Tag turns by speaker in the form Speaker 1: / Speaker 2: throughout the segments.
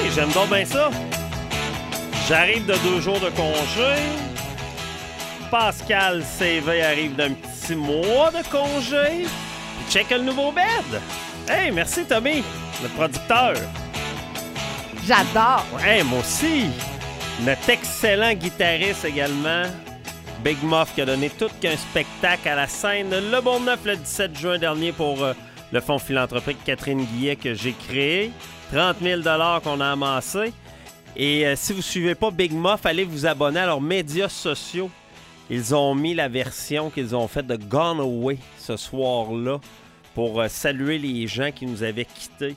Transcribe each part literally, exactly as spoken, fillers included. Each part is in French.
Speaker 1: Hey, j'aime donc bien ça. J'arrive de deux jours de congé. Pascal C V arrive d'un petit mois de congé. Puis check le nouveau bed. Hey, merci Tommy, le producteur.
Speaker 2: J'adore.
Speaker 1: Hey, moi aussi. Notre excellent guitariste également, Big Muff, qui a donné tout qu'un spectacle à la scène Le Bourgneuf le dix-sept juin dernier pour euh, le fonds philanthropique Catherine Guillet que j'ai créé. trente mille dollars qu'on a amassé. Et euh, si vous ne suivez pas Big Muff, allez vous abonner à leurs médias sociaux. Ils ont mis la version qu'ils ont faite de Gone Away ce soir-là pour euh, saluer les gens qui nous avaient quittés.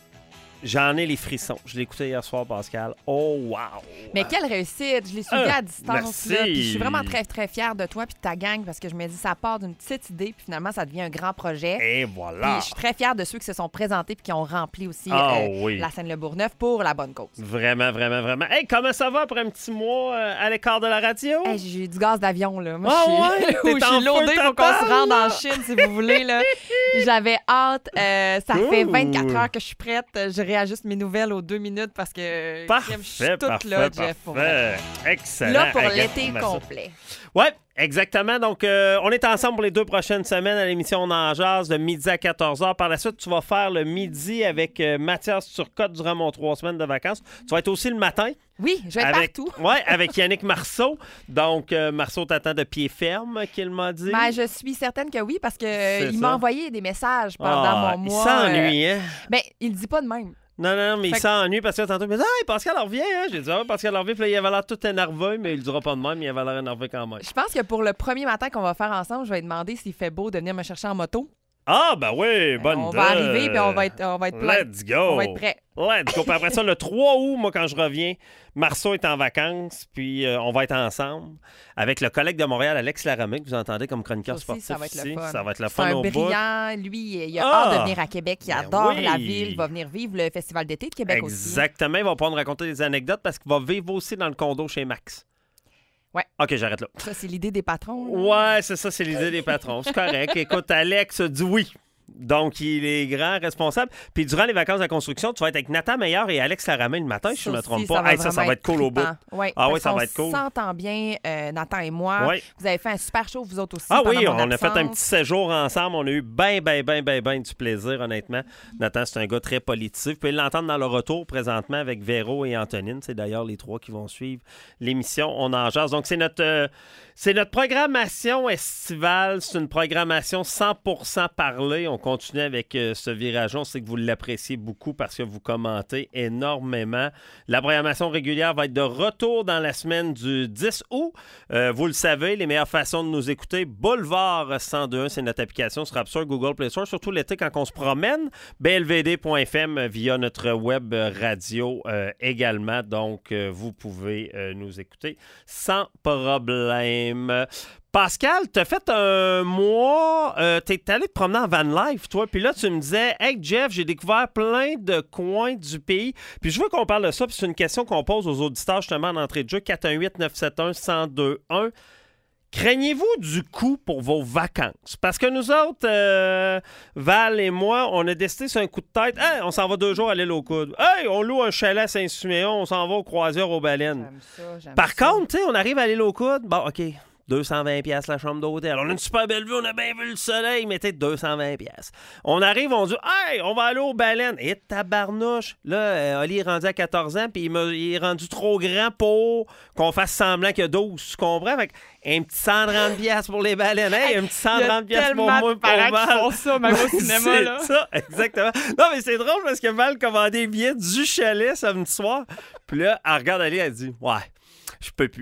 Speaker 1: J'en ai les frissons. Je l'ai écouté hier soir, Pascal. Oh, wow!
Speaker 2: Mais quelle réussite! Je l'ai suivi
Speaker 1: euh,
Speaker 2: à distance. Là, puis je suis vraiment très, très fière de toi puis de ta gang parce que je me dis ça part d'une petite idée puis finalement, ça devient un grand projet.
Speaker 1: Et voilà!
Speaker 2: Puis je suis très fière de ceux qui se sont présentés puis qui ont rempli aussi
Speaker 1: oh,
Speaker 2: euh,
Speaker 1: oui.
Speaker 2: la scène Le Bourgneuf pour la bonne cause.
Speaker 1: Vraiment, vraiment, vraiment. Hey, comment ça va après un petit mois euh, à l'écart de la radio?
Speaker 2: Hey, j'ai eu du gaz d'avion, là. Moi,
Speaker 1: oh,
Speaker 2: je suis,
Speaker 1: ouais?
Speaker 2: je suis loadée pour qu'on se rende en Chine, si vous voulez, là. J'avais hâte. Euh, ça
Speaker 1: Ouh.
Speaker 2: fait vingt-quatre heures que je suis prête. Je réajuste mes nouvelles aux deux minutes parce que
Speaker 1: Parfait,
Speaker 2: je suis toute
Speaker 1: parfait,
Speaker 2: là, Jeff. Pour
Speaker 1: parfait. Excellent.
Speaker 2: là, pour
Speaker 1: Hey,
Speaker 2: l'été
Speaker 1: regarde,
Speaker 2: complet.
Speaker 1: Oui, exactement. Donc, euh, on est ensemble pour les deux prochaines semaines à l'émission On en jase de midi à quatorze heures. Par la suite, tu vas faire le midi avec euh, Mathias Turcotte durant mon trois semaines de vacances. Tu vas être aussi le matin.
Speaker 2: Oui, je vais être
Speaker 1: avec,
Speaker 2: partout.
Speaker 1: Oui, avec Yannick Marceau. Donc, euh, Marceau t'attend de pied ferme, qu'il m'a dit.
Speaker 2: Ben, je suis certaine que oui, parce
Speaker 1: C'est
Speaker 2: qu'il
Speaker 1: ça.
Speaker 2: m'a envoyé des messages pendant
Speaker 1: Ah,
Speaker 2: mon
Speaker 1: il
Speaker 2: mois.
Speaker 1: s'ennuie,
Speaker 2: euh,
Speaker 1: hein?
Speaker 2: Ben, il le dit pas de même.
Speaker 1: Non, non, non, mais
Speaker 2: Fait
Speaker 1: il s'ennuie parce que tantôt, il me dit « Hey, Pascal, elle revient, hein? » J'ai dit « Ah, Pascal, elle revient. » Puis là, il avait l'air tout énervé, mais il le dira pas de même, mais il avait l'air énervé quand même.
Speaker 2: Je pense que pour le premier matin qu'on va faire ensemble, je vais lui demander s'il fait beau de venir me chercher en moto.
Speaker 1: Ah, ben oui, bonne
Speaker 2: On
Speaker 1: idée.
Speaker 2: va arriver puis on va être, on va être plein.
Speaker 1: Let's go.
Speaker 2: On va être prêt.
Speaker 1: Let's go. Puis après ça, le trois août, moi, quand je reviens, Marceau est en vacances, puis euh, on va être ensemble avec le collègue de Montréal, Alex Laramé, que vous entendez comme chroniqueur
Speaker 2: Ça aussi,
Speaker 1: sportif
Speaker 2: ça va être le
Speaker 1: ici.
Speaker 2: fun.
Speaker 1: Ça va être le
Speaker 2: C'est
Speaker 1: fun
Speaker 2: un
Speaker 1: au bout.
Speaker 2: brillant. Lui, il a
Speaker 1: Ah!
Speaker 2: hâte de venir à Québec. Il
Speaker 1: Ben
Speaker 2: adore
Speaker 1: oui.
Speaker 2: la ville. Il va venir vivre le festival d'été de Québec aussi.
Speaker 1: Exactement. Il va pouvoir nous raconter des anecdotes parce qu'il va vivre aussi dans le condo chez Max.
Speaker 2: Ouais.
Speaker 1: OK, j'arrête là.
Speaker 2: Ça, c'est l'idée des patrons. là.
Speaker 1: Ouais, c'est ça, c'est l'idée des patrons. C'est correct. Écoute, Alex dit oui. Donc, il est grand responsable. Puis, durant les vacances de construction, tu vas être avec Nathan Meilleur et Alex Laramé le matin, si je ne me
Speaker 2: aussi,
Speaker 1: trompe
Speaker 2: ça
Speaker 1: pas.
Speaker 2: va
Speaker 1: Hey, ça, ça
Speaker 2: vraiment
Speaker 1: va être cool au bout.
Speaker 2: trippant. Ouais,
Speaker 1: Ah oui,
Speaker 2: parce
Speaker 1: ça
Speaker 2: qu'on
Speaker 1: va être cool.
Speaker 2: s'entend bien, euh, Nathan et moi.
Speaker 1: Ouais.
Speaker 2: Vous avez fait un super show, vous autres aussi.
Speaker 1: Ah
Speaker 2: pendant
Speaker 1: oui,
Speaker 2: mon
Speaker 1: on a fait un
Speaker 2: absence.
Speaker 1: petit séjour ensemble. On a eu bien, bien, bien, bien, bien du plaisir, honnêtement. Nathan, c'est un gars très politique. Vous pouvez l'entendre dans le retour présentement avec Véro et Antonine. C'est d'ailleurs les trois qui vont suivre l'émission On en jase. Donc, c'est notre, euh, c'est notre programmation estivale. C'est une programmation cent pour cent parlée. On continue avec euh, ce virage. On sait que vous l'appréciez beaucoup parce que vous commentez énormément. La programmation régulière va être de retour dans la semaine du dix août. Euh, vous le savez, les meilleures façons de nous écouter, Boulevard cent deux point un, c'est notre application sur App Store, Google Play Store, surtout l'été quand on se promène. B L V D point F M via notre web radio euh, également. Donc, euh, vous pouvez euh, nous écouter sans problème. Pascal, t'as fait un mois, euh, t'es allé te promener en van life, toi, puis là, tu me disais, « Hey, Jeff, j'ai découvert plein de coins du pays. » Puis je veux qu'on parle de ça, puis c'est une question qu'on pose aux auditeurs, justement, en entrée de jeu, quatre un huit neuf sept un un zéro deux un. Craignez-vous du coût pour vos vacances? Parce que nous autres, euh, Val et moi, on a décidé sur un coup de tête, « Hey, on s'en va deux jours à l'île aux Coudes. Hey, on loue un chalet à Saint-Siméon, on s'en va aux croisières aux baleines. »
Speaker 2: J'aime ça, j'aime
Speaker 1: Par
Speaker 2: ça.
Speaker 1: contre, tu sais, on arrive à l'île aux Coudes, bon, OK, deux cent vingt dollars la chambre d'hôtel. On a une super belle vue, on a bien vu le soleil, mettez deux cent vingt dollars. On arrive, on dit « Hey, on va aller aux baleines. » Et tabarnouche, là, euh, Oli est rendu à quatorze ans, puis il, m'a- il est rendu trop grand pour qu'on fasse semblant qu'il y a douze, tu comprends? Fait que, un petit cent trente dollars pour les baleines. Hey, un petit cent trente dollars pour moi, pour
Speaker 2: parents
Speaker 1: Val.
Speaker 2: qui font ça, même au cinéma,
Speaker 1: C'est
Speaker 2: là.
Speaker 1: ça, exactement. Non, mais c'est drôle parce que Val commandait des billets du chalet samedi soir. Puis là, elle regarde Ali, elle dit « Ouais, je peux plus. »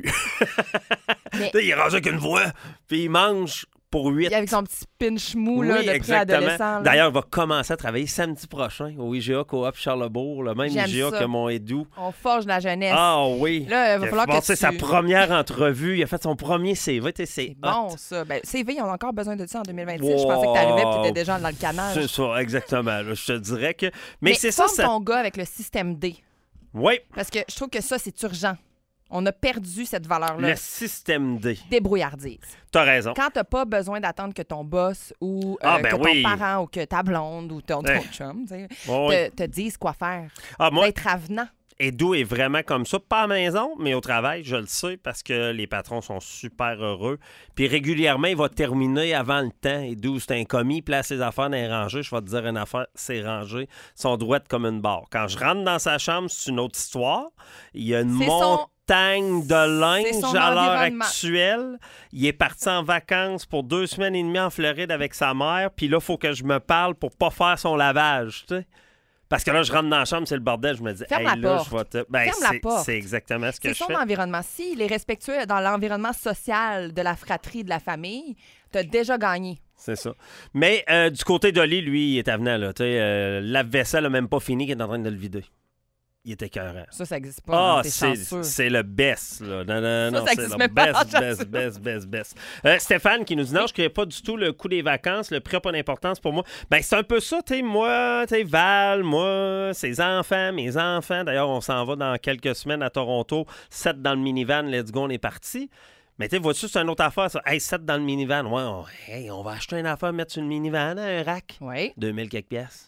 Speaker 2: Mais-
Speaker 1: Là, il est rendu avec une voix, puis il mange pour huit.
Speaker 2: Avec son petit pinch mou là,
Speaker 1: Oui,
Speaker 2: de préadolescent. là.
Speaker 1: D'ailleurs, il va commencer à travailler samedi prochain au I G A Coop Charlesbourg, le même
Speaker 2: J'aime
Speaker 1: I G A
Speaker 2: ça.
Speaker 1: que mon Édou.
Speaker 2: On forge la jeunesse.
Speaker 1: Ah oui.
Speaker 2: Là, il va falloir
Speaker 1: Bon,
Speaker 2: que
Speaker 1: c'est
Speaker 2: tu...
Speaker 1: sa première entrevue. Il a fait son premier C V. tu sais, C'est
Speaker 2: C'est bon,
Speaker 1: hot.
Speaker 2: ça. Ben, C V, on a encore besoin de ça en deux mille vingt-six.
Speaker 1: Wow.
Speaker 2: Je pensais que t'arrivais et tu étais déjà dans le canal.
Speaker 1: C'est ça, exactement. Là, je te dirais que... Mais,
Speaker 2: Mais
Speaker 1: c'est ça,
Speaker 2: forme
Speaker 1: ça...
Speaker 2: ton gars avec le système D.
Speaker 1: Oui,
Speaker 2: Parce que je trouve que ça, c'est urgent. On a perdu cette valeur-là.
Speaker 1: le système D.
Speaker 2: Débrouillardise.
Speaker 1: T'as raison.
Speaker 2: Quand t'as pas besoin d'attendre que ton boss ou euh,
Speaker 1: Ah, ben
Speaker 2: que ton
Speaker 1: oui.
Speaker 2: parent ou que ta blonde ou ton, ton
Speaker 1: Hey.
Speaker 2: chum tu sais,
Speaker 1: Oh, oui.
Speaker 2: te, te dise quoi faire.
Speaker 1: Ah, moi,
Speaker 2: D'être avenant.
Speaker 1: Edu est vraiment comme ça, pas à la maison, mais au travail, je le sais, parce que les patrons sont super heureux. Puis régulièrement, il va terminer avant le temps. Edu, c'est un commis, il place ses affaires dans les rangées. Je vais te dire une affaire, c'est rangé, sont droites comme une barre. Quand je rentre dans sa chambre, c'est une autre histoire. Il y a une
Speaker 2: C'est
Speaker 1: montagne
Speaker 2: son...
Speaker 1: de linge à l'heure
Speaker 2: environnement.
Speaker 1: actuelle. Il est parti en vacances pour deux semaines et demie en Floride avec sa mère. Puis là, il faut que je me parle pour pas faire son lavage, tu sais. Parce que là, je rentre dans la chambre, c'est le bordel. Je me dis,
Speaker 2: Ferme
Speaker 1: hey,
Speaker 2: la
Speaker 1: là,
Speaker 2: porte.
Speaker 1: je vais te. Ben,
Speaker 2: Ferme la
Speaker 1: c'est,
Speaker 2: porte.
Speaker 1: c'est exactement ce que
Speaker 2: C'est
Speaker 1: je
Speaker 2: son
Speaker 1: fais.
Speaker 2: environnement. S'il est respectueux dans l'environnement social de la fratrie, de la famille, t'as déjà gagné.
Speaker 1: C'est ça. Mais euh, du côté d'Oli, lui, il est avenant. Là. Tu sais, euh, lave-vaisselle n'a même pas fini qu'il est en train de le vider. Il était écœurant.
Speaker 2: Ça, ça n'existe pas.
Speaker 1: Ah,
Speaker 2: hein, t'es
Speaker 1: c'est,
Speaker 2: chanceux.
Speaker 1: c'est le best. Là. Non, non,
Speaker 2: Ça,
Speaker 1: non,
Speaker 2: ça
Speaker 1: c'est
Speaker 2: existe
Speaker 1: le
Speaker 2: même pas,
Speaker 1: best,
Speaker 2: chanceux.
Speaker 1: best, best, best, best. Euh, Stéphane qui nous dit non, je ne crée pas du tout le coût des vacances, le prix n'a pas d'importance pour moi. Ben, c'est un peu ça, tu sais, moi, tu sais, Val, moi, ses enfants, mes enfants. D'ailleurs, on s'en va dans quelques semaines à Toronto, sept dans le minivan, let's go, on est parti. Mais tu sais, vois-tu, c'est une autre affaire, ça. Hey, sept dans le minivan. Ouais, on, hey, on va acheter une affaire, mettre sur le minivan, un rack.
Speaker 2: Oui.
Speaker 1: deux mille quelques piastres.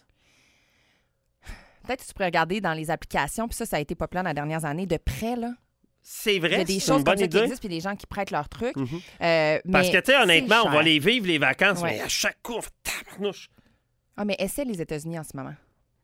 Speaker 2: Peut-être que tu pourrais regarder dans les applications, puis ça, ça a été populaire dans les dernières années, de prêt, là.
Speaker 1: C'est
Speaker 2: Il y
Speaker 1: vrai,
Speaker 2: a des
Speaker 1: c'est
Speaker 2: choses
Speaker 1: une
Speaker 2: comme
Speaker 1: bonne
Speaker 2: ça qui
Speaker 1: idée.
Speaker 2: existent, puis des gens qui prêtent leurs trucs.
Speaker 1: Mhm.
Speaker 2: Euh,
Speaker 1: Parce
Speaker 2: mais
Speaker 1: que, tu sais, honnêtement,
Speaker 2: c'est
Speaker 1: on va
Speaker 2: cher.
Speaker 1: les vivre, les vacances,
Speaker 2: Ouais.
Speaker 1: mais à chaque coup, on fait tabarnouche.
Speaker 2: Ah, mais essaie les États-Unis en ce moment.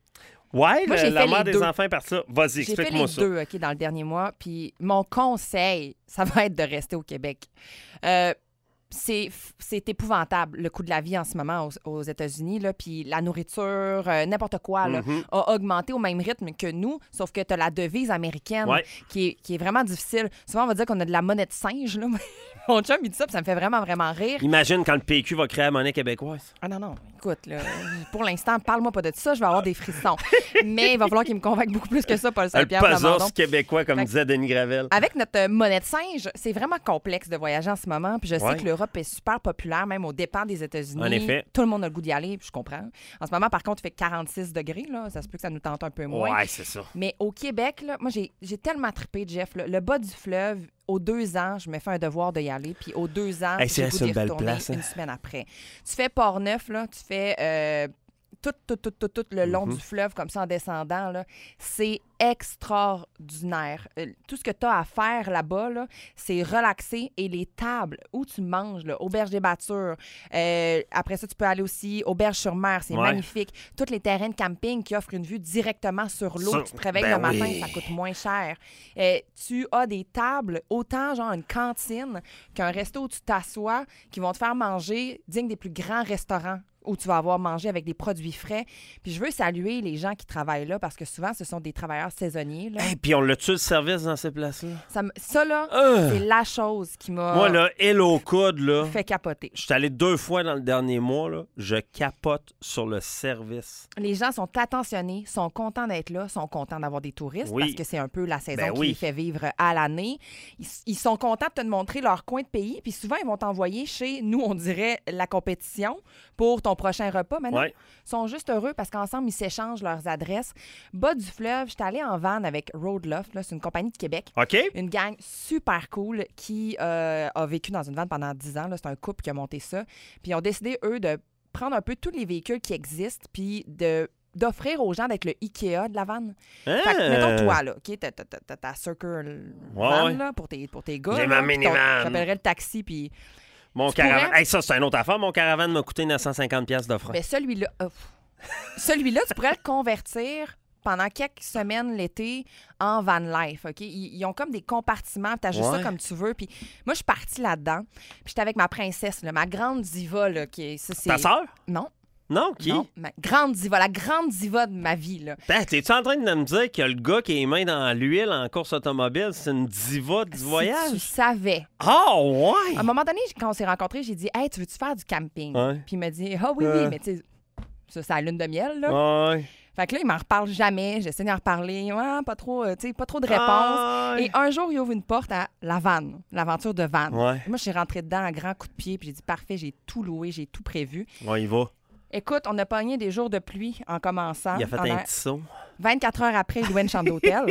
Speaker 1: Ouais,
Speaker 2: Moi,
Speaker 1: le-
Speaker 2: j'ai
Speaker 1: la
Speaker 2: fait
Speaker 1: mère
Speaker 2: les
Speaker 1: des
Speaker 2: deux.
Speaker 1: enfants est partie là. Vas-y,
Speaker 2: J'ai fait
Speaker 1: explique-moi
Speaker 2: les
Speaker 1: ça.
Speaker 2: deux, OK, dans le dernier mois. Puis mon conseil, ça va être de rester au Québec. Euh, c'est, c'est épouvantable, le coût de la vie en ce moment aux, aux États-Unis. Là, puis la nourriture, euh, n'importe quoi, là,
Speaker 1: Mhm.
Speaker 2: a augmenté au même rythme que nous, sauf que tu as la devise américaine
Speaker 1: Ouais.
Speaker 2: qui, est, qui est vraiment difficile. Souvent, on va dire qu'on a de la monnaie de singe. Là. Mon chum, il dit ça, puis ça me fait vraiment, vraiment rire.
Speaker 1: Imagine quand le P Q va créer la monnaie québécoise.
Speaker 2: Ah non, non, écoute, là, pour l'instant, parle-moi pas de ça, je vais avoir des frissons. Mais il va falloir qu'il me convainque beaucoup plus que ça, Paul
Speaker 1: Le
Speaker 2: Saint-Pierre
Speaker 1: puzzle
Speaker 2: Plamondon.
Speaker 1: québécois, comme
Speaker 2: Fait-
Speaker 1: disait Denis Gravel.
Speaker 2: Avec notre euh, monnaie de singe, c'est vraiment complexe de voyager en ce moment. Puis je sais
Speaker 1: Ouais.
Speaker 2: que l'Europe est super populaire, même au départ des États-Unis.
Speaker 1: En effet.
Speaker 2: Tout le monde a le goût d'y aller, puis je comprends. En ce moment, par contre, il fait quarante-six degrés. Là. Ça se peut que ça nous tente un peu moins.
Speaker 1: Ouais, c'est ça.
Speaker 2: Mais au Québec, là, moi, j'ai, j'ai tellement trippé, Jeff. Là. Le bas du fleuve, aux deux ans, je me fais un devoir d'y aller. Puis aux deux ans,
Speaker 1: Hey,
Speaker 2: j'ai
Speaker 1: c'est
Speaker 2: le
Speaker 1: vrai,
Speaker 2: goût
Speaker 1: c'est
Speaker 2: d'y
Speaker 1: une belle
Speaker 2: retourner
Speaker 1: place, hein.
Speaker 2: une semaine après. Tu fais Port-Neuf, là, tu fais euh, tout, tout, tout, tout, tout le long
Speaker 1: Mhm.
Speaker 2: du fleuve, comme ça, en descendant. Là. C'est extraordinaire. Euh, Tout ce que tu as à faire là-bas, là, c'est relaxer. Et les tables où tu manges, là, Auberge des Battures, euh, après ça, tu peux aller aussi Auberge-sur-Mer, c'est
Speaker 1: Ouais.
Speaker 2: magnifique. Tous les terrains de camping qui offrent une vue directement sur l'eau.
Speaker 1: Sur-
Speaker 2: Tu te réveilles
Speaker 1: ben
Speaker 2: le matin,
Speaker 1: oui.
Speaker 2: ça coûte moins cher. Euh, tu as des tables, autant genre une cantine qu'un resto où tu t'assois, qui vont te faire manger digne des plus grands restaurants où tu vas avoir mangé avec des produits frais. Puis je veux saluer les gens qui travaillent là parce que souvent, ce sont des travailleurs saisonniers. Là.
Speaker 1: Hey, puis on l'a-tu le service dans ces places-là?
Speaker 2: Ça, me- ça, là,
Speaker 1: Euh.
Speaker 2: c'est la chose qui m'a
Speaker 1: Moi, là, Hello Coude, là,
Speaker 2: fait capoter.
Speaker 1: je suis allé deux fois dans le dernier mois, là. Je capote sur le service.
Speaker 2: Les gens sont attentionnés, sont contents d'être là, sont contents d'avoir des touristes
Speaker 1: Oui.
Speaker 2: parce que c'est un peu la saison
Speaker 1: Ben
Speaker 2: qui
Speaker 1: oui.
Speaker 2: les fait vivre à l'année. Ils, ils sont contents de te montrer leur coin de pays, puis souvent, ils vont t'envoyer chez, nous, on dirait, la compétition pour ton prochain repas. Maintenant,
Speaker 1: Ouais.
Speaker 2: ils sont juste heureux parce qu'ensemble, ils s'échangent leurs adresses. Bas du fleuve, j'étais allée en van avec Road Loft, là, c'est une compagnie de Québec.
Speaker 1: OK?
Speaker 2: Une gang super cool qui euh, a vécu dans une vanne pendant dix ans. là. C'est un couple qui a monté ça. Puis ils ont décidé, eux, de prendre un peu tous les véhicules qui existent puis de d'offrir aux gens d'être le Ikea de la vanne.
Speaker 1: Hein?
Speaker 2: Fait que, mettons, toi, là, OK, t'as, t'as- t'as- t'as ta circle
Speaker 1: Ouais,
Speaker 2: van,
Speaker 1: ouais.
Speaker 2: là, pour tes, pour tes gars.
Speaker 1: J'ai
Speaker 2: là,
Speaker 1: ma
Speaker 2: puis
Speaker 1: minivan.
Speaker 2: ton- J'appellerais le taxi, puis...
Speaker 1: Mon
Speaker 2: Tu
Speaker 1: caravane.
Speaker 2: pourrais-
Speaker 1: Hey, ça, c'est une autre affaire. Mon caravane m'a coûté neuf cent cinquante piastres de frais.
Speaker 2: Ben, celui-là... oh. celui-là, tu pourrais le convertir pendant quelques semaines l'été en van life, OK? Ils, ils ont comme des compartiments, tu ajustes
Speaker 1: Ouais.
Speaker 2: ça comme tu veux. Puis moi, je suis partie là-dedans. Puis j'étais avec ma princesse, là, ma grande diva, là, qui est... ça, c'est...
Speaker 1: Ta sœur?
Speaker 2: Non,
Speaker 1: Non, qui?
Speaker 2: non, ma grande diva, la grande diva de ma vie, là.
Speaker 1: Ben, t'es-tu en train de me dire que le gars qui a les mains dans l'huile en course automobile, c'est une diva du
Speaker 2: Si tu
Speaker 1: voyage?
Speaker 2: savais.
Speaker 1: Ah, ouais!
Speaker 2: À un moment donné, quand on s'est rencontrés, j'ai dit « Hey, tu veux-tu faire du camping?
Speaker 1: Ouais.
Speaker 2: Puis il m'a dit « Ah oui,
Speaker 1: Euh.
Speaker 2: oui, mais tu sais, ça, c'est la lune de miel, là.
Speaker 1: Ouais.
Speaker 2: Fait que là, il m'en reparle jamais. J'essaie d'en reparler. Ouais, pas trop, euh, tu sais, pas trop de réponses.
Speaker 1: Ah,
Speaker 2: Et un jour, il ouvre une porte à la vanne, l'aventure de vanne.
Speaker 1: Ouais.
Speaker 2: Moi, je suis rentrée dedans à grands coups de pied, puis j'ai dit parfait, j'ai tout loué, j'ai tout prévu.
Speaker 1: On y va.
Speaker 2: Écoute, on a pogné des jours de pluie en commençant.
Speaker 1: Il a fait
Speaker 2: On
Speaker 1: un petit saut.
Speaker 2: vingt-quatre heures après, il louait une chambre d'hôtel.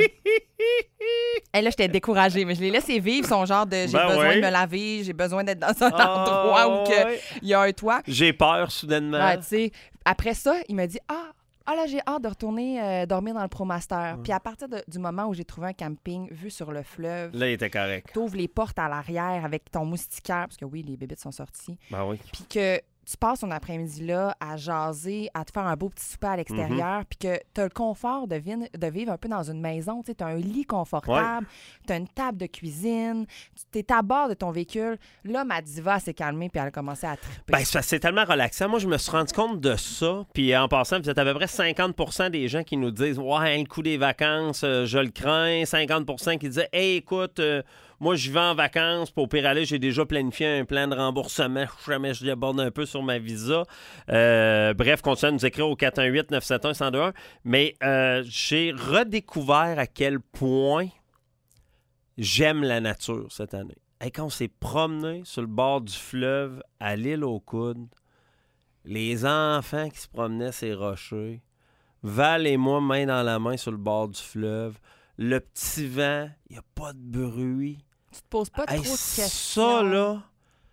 Speaker 2: Et là, j'étais découragée, mais je l'ai laissé vivre son genre de j'ai
Speaker 1: Ben
Speaker 2: besoin
Speaker 1: ouais.
Speaker 2: de me laver, j'ai besoin d'être dans un
Speaker 1: Ah,
Speaker 2: endroit où que
Speaker 1: ouais.
Speaker 2: il y a un toit.
Speaker 1: J'ai peur soudainement.
Speaker 2: Ouais, tu sais. Après ça, il m'a dit ah, Ah là, j'ai hâte de retourner euh, dormir dans le ProMaster. Puis à partir de- du moment où j'ai trouvé un camping vue sur le fleuve,
Speaker 1: Là, il était correct.
Speaker 2: t'ouvres les portes à l'arrière avec ton moustiquaire, parce que oui, les bébites sont sorties,
Speaker 1: Ben oui.
Speaker 2: puis que tu passes ton après-midi-là à jaser, à te faire un beau petit souper à l'extérieur, puis que tu as le confort de, vin- de vivre un peu dans une maison. Tu as un lit confortable, tu as une table de cuisine, tu es à bord de ton véhicule. Là, ma diva s'est calmée, puis elle a commencé à triper.
Speaker 1: Ben, c'est c'est tellement relaxant. Moi, je me suis rendu compte de ça. Puis en passant, vous êtes à peu près cinquante pour cent des gens qui nous disent « Ouais, le coup des vacances, euh, je le crains. » cinquante pour cent qui disaient « Hey, écoute, euh, moi, je vais en vacances. Pour au pire aller, j'ai déjà planifié un plan de remboursement. Jamais je déborde un peu sur ma visa. Euh, » Bref, continuez à nous écrire au quatre un huit neuf sept un un zéro deux un. Mais euh, j'ai redécouvert à quel point j'aime la nature cette année. Hey, quand on s'est promené sur le bord du fleuve à l'île aux Coudes, les enfants qui se promenaient ces rochers, Val et moi, main dans la main sur le bord du fleuve, le petit vent, il n'y a pas de bruit.
Speaker 2: Tu te poses pas
Speaker 1: Hey,
Speaker 2: trop de questions.
Speaker 1: ça, là,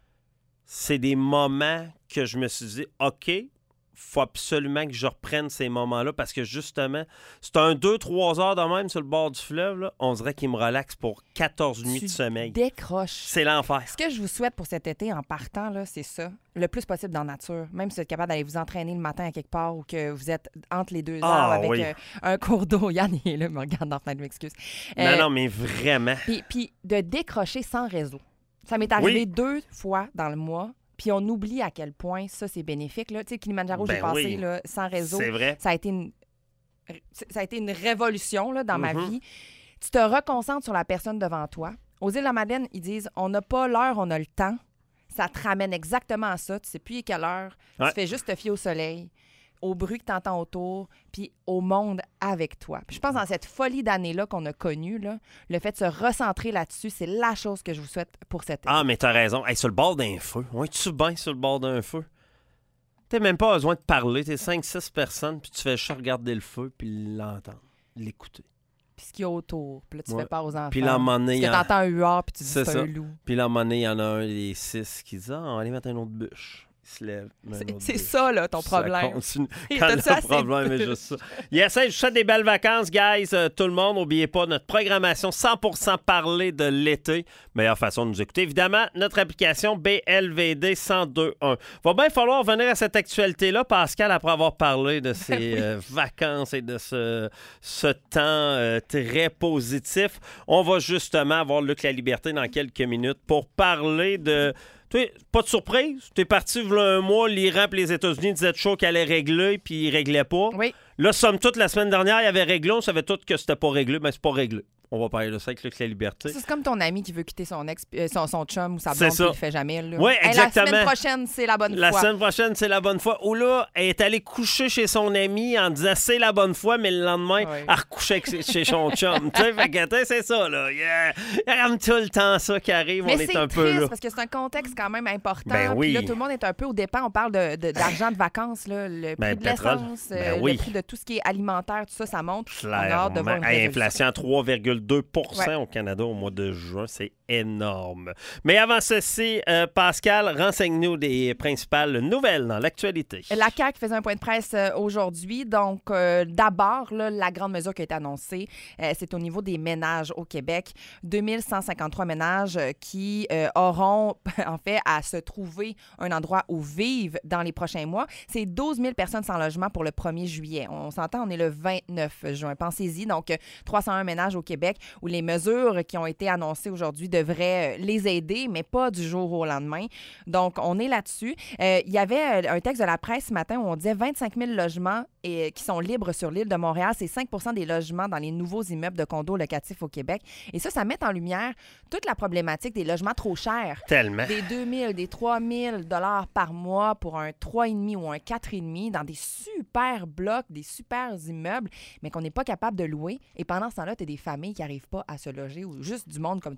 Speaker 1: c'est des moments que je me suis dit, OK, faut absolument que je reprenne ces moments-là parce que justement, c'est un deux trois heures de même sur le bord du fleuve, là, on dirait qu'il me relaxe pour quatorze nuits
Speaker 2: Tu
Speaker 1: de sommeil.
Speaker 2: décroches.
Speaker 1: C'est l'enfer.
Speaker 2: Ce que je vous souhaite pour cet été en partant, là, c'est ça. Le plus possible dans la nature. Même si vous êtes capable d'aller vous entraîner le matin à quelque part ou que vous êtes entre les deux
Speaker 1: Ah,
Speaker 2: arbres avec
Speaker 1: oui.
Speaker 2: euh, un cours d'eau. Yann il est là, me regarde dans la fenêtre, je m'excuse.
Speaker 1: Non,
Speaker 2: Euh,
Speaker 1: non, mais vraiment.
Speaker 2: Puis, puis de décrocher sans réseau. Ça m'est arrivé
Speaker 1: Oui.
Speaker 2: deux fois dans le mois. Puis on oublie à quel point ça, c'est bénéfique. Là. Tu sais, Kilimanjaro, j'ai
Speaker 1: Ben
Speaker 2: passé
Speaker 1: oui.
Speaker 2: là, sans réseau.
Speaker 1: C'est vrai.
Speaker 2: Ça a été une, ça a été une révolution là, dans ma
Speaker 1: Mhm.
Speaker 2: vie. Tu te reconcentres sur la personne devant toi. Aux îles de la Madeleine, ils disent on n'a pas l'heure, on a le temps. Ça te ramène exactement à ça. Tu sais plus à quelle heure.
Speaker 1: Ouais.
Speaker 2: Tu fais juste te fier au soleil, au bruit que tu entends autour, puis au monde avec toi. Puis je pense dans cette folie d'année-là qu'on a connue, là, le fait de se recentrer là-dessus, c'est la chose que je vous souhaite pour cette année.
Speaker 1: Ah, mais t'as raison. Hey, sur le bord d'un feu. On est-tu bien sur le bord d'un feu? T'as même pas besoin de parler. T'es cinq six personnes, puis tu fais juste regarder le feu, puis l'entendre, l'écouter.
Speaker 2: Puis ce qu'il y a autour. Puis là, tu
Speaker 1: Ouais.
Speaker 2: fais peur aux enfants.
Speaker 1: Puis là, à un moment donné,
Speaker 2: Parce
Speaker 1: il y
Speaker 2: que
Speaker 1: a-
Speaker 2: t'entends un huard, puis tu dis
Speaker 1: C'est
Speaker 2: c'est
Speaker 1: ça.
Speaker 2: un loup.
Speaker 1: Puis là, à un moment donné, il y en a un des six qui dit « Ah, on va aller mettre une autre bûche. » Il se lève. met une
Speaker 2: C'est-
Speaker 1: autre
Speaker 2: C'est
Speaker 1: bûche.
Speaker 2: ça, là, ton
Speaker 1: Ça
Speaker 2: problème.
Speaker 1: continue.
Speaker 2: Et
Speaker 1: Quand
Speaker 2: t'as-tu
Speaker 1: le
Speaker 2: assez
Speaker 1: problème
Speaker 2: de
Speaker 1: est
Speaker 2: bûches?
Speaker 1: juste ça. Yes, hey, je vous souhaite des belles vacances, guys. Euh, tout le monde, n'oubliez pas notre programmation cent pour cent parler de l'été. Meilleure façon de nous écouter. Évidemment, notre application B L V D cent deux un. Va bien falloir revenir à cette actualité-là, Pascal, après avoir parlé de ses
Speaker 2: oui.
Speaker 1: euh, vacances et de ce, ce temps euh, très positif. On va justement avoir Luc La Liberté dans quelques minutes pour parler de... Toi, pas de surprise. T'es parti il y a un mois, l'Iran et les États-Unis disaient toujours qu'elle allait régler, puis ils réglaient pas.
Speaker 2: Oui.
Speaker 1: Là, somme toute, la semaine dernière, il y avait réglé. On savait tous que c'était pas réglé, mais c'est pas réglé. On va parler de ça avec Luc La Liberté.
Speaker 2: C'est comme ton ami qui veut quitter son ex, euh, son, son chum ou sa
Speaker 1: C'est
Speaker 2: blonde,
Speaker 1: ça.
Speaker 2: puis il le fait jamais. Là.
Speaker 1: Oui,
Speaker 2: Hey,
Speaker 1: exactement.
Speaker 2: la semaine prochaine, c'est la bonne
Speaker 1: La
Speaker 2: fois.
Speaker 1: semaine prochaine, c'est la bonne fois. Ou là, elle est allée coucher chez son ami en disant c'est la bonne fois, mais le lendemain,
Speaker 2: Ouais.
Speaker 1: elle recouchait avec- chez son chum. Tu sais, fait que, tu sais, c'est ça, là. Yeah. Il y a comme tout le temps ça qui arrive.
Speaker 2: Mais
Speaker 1: on est
Speaker 2: c'est
Speaker 1: un
Speaker 2: triste
Speaker 1: peu là.
Speaker 2: parce que c'est un contexte quand même important.
Speaker 1: Ben oui.
Speaker 2: Puis là, tout le monde est un peu au départ. On parle de, de- d'argent de vacances, là, le prix
Speaker 1: Ben,
Speaker 2: de
Speaker 1: pétrole.
Speaker 2: l'essence,
Speaker 1: Ben
Speaker 2: euh,
Speaker 1: oui.
Speaker 2: le prix de tout ce qui est alimentaire, tout ça, ça monte. On a hâte de
Speaker 1: Clairement.
Speaker 2: voir une
Speaker 1: Hey,
Speaker 2: résolution.
Speaker 1: inflation à trois virgule deux pour cent
Speaker 2: Ouais.
Speaker 1: au Canada au mois de juin, c'est énorme. Mais avant ceci, euh, Pascal, renseigne-nous des principales nouvelles dans l'actualité.
Speaker 2: La C A Q faisait un point de presse euh, aujourd'hui. Donc, euh, d'abord, là, la grande mesure qui a été annoncée, euh, c'est au niveau des ménages au Québec. deux mille cent cinquante-trois ménages euh, qui euh, auront, en fait, à se trouver un endroit où vivre dans les prochains mois. C'est douze mille personnes sans logement pour le premier juillet. On s'entend, on est le vingt-neuf juin. Pensez-y. Donc, euh, trois cent un ménages au Québec où les mesures qui ont été annoncées aujourd'hui devraient euh, les aider, mais pas du jour au lendemain. Donc, on est là-dessus. Euh, il y avait euh, un texte de la presse ce matin où on disait vingt-cinq mille logements et, qui sont libres sur l'île de Montréal. C'est cinq pour cent des logements dans les nouveaux immeubles de condos locatifs au Québec. Et ça, ça met en lumière toute la problématique des logements trop chers.
Speaker 1: Tellement.
Speaker 2: Des deux mille, des trois mille dollars par mois pour un trois virgule cinq ou un quatre virgule cinq dans des super blocs, des super immeubles, mais qu'on n'est pas capable de louer. Et pendant ce temps-là, tu as des familles qui n'arrivent pas à se loger ou juste du monde comme toi et moi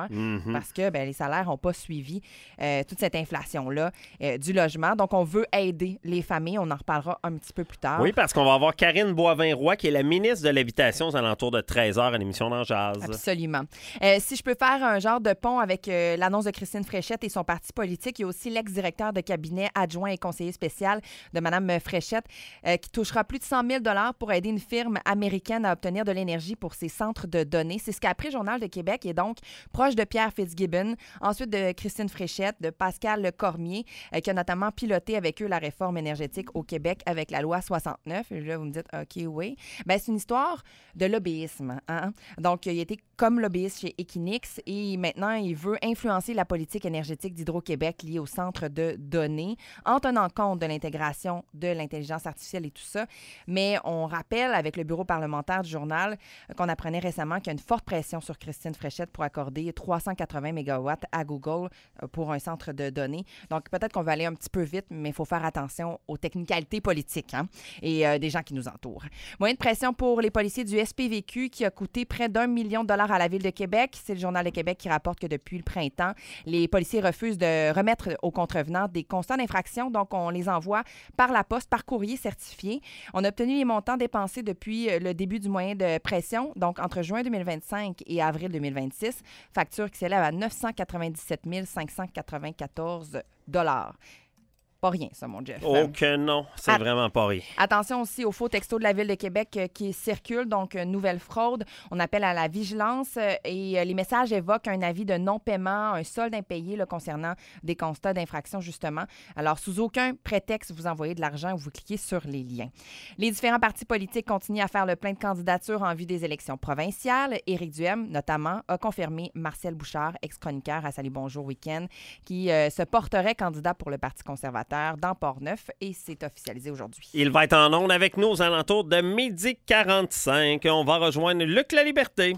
Speaker 2: supérieur
Speaker 1: Mm-hmm.
Speaker 2: parce que ben, les salaires n'ont pas suivi euh, toute cette inflation-là euh, du logement. Donc, on veut aider les familles. On en reparlera un petit peu plus tard.
Speaker 1: Oui, parce qu'on va avoir Karine Boivin-Roy, qui est la ministre de l'Habitation aux alentours de treize heures à l'émission d'En Jazz.
Speaker 2: Absolument. Euh, si je peux faire un genre de pont avec euh, l'annonce de Christine Fréchette et son parti politique, il y a aussi l'ex-directeur de cabinet adjoint et conseiller spécial de Mme Fréchette euh, qui touchera plus de cent mille pour aider une firme américaine à obtenir de l'énergie pour ses centres de données. C'est ce qu'a appris le Journal de Québec et donc proche de Pierre Fitzgibbon, ensuite de Christine Fréchette, de Pascal Cormier, euh, qui a notamment piloté avec eux la réforme énergétique au Québec avec la loi soixante-neuf. Et là, vous me dites, OK, oui. Ben, c'est une histoire de lobbyisme. Hein? Donc, il a été comme lobbyiste chez Equinix et maintenant, il veut influencer la politique énergétique d'Hydro-Québec liée au centre de données en tenant compte de l'intégration de l'intelligence artificielle et tout ça. Mais on rappelle avec le bureau parlementaire du journal qu'on apprenait récemment qu'il y a une forte pression sur Christine Fréchette pour accorder trois cent quatre-vingts mégawatts à Google pour un centre de données. Donc, peut-être qu'on va aller un petit peu vite, mais il faut faire attention aux technicalités politiques hein, et euh, des gens qui nous entourent. Moyen de pression pour les policiers du S P V Q qui a coûté près d'un million de dollars à la Ville de Québec. C'est le Journal de Québec qui rapporte que depuis le printemps, les policiers refusent de remettre aux contrevenants des constats d'infraction. Donc, on les envoie par la poste, par courrier certifié. On a obtenu les montants dépensés depuis le début du moyen de pression, donc entre juin deux mille vingt-cinq et avril deux mille vingt-six. Facture qui s'élève à neuf cent quatre-vingt-dix-sept mille cinq cent quatre-vingt-quatorze dollars. Pas rien, ça, mon Jeff.
Speaker 1: Oh que non, c'est
Speaker 2: At-
Speaker 1: vraiment pas rien.
Speaker 2: Attention aussi aux faux textos de la Ville de Québec euh, qui circulent, donc euh, nouvelle fraude. On appelle à la vigilance euh, et euh, les messages évoquent un avis de non-paiement, un solde impayé là, concernant des constats d'infraction, justement. Alors, sous aucun prétexte, vous envoyez de l'argent ou vous cliquez sur les liens. Les différents partis politiques continuent à faire le plein de candidatures en vue des élections provinciales. Éric Duhem, notamment, a confirmé Martial Bouchard, ex-chroniqueur à Salut Bonjour Week-end, qui euh, se porterait candidat pour le Parti conservateur dans Port-Neuf et c'est officialisé aujourd'hui.
Speaker 1: Il va être en ondes avec nous aux alentours de midi quarante-cinq. On va rejoindre Luc La Liberté.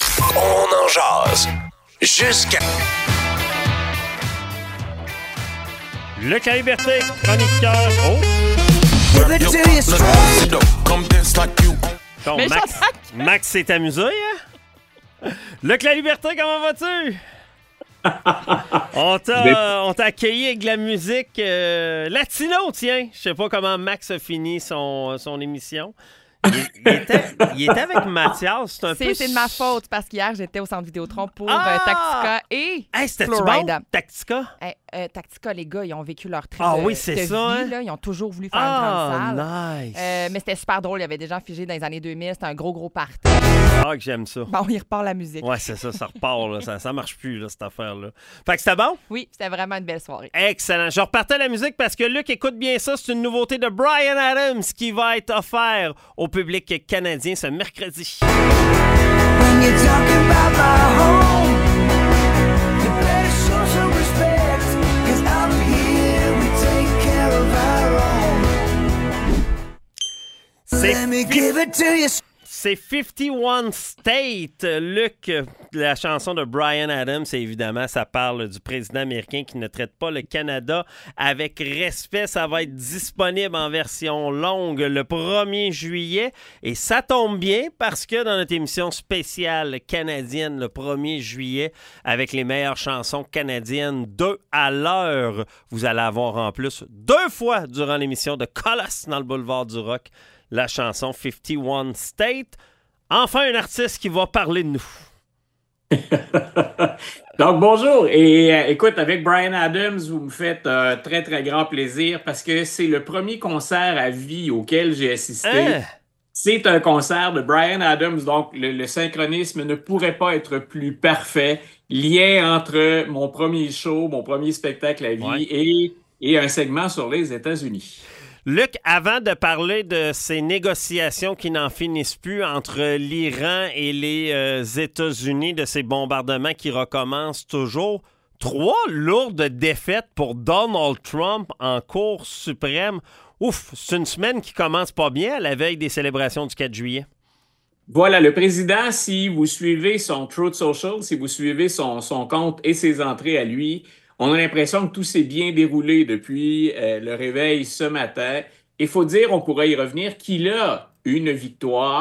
Speaker 3: On en jase jusqu'à...
Speaker 1: Luc La Liberté, chroniqueur. Oh! Bon,
Speaker 2: Mais
Speaker 1: Max, Max s'est amusé, hein? Luc La Liberté, comment vas-tu? on, t'a, on t'a accueilli avec de la musique euh, latino, tiens. Je sais pas comment Max a fini son, son émission. Il, il, était, il était avec Mathias. C'est, un
Speaker 2: C'est,
Speaker 1: peu...
Speaker 2: c'est de ma faute parce qu'hier, j'étais au centre Vidéotron pour
Speaker 1: Ah!
Speaker 2: euh, Tactica et
Speaker 1: Hey, c'était-tu
Speaker 2: Florida.
Speaker 1: bon, Tactica?
Speaker 2: Hey, euh, Tactica, les gars, ils ont vécu leur trip
Speaker 1: Ah
Speaker 2: de,
Speaker 1: oui, c'est
Speaker 2: de
Speaker 1: ça,
Speaker 2: vie.
Speaker 1: hein?
Speaker 2: Là. Ils ont toujours voulu faire une grande salle.
Speaker 1: Ah, nice.
Speaker 2: Euh, mais c'était super drôle. Il y avait des gens figés dans les années deux mille. C'était un gros, gros party.
Speaker 1: Ah, que j'aime ça.
Speaker 2: Bon, il repart la musique.
Speaker 1: Ouais, c'est ça, ça repart, là. Ça, ça marche plus, là, cette affaire-là. Fait que c'était bon?
Speaker 2: Oui, c'était vraiment une belle soirée.
Speaker 1: Excellent. Je repartais la musique parce que Luc, écoute bien ça. C'est une nouveauté de Bryan Adams qui va être offert au public canadien ce mercredi.
Speaker 4: When you're talking about my home, you better show some respect, 'cause out here we take care of our own.
Speaker 1: C'est
Speaker 4: Let me give it to you.
Speaker 1: C'est cinquante et un State. Luc, la chanson de Bryan Adams, et évidemment, ça parle du président américain qui ne traite pas le Canada avec respect. Ça va être disponible en version longue le premier juillet. Et ça tombe bien parce que dans notre émission spéciale canadienne le premier juillet, avec les meilleures chansons canadiennes deux à l'heure, vous allez avoir en plus deux fois durant l'émission de Colosse dans le boulevard du rock la chanson cinquante et un State. Enfin, un artiste qui va parler de nous.
Speaker 5: Donc, bonjour. Et euh, écoute, avec Bryan Adams, vous me faites un euh, très, très grand plaisir parce que c'est le premier concert à vie auquel j'ai assisté.
Speaker 1: Hein?
Speaker 5: C'est un concert de Bryan Adams, donc le, le synchronisme ne pourrait pas être plus parfait. Lien entre mon premier show, mon premier spectacle à vie
Speaker 1: Ouais.
Speaker 5: et, et un segment sur les États-Unis.
Speaker 1: Luc, avant de parler de ces négociations qui n'en finissent plus entre l'Iran et les euh, États-Unis, de ces bombardements qui recommencent toujours, trois lourdes défaites pour Donald Trump en Cour suprême. Ouf, c'est une semaine qui commence pas bien à la veille des célébrations du quatre juillet.
Speaker 5: Voilà, le président, si vous suivez son Truth Social, si vous suivez son, son compte et ses entrées à lui, on a l'impression que tout s'est bien déroulé depuis euh, le réveil ce matin. Il faut dire, on pourrait y revenir, qu'il a une victoire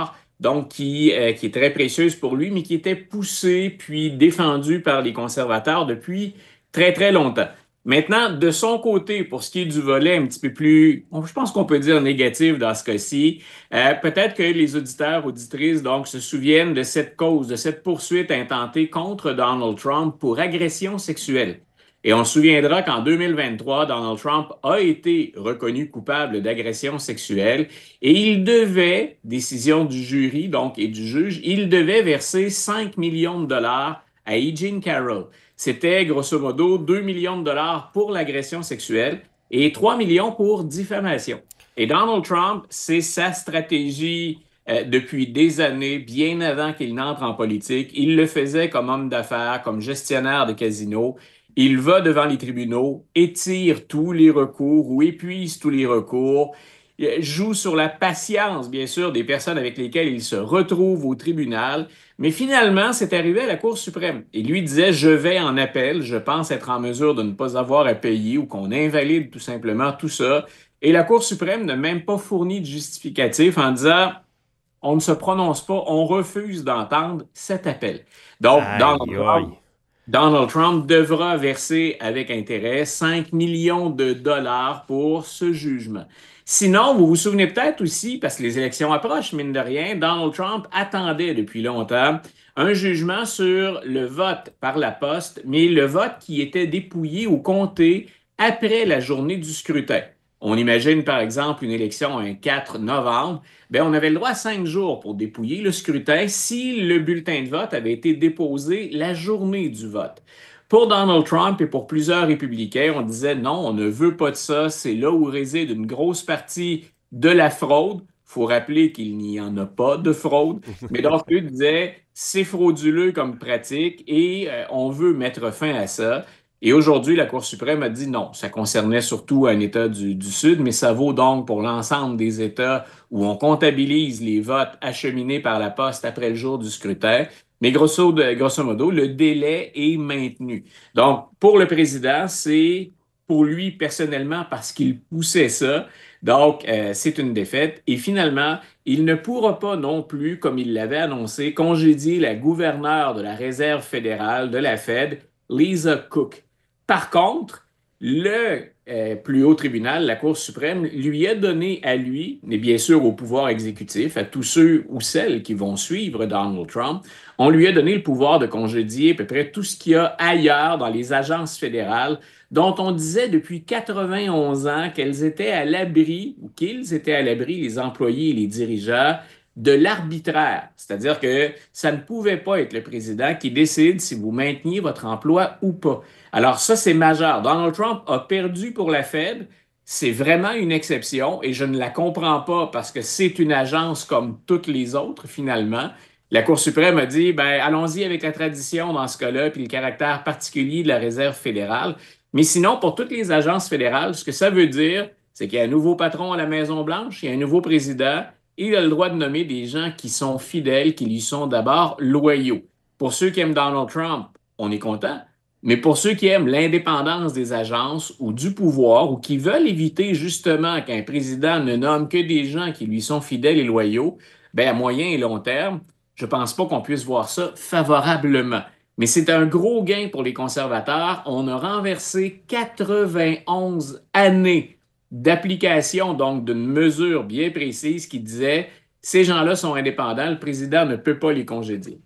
Speaker 5: donc qui, euh, qui est très précieuse pour lui, mais qui était poussée puis défendue par les conservateurs depuis très, très longtemps. Maintenant, de son côté, pour ce qui est du volet un petit peu plus, je pense qu'on peut dire négatif dans ce cas-ci, euh, peut-être que les auditeurs, auditrices, donc, se souviennent de cette cause, de cette poursuite intentée contre Donald Trump pour agression sexuelle. Et on se souviendra qu'en deux mille vingt-trois, Donald Trump a été reconnu coupable d'agression sexuelle et il devait, décision du jury donc et du juge, il devait verser cinq millions de dollars à E. Jean Carroll. C'était grosso modo deux millions de dollars pour l'agression sexuelle et trois millions pour diffamation. Et Donald Trump, c'est sa stratégie euh, depuis des années, bien avant qu'il n'entre en politique. Il le faisait comme homme d'affaires, comme gestionnaire de casino. Il va devant les tribunaux, étire tous les recours ou épuise tous les recours, joue sur la patience, bien sûr, des personnes avec lesquelles il se retrouve au tribunal. Mais finalement, c'est arrivé à la Cour suprême. Et lui disait, je vais en appel, je pense être en mesure de ne pas avoir à payer ou qu'on invalide tout simplement tout ça. Et la Cour suprême n'a même pas fourni de justificatif en disant, on ne se prononce pas, on refuse d'entendre cet appel. Donc, Donald Trump, Donald Trump devra verser avec intérêt cinq millions de dollars pour ce jugement. Sinon, vous vous souvenez peut-être aussi, parce que les élections approchent, mine de rien, Donald Trump attendait depuis longtemps un jugement sur le vote par la poste, mais le vote qui était dépouillé ou compté après la journée du scrutin. On imagine par exemple une élection un quatre novembre, bien, on avait le droit à cinq jours pour dépouiller le scrutin si le bulletin de vote avait été déposé la journée du vote. Pour Donald Trump et pour plusieurs républicains, on disait non, on ne veut pas de ça, c'est là où réside une grosse partie de la fraude. Il faut rappeler qu'il n'y en a pas de fraude, mais donc eux disaient c'est frauduleux comme pratique et euh, on veut mettre fin à ça. Et aujourd'hui, la Cour suprême a dit non, ça concernait surtout un État du, du Sud, mais ça vaut donc pour l'ensemble des États où on comptabilise les votes acheminés par la poste après le jour du scrutin. Mais grosso, grosso modo, le délai est maintenu. Donc, pour le président, c'est pour lui personnellement parce qu'il poussait ça. Donc, euh, c'est une défaite. Et finalement, il ne pourra pas non plus, comme il l'avait annoncé, congédier la gouverneure de la Réserve fédérale de la Fed, Lisa Cook. Par contre, le euh, plus haut tribunal, la Cour suprême, lui a donné à lui, mais bien sûr au pouvoir exécutif, à tous ceux ou celles qui vont suivre Donald Trump, on lui a donné le pouvoir de congédier à peu près tout ce qu'il y a ailleurs dans les agences fédérales dont on disait depuis quatre-vingt-onze ans qu'elles étaient à l'abri, ou qu'ils étaient à l'abri, les employés et les dirigeants, de l'arbitraire. C'est-à-dire que ça ne pouvait pas être le président qui décide si vous mainteniez votre emploi ou pas. Alors ça, c'est majeur. Donald Trump a perdu pour la Fed. C'est vraiment une exception et je ne la comprends pas parce que c'est une agence comme toutes les autres, finalement. La Cour suprême a dit, ben, allons-y avec la tradition dans ce cas-là, puis le caractère particulier de la Réserve fédérale. Mais sinon, pour toutes les agences fédérales, ce que ça veut dire, c'est qu'il y a un nouveau patron à la Maison-Blanche, il y a un nouveau président, et il a le droit de nommer des gens qui sont fidèles, qui lui sont d'abord loyaux. Pour ceux qui aiment Donald Trump, on est content. Mais pour ceux qui aiment l'indépendance des agences ou du pouvoir ou qui veulent éviter justement qu'un président ne nomme que des gens qui lui sont fidèles et loyaux, bien, à moyen et long terme, je ne pense pas qu'on puisse voir ça favorablement. Mais c'est un gros gain pour les conservateurs. On a renversé quatre-vingt-onze années d'application, donc d'une mesure bien précise qui disait ces gens-là sont indépendants, le président ne peut pas les congédier.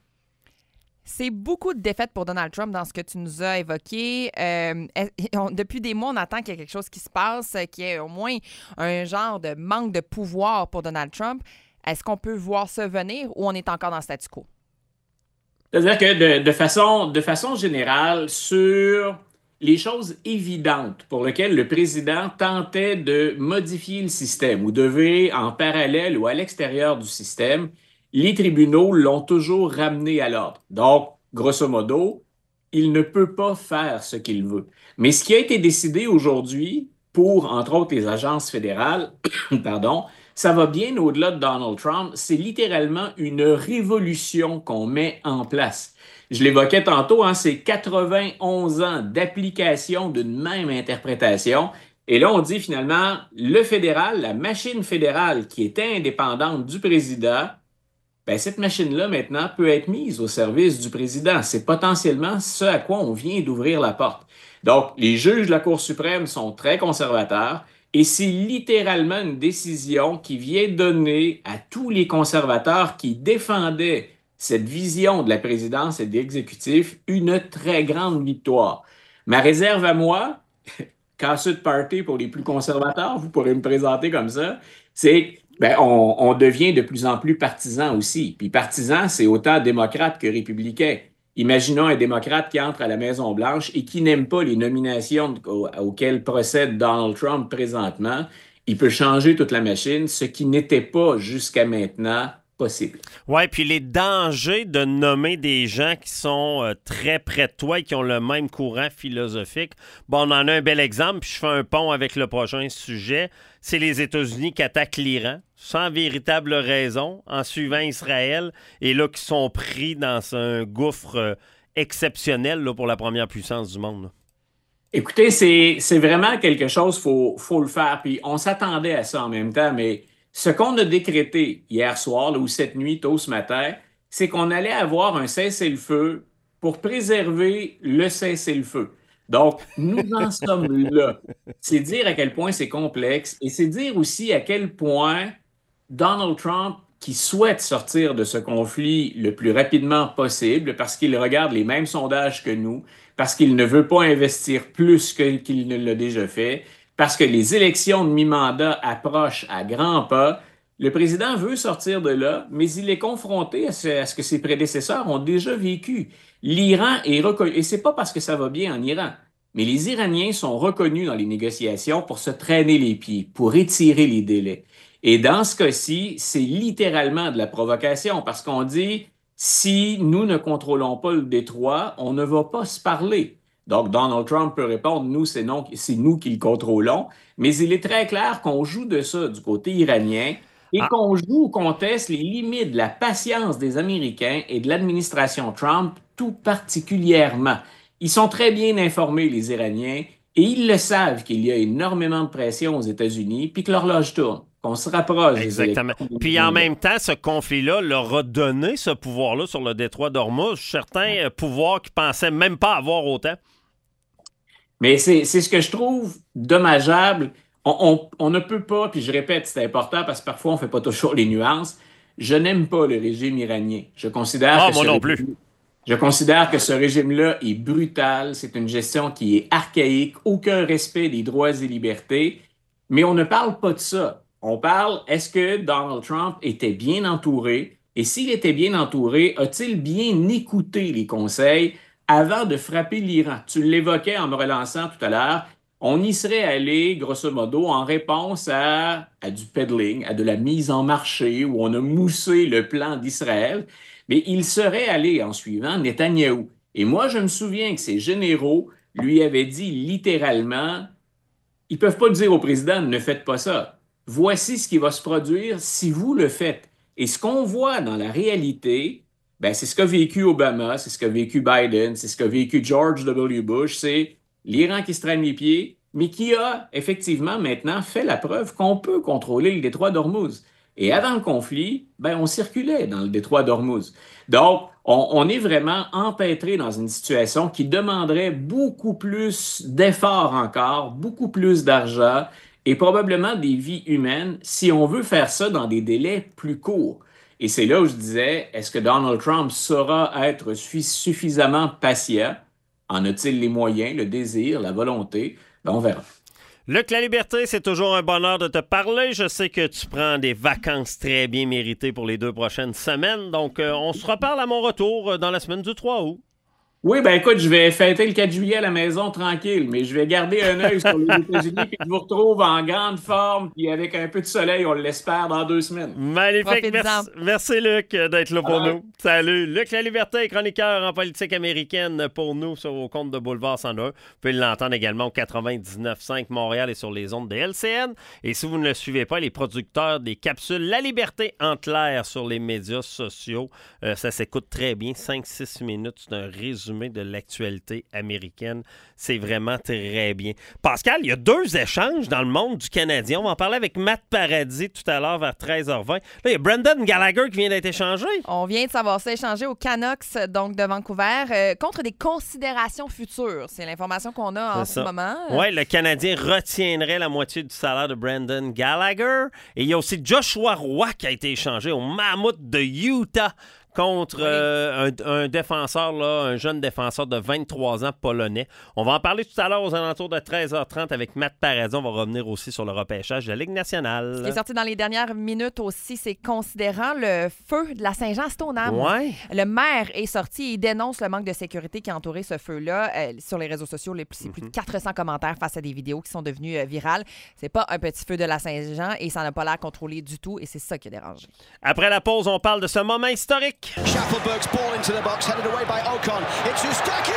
Speaker 2: C'est beaucoup de défaites pour Donald Trump dans ce que tu nous as évoqué. Euh, on, depuis des mois, on attend qu'il y ait quelque chose qui se passe, qu'il y ait au moins un genre de manque de pouvoir pour Donald Trump. Est-ce qu'on peut voir ça venir ou on est encore dans le statu quo?
Speaker 5: C'est-à-dire que de, de, façon, de façon générale, sur les choses évidentes pour lesquelles le président tentait de modifier le système ou devait en parallèle ou à l'extérieur du système, les tribunaux l'ont toujours ramené à l'ordre. Donc, grosso modo, il ne peut pas faire ce qu'il veut. Mais ce qui a été décidé aujourd'hui pour, entre autres, les agences fédérales, pardon, ça va bien au-delà de Donald Trump. C'est littéralement une révolution qu'on met en place. Je l'évoquais tantôt, hein, c'est quatre-vingt-onze ans d'application d'une même interprétation. Et là, on dit finalement, le fédéral, la machine fédérale qui était indépendante du président, ben, cette machine-là, maintenant, peut être mise au service du président. C'est potentiellement ce à quoi on vient d'ouvrir la porte. Donc, les juges de la Cour suprême sont très conservateurs et c'est littéralement une décision qui vient donner à tous les conservateurs qui défendaient cette vision de la présidence et de l'exécutif une très grande victoire. Ma réserve à moi, casseux de party pour les plus conservateurs, vous pourrez me présenter comme ça, c'est ben, on, on devient de plus en plus partisan aussi. Puis partisan, c'est autant démocrate que républicain. Imaginons un démocrate qui entre à la Maison-Blanche et qui n'aime pas les nominations au- auxquelles procède Donald Trump présentement. Il peut changer toute la machine, ce qui n'était pas jusqu'à maintenant possible.
Speaker 1: Oui, puis les dangers de nommer des gens qui sont euh, très près de toi et qui ont le même courant philosophique. Bon, on en a un bel exemple, puis je fais un pont avec le prochain sujet. C'est les États-Unis qui attaquent l'Iran, sans véritable raison, en suivant Israël, et là, qui sont pris dans un gouffre euh, exceptionnel là, pour la première puissance du monde. Là.
Speaker 5: Écoutez, c'est, c'est vraiment quelque chose, il faut, faut le faire. Puis on s'attendait à ça en même temps, mais ce qu'on a décrété hier soir là, ou cette nuit, tôt ce matin, c'est qu'on allait avoir un cessez-le-feu pour préserver le cessez-le-feu. Donc, nous en sommes là. C'est dire à quel point c'est complexe et c'est dire aussi à quel point Donald Trump, qui souhaite sortir de ce conflit le plus rapidement possible parce qu'il regarde les mêmes sondages que nous, parce qu'il ne veut pas investir plus que- qu'il ne l'a déjà fait, parce que les élections de mi-mandat approchent à grands pas. Le président veut sortir de là, mais il est confronté à ce, à ce que ses prédécesseurs ont déjà vécu. L'Iran est reconnu, et c'est pas parce que ça va bien en Iran, mais les Iraniens sont reconnus dans les négociations pour se traîner les pieds, pour étirer les délais. Et dans ce cas-ci, c'est littéralement de la provocation parce qu'on dit, si nous ne contrôlons pas le détroit, on ne va pas se parler. Donc, Donald Trump peut répondre, nous, c'est, non, c'est nous qui le contrôlons, mais il est très clair qu'on joue de ça du côté iranien et
Speaker 1: Ah.
Speaker 5: qu'on joue ou qu'on teste les limites de la patience des Américains et de l'administration Trump tout particulièrement. Ils sont très bien informés, les Iraniens, et ils le savent qu'il y a énormément de pression aux États-Unis, puis que l'horloge tourne, qu'on se rapproche des
Speaker 1: Exactement.
Speaker 5: élections.
Speaker 1: Puis en même temps, ce conflit-là leur a donné ce pouvoir-là sur le détroit d'Ormuz. Certains euh, pouvoirs qui pensaient même pas avoir autant.
Speaker 5: Mais c'est c'est ce que je trouve dommageable. On, on- on ne peut pas, puis je répète, c'est important parce que parfois on ne fait pas toujours les nuances. Je n'aime pas le régime iranien. Je considère
Speaker 1: Ah,
Speaker 5: que
Speaker 1: moi
Speaker 5: ce
Speaker 1: non
Speaker 5: régime-
Speaker 1: plus.
Speaker 5: Je considère que ce régime-là est brutal. C'est une gestion qui est archaïque, aucun respect des droits et libertés. Mais on ne parle pas de ça. On parle, est-ce que Donald Trump était bien entouré? Et s'il était bien entouré, a-t-il bien écouté les conseils avant de frapper l'Iran? Tu l'évoquais en me relançant tout à l'heure. On y serait allé, grosso modo, en réponse à, à du peddling, à de la mise en marché, où on a moussé le plan d'Israël. Mais il serait allé en suivant Netanyahou. Et moi, je me souviens que ces généraux lui avaient dit littéralement, ils ne peuvent pas dire au président, ne faites pas ça. Voici ce qui va se produire si vous le faites. Et ce qu'on voit dans la réalité, ben, c'est ce qu'a vécu Obama, c'est ce qu'a vécu Biden, c'est ce qu'a vécu George W. Bush, c'est l'Iran qui se traîne les pieds, mais qui a effectivement maintenant fait la preuve qu'on peut contrôler le détroit d'Ormuz. Et avant le conflit, ben, on circulait dans le détroit d'Ormuz. Donc, on, on est vraiment empêtré dans une situation qui demanderait beaucoup plus d'efforts encore, beaucoup plus d'argent et probablement des vies humaines si on veut faire ça dans des délais plus courts. Et c'est là où je disais, est-ce que Donald Trump saura être suffi- suffisamment patient? En a-t-il les moyens, le désir, la volonté? Ben, on verra.
Speaker 1: Luc La Liberté, c'est toujours un bonheur de te parler. Je sais que tu prends des vacances très bien méritées pour les deux prochaines semaines. Donc, euh, on se reparle à mon retour euh, dans la semaine du trois août.
Speaker 5: Oui, ben écoute, je vais fêter le quatre juillet à la maison tranquille, mais je vais garder un œil sur les États-Unis puis je vous retrouve en grande forme puis avec un peu de soleil, on l'espère, dans deux semaines.
Speaker 1: Magnifique.
Speaker 2: Profite-en.
Speaker 1: Merci, merci, Luc, euh, d'être là pour
Speaker 5: Bye.
Speaker 1: nous. Salut. Luc La Liberté, chroniqueur en politique américaine pour nous sur au compte de Boulevard cent un. Vous pouvez l'entendre également au quatre-vingt-dix-neuf cinq Montréal et sur les ondes de L C N. Et si vous ne le suivez pas, les producteurs des capsules La Liberté en clair sur les médias sociaux, euh, ça s'écoute très bien. cinq six minutes, c'est un résumé résumé de l'actualité américaine. C'est vraiment très bien. Pascal, il y a deux échanges dans le monde du Canadien. On va en parler avec Matt Paradis tout à l'heure vers treize heures vingt. Là, il y a Brendan Gallagher qui vient d'être échangé.
Speaker 2: On vient de savoir ça échangé aux Canucks donc de Vancouver euh, contre des considérations futures. C'est l'information qu'on a en
Speaker 1: C'est
Speaker 2: ce
Speaker 1: ça.
Speaker 2: moment.
Speaker 1: Oui, le Canadien retiendrait la moitié du salaire de Brendan Gallagher. Et il y a aussi Joshua Roy qui a été échangé au Mammoth de Utah contre
Speaker 2: Oui.
Speaker 1: euh, un, un défenseur, là, un jeune défenseur de vingt-trois ans polonais. On va en parler tout à l'heure aux alentours de treize heures trente avec Matt Paradis. On va revenir aussi sur le repêchage de la Ligue nationale.
Speaker 2: Ce qui est sorti dans les dernières minutes aussi, c'est considérant le feu de la Saint-Jean-Stoneham.
Speaker 1: Ouais.
Speaker 2: Le maire est sorti et il dénonce le manque de sécurité qui a entouré ce feu-là. Euh, sur les réseaux sociaux, les- c'est plus de quatre cents commentaires face à des vidéos qui sont devenues euh, virales. C'est pas un petit feu de la Saint-Jean et ça n'a pas l'air contrôlé du tout et c'est ça qui a dérangé.
Speaker 1: Après la pause, on parle de ce moment historique.
Speaker 6: Shuffleberg's ball into the box, headed away by Ocon. It's Eustachio!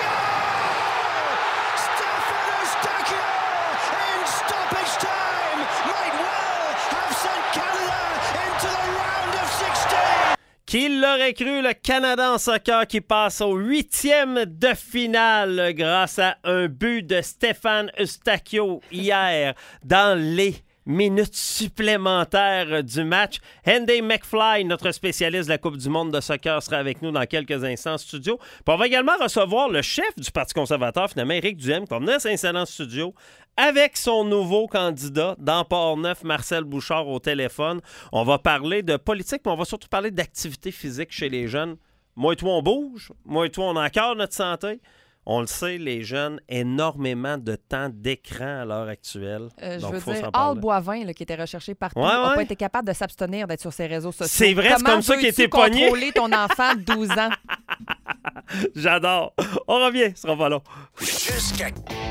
Speaker 6: Stefan Eustachio in stoppage time might well have sent Canada into the round of sixteen.
Speaker 1: Qui l'aurait cru, le Canada en soccer qui passe au huitième de finale grâce à un but de Stéphane Eustachio hier dans les minutes supplémentaires du match. Andy McFly, notre spécialiste de la Coupe du monde de soccer, sera avec nous dans quelques instants en studio. Puis on va également recevoir le chef du Parti conservateur, finalement, Éric Duhaime, qui va venir s'installer en studio avec son nouveau candidat dans Port-Neuf, Marcel Bouchard, au téléphone. On va parler de politique, mais on va surtout parler d'activité physique chez les jeunes. Moi et toi, on bouge. Moi et toi, on a encore notre santé. On le sait, les jeunes, énormément de temps d'écran à l'heure actuelle.
Speaker 2: Euh, je
Speaker 1: Donc,
Speaker 2: veux
Speaker 1: faut
Speaker 2: dire,
Speaker 1: s'en
Speaker 2: Al
Speaker 1: parler.
Speaker 2: Boivin, là, qui était recherché partout,
Speaker 1: Ouais,
Speaker 2: n'a
Speaker 1: ouais.
Speaker 2: pas été capable de s'abstenir d'être sur ses réseaux sociaux.
Speaker 1: C'est vrai, c'est
Speaker 2: Comment
Speaker 1: comme ça qu'il
Speaker 2: veux-tu
Speaker 1: était pogné.
Speaker 2: contrôler ton enfant de douze ans?
Speaker 1: J'adore. On revient, ce sera pas long.
Speaker 3: Jusqu'à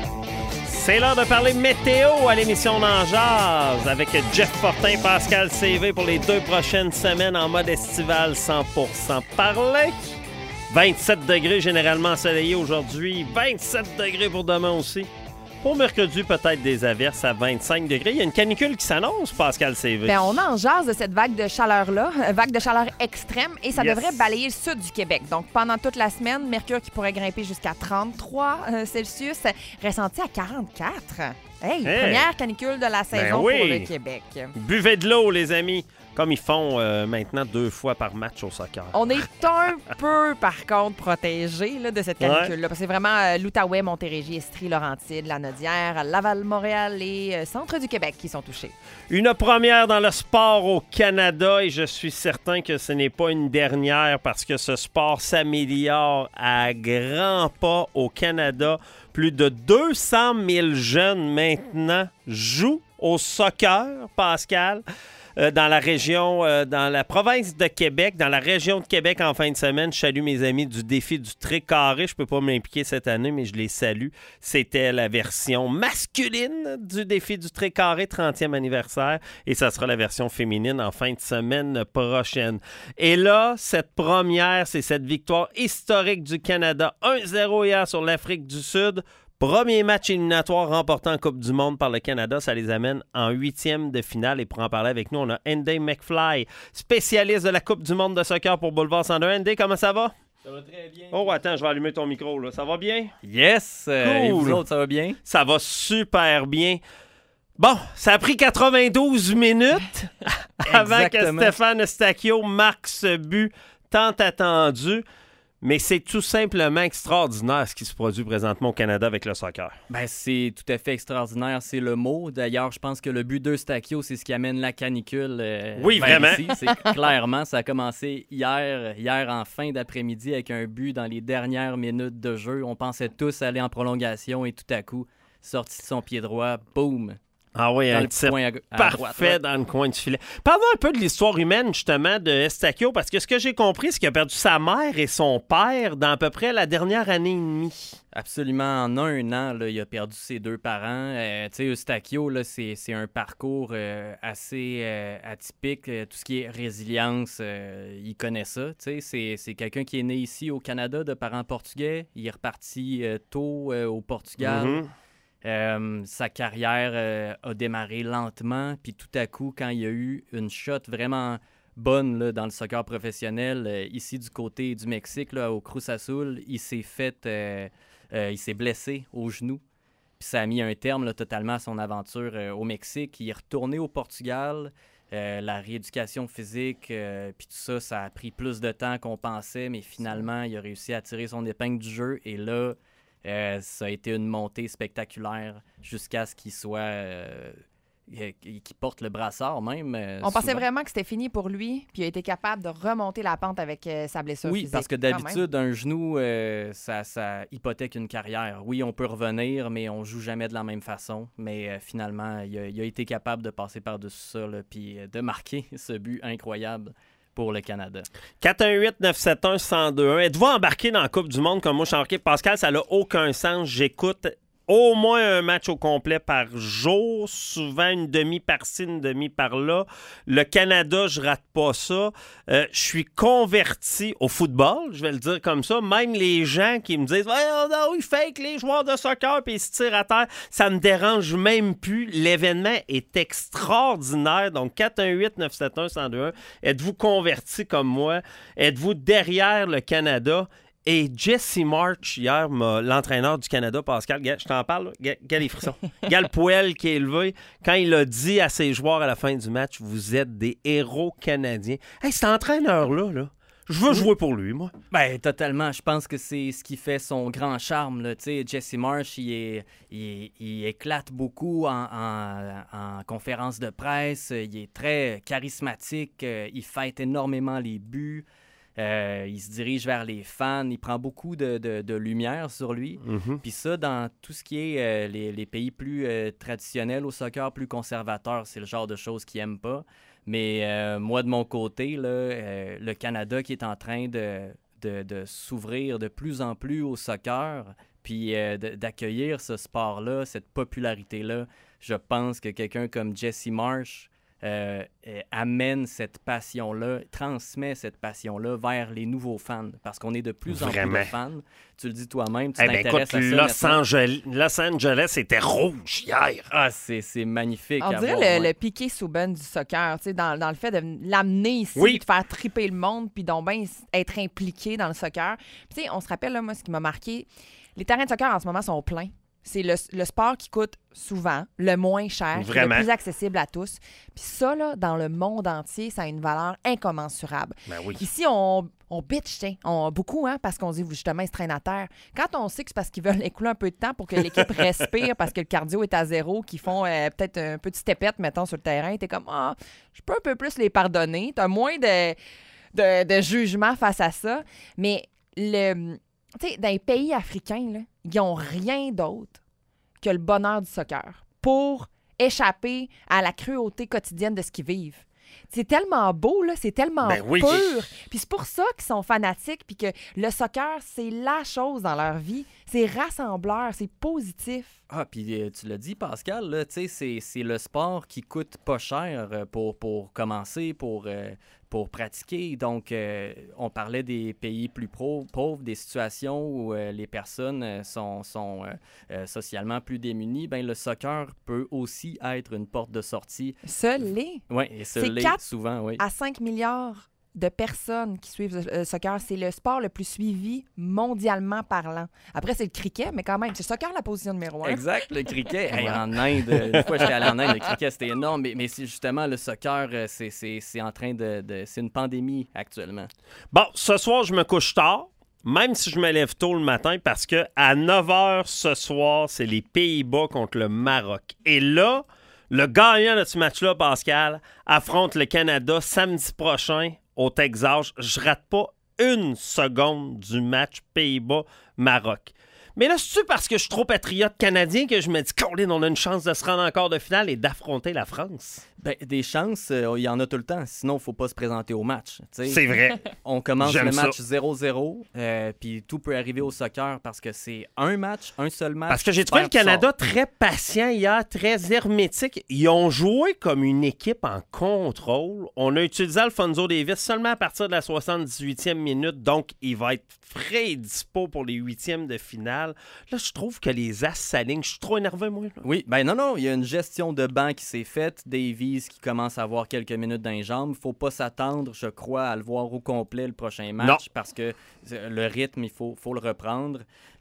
Speaker 1: C'est l'heure de parler météo à l'émission d'En Jazz avec Jeff Fortin, Pascal C V pour les deux prochaines semaines en mode estival cent pour cent parlé. vingt-sept degrés généralement ensoleillé aujourd'hui. vingt-sept degrés pour demain aussi. Pour mercredi, peut-être des averses à vingt-cinq degrés. Il y a une canicule qui s'annonce, Pascal C V.
Speaker 2: Ben, on en jase de cette vague de chaleur-là, euh, vague de chaleur extrême, et ça
Speaker 1: Yes.
Speaker 2: devrait balayer le sud du Québec. Donc, pendant toute la semaine, mercure qui pourrait grimper jusqu'à trente-trois euh, Celsius, ressenti à quarante-quatre. Hey,
Speaker 1: Hey.
Speaker 2: première canicule de la saison
Speaker 1: oui.
Speaker 2: pour le Québec.
Speaker 1: Buvez de l'eau, les amis, comme ils font euh, maintenant deux fois par match au soccer.
Speaker 2: On est un peu, par contre, protégé là, de cette canicule-là. Parce que c'est vraiment euh, l'Outaouais, Montérégie, Estrie, Laurentide, Lanaudière, Laval, Montréal et euh, Centre du Québec qui sont touchés.
Speaker 1: Une première dans le sport au Canada et je suis certain que ce n'est pas une dernière parce que ce sport s'améliore à grands pas au Canada. Plus de deux cent mille jeunes maintenant jouent au soccer, Pascal. Euh, dans la région, euh, dans la province de Québec, dans la région de Québec en fin de semaine. Je salue mes amis du défi du Tricarré. Je peux pas m'impliquer cette année, mais je les salue. C'était la version masculine du défi du Tricarré, trentième anniversaire, et ça sera la version féminine en fin de semaine prochaine. Et là, cette première, c'est cette victoire historique du Canada, un zéro hier sur l'Afrique du Sud. Premier match éliminatoire remporté en Coupe du monde par le Canada, ça les amène en huitième de finale. Et pour en parler avec nous, on a Andy McFly, spécialiste de la Coupe du monde de soccer pour Boulevard cent deux. Andy, comment ça va?
Speaker 7: Ça va très bien.
Speaker 1: Oh, attends, je vais allumer ton micro, là. Ça va bien?
Speaker 7: Yes! euh, et
Speaker 1: Cool.
Speaker 7: vous autres, ça va bien?
Speaker 1: Ça va super bien. Bon, ça a pris quatre-vingt-douze minutes avant que
Speaker 7: Exactement.
Speaker 1: Stéphane Eustachio marque ce but tant attendu. Mais c'est tout simplement extraordinaire ce qui se produit présentement au Canada avec le soccer.
Speaker 7: Ben, c'est tout à fait extraordinaire, c'est le mot. D'ailleurs, je pense que le but d'Eustachio, c'est ce qui amène la canicule. euh,
Speaker 1: Oui,
Speaker 7: vers
Speaker 1: vraiment.
Speaker 7: ici. C'est clairement, ça a commencé hier, hier en fin d'après-midi avec un but dans les dernières minutes de jeu. On pensait tous aller en prolongation et tout à coup, sorti de son pied droit, boum!
Speaker 1: Ah oui,
Speaker 7: Dans
Speaker 1: un
Speaker 7: le
Speaker 1: tir
Speaker 7: coin à, à
Speaker 1: parfait
Speaker 7: droite, ouais.
Speaker 1: dans le coin du filet. Parlons un peu de l'histoire humaine, justement, de Eustachio, parce que ce que j'ai compris, c'est qu'il a perdu sa mère et son père dans à peu près la dernière année et demie.
Speaker 7: Absolument. En un an, là, il a perdu ses deux parents. Euh, tu sais, Eustachio, là, c'est, c'est un parcours euh, assez euh, atypique. Euh, Tout ce qui est résilience, euh, il connaît ça. Tu sais, c'est, c'est quelqu'un qui est né ici au Canada de parents portugais. Il est reparti euh, tôt euh, au Portugal.
Speaker 1: Mhm.
Speaker 7: Euh, sa carrière euh, a démarré lentement, puis tout à coup, quand il y a eu une shot vraiment bonne là, dans le soccer professionnel. Euh, ici, du côté du Mexique, là, au Cruz Azul, il s'est fait... Euh, euh, il s'est blessé au genou. Puis ça a mis un terme là, totalement à son aventure euh, au Mexique. Il est retourné au Portugal. Euh, la rééducation physique, euh, puis tout ça, ça a pris plus de temps qu'on pensait, mais finalement, il a réussi à tirer son épingle du jeu. Et là, euh, ça a été une montée spectaculaire jusqu'à ce qu'il soit... Euh, qu'il porte le brassard même. Euh,
Speaker 2: On pensait
Speaker 7: souvent.
Speaker 2: vraiment que c'était fini pour lui, puis il a été capable de remonter la pente avec euh, sa blessure
Speaker 7: Oui,
Speaker 2: physique.
Speaker 7: parce que
Speaker 2: quand même.
Speaker 7: d'habitude, un genou, euh, ça, ça hypothèque une carrière. Oui, on peut revenir, mais on joue jamais de la même façon. Mais euh, finalement, il a, il a été capable de passer par-dessus ça, là, puis euh, de marquer ce but incroyable pour le Canada.
Speaker 1: quatre un huit neuf sept un un zéro deux un. Êtes-vous embarqué dans la Coupe du Monde comme moi, je suis embarqué? Pascal, ça n'a aucun sens. J'écoute au moins un match au complet par jour, souvent une demi par-ci, une demi par-là. Le Canada, je rate pas ça. Euh, je suis converti au football, je vais le dire comme ça. Même les gens qui me disent « Oh non, ils fake les joueurs de soccer puis ils se tirent à terre », ça me dérange même plus. L'événement est extraordinaire. Donc, quatre un huit neuf sept un un zéro deux un. Êtes-vous converti comme moi? Êtes-vous derrière le Canada? Et Jesse March, hier, m'a- l'entraîneur du Canada, Pascal, gars, je t'en parle, gars, gars, les frissons. Gars, le poêle qui est élevé, quand il a dit à ses joueurs à la fin du match, vous êtes des héros canadiens. Hey, cet entraîneur-là, là, je veux jouer pour lui, moi.
Speaker 7: Ben, totalement. Je pense que c'est ce qui fait son grand charme. Là. Tu sais, Jesse Marsh, il, est, il, il éclate beaucoup en, en, en conférence de presse. Il est très charismatique. Euh, Il fête énormément les buts. Euh, il se dirige vers les fans. Il prend beaucoup de, de, de lumière sur lui.
Speaker 1: Mhm.
Speaker 7: Puis ça, dans tout ce qui est euh, les, les pays plus euh, traditionnels au soccer, plus conservateurs, c'est le genre de choses qu'ils n'aiment pas. Mais euh, moi, de mon côté, là, euh, le Canada qui est en train de, de, de s'ouvrir de plus en plus au soccer, puis euh, de- d'accueillir ce sport-là, cette popularité-là, je pense que quelqu'un comme Jesse Marsh euh, euh, amène cette passion-là, transmet cette passion-là vers les nouveaux fans. Parce qu'on est de plus en plus
Speaker 1: Vraiment.
Speaker 7: de fans. Tu le dis toi-même, tu
Speaker 1: Eh ben,
Speaker 7: t'intéresses
Speaker 1: écoute,
Speaker 7: à ça
Speaker 1: Los
Speaker 7: maintenant.
Speaker 1: Angeles, Los Angeles était rouge hier.
Speaker 7: Ah, c'est c'est magnifique
Speaker 2: On
Speaker 7: à
Speaker 2: dirait
Speaker 7: voir,
Speaker 2: le,
Speaker 7: ouais.
Speaker 2: le Piqué Souban du soccer, tu sais, dans, dans le fait de l'amener ici,
Speaker 1: Oui.
Speaker 2: puis de faire triper le monde, puis donc ben être impliqué dans le soccer. Puis, tu sais, on se rappelle, là, moi, ce qui m'a marqué, les terrains de soccer en ce moment sont pleins. C'est le, le sport qui coûte souvent le moins cher, qui est
Speaker 1: Vraiment.
Speaker 2: le plus accessible à tous. Puis ça, là, dans le monde entier, ça a une valeur incommensurable.
Speaker 1: Ben oui.
Speaker 2: Ici, on, on bitch, tiens, on, beaucoup, hein, parce qu'on dit, justement, ils se traînent à terre. Quand on sait que c'est parce qu'ils veulent écouler un peu de temps pour que l'équipe respire, parce que le cardio est à zéro, qu'ils font euh, peut-être un petit stepette, mettons, sur le terrain, t'es comme, ah, je peux un peu plus les pardonner. T'as moins de, de, de jugement face à ça. Mais, le, tu sais, dans les pays africains, là, ils n'ont rien d'autre que le bonheur du soccer pour échapper à la cruauté quotidienne de ce qu'ils vivent. C'est tellement beau, là, c'est tellement
Speaker 1: Ben oui.
Speaker 2: pur. Puis c'est pour ça qu'ils sont fanatiques, puis que le soccer, c'est la chose dans leur vie. C'est rassembleur, c'est positif.
Speaker 7: Ah, puis euh, tu l'as dit, Pascal, là, tu sais, c'est, c'est le sport qui coûte pas cher euh, pour, pour commencer, pour, euh, pour pratiquer. Donc, euh, on parlait des pays plus pro- pauvres, des situations où euh, les personnes euh, sont, sont euh, euh, socialement plus démunies. Ben, le soccer peut aussi être une porte de sortie.
Speaker 2: Ça l'est.
Speaker 7: Oui, et ça
Speaker 2: C'est
Speaker 7: l'est
Speaker 2: quatre
Speaker 7: souvent, oui.
Speaker 2: À cinq milliards de personnes qui suivent le le soccer, c'est le sport le plus suivi mondialement parlant. Après, c'est le cricket, mais quand même, c'est le soccer la position numéro un.
Speaker 7: Exact, le cricket. Hey, en Inde, euh, une fois j'étais allé en Inde, le cricket c'était énorme, mais, mais c'est justement le soccer, euh, c'est, c'est, c'est en train de, de- C'est une pandémie actuellement.
Speaker 1: Bon, ce soir, je me couche tard, même si je me lève tôt le matin, parce que à neuf heures ce soir, c'est les Pays-Bas contre le Maroc. Et là, le gagnant de ce match-là, Pascal, affronte le Canada samedi prochain au Texas. Je rate pas une seconde du match Pays-Bas-Maroc. Mais là, c'est-tu parce que je suis trop patriote canadien que je me dis, Colin, on a une chance de se rendre en quart de finale et d'affronter la France?
Speaker 7: Ben, des chances, euh, il y en a tout le temps, sinon il ne faut pas se présenter au match. tu sais.
Speaker 1: C'est vrai.
Speaker 7: On commence
Speaker 1: J'aime
Speaker 7: le
Speaker 1: ça.
Speaker 7: match zéro zéro, euh, puis tout peut arriver au soccer parce que c'est un match, un seul match.
Speaker 1: Parce que j'ai
Speaker 7: tu
Speaker 1: trouvé le
Speaker 7: perds, tu
Speaker 1: Canada
Speaker 7: sors.
Speaker 1: très patient hier, très hermétique. Ils ont joué comme une équipe en contrôle. On a utilisé Alphonso Davies seulement à partir de la soixante-dix-huitième minute, donc il va être frais et dispo pour les huitièmes de finale. mondial. Là, je trouve que les As s'alignent. Je suis trop énervé, moi. Là.
Speaker 7: Oui, ben non, non, il y a une gestion de banc qui s'est faite. Davies qui commence à avoir quelques minutes dans les jambes. Il faut pas s'attendre, je crois, à le voir au complet le prochain match
Speaker 1: Non.
Speaker 7: parce que le rythme, il faut, faut le reprendre.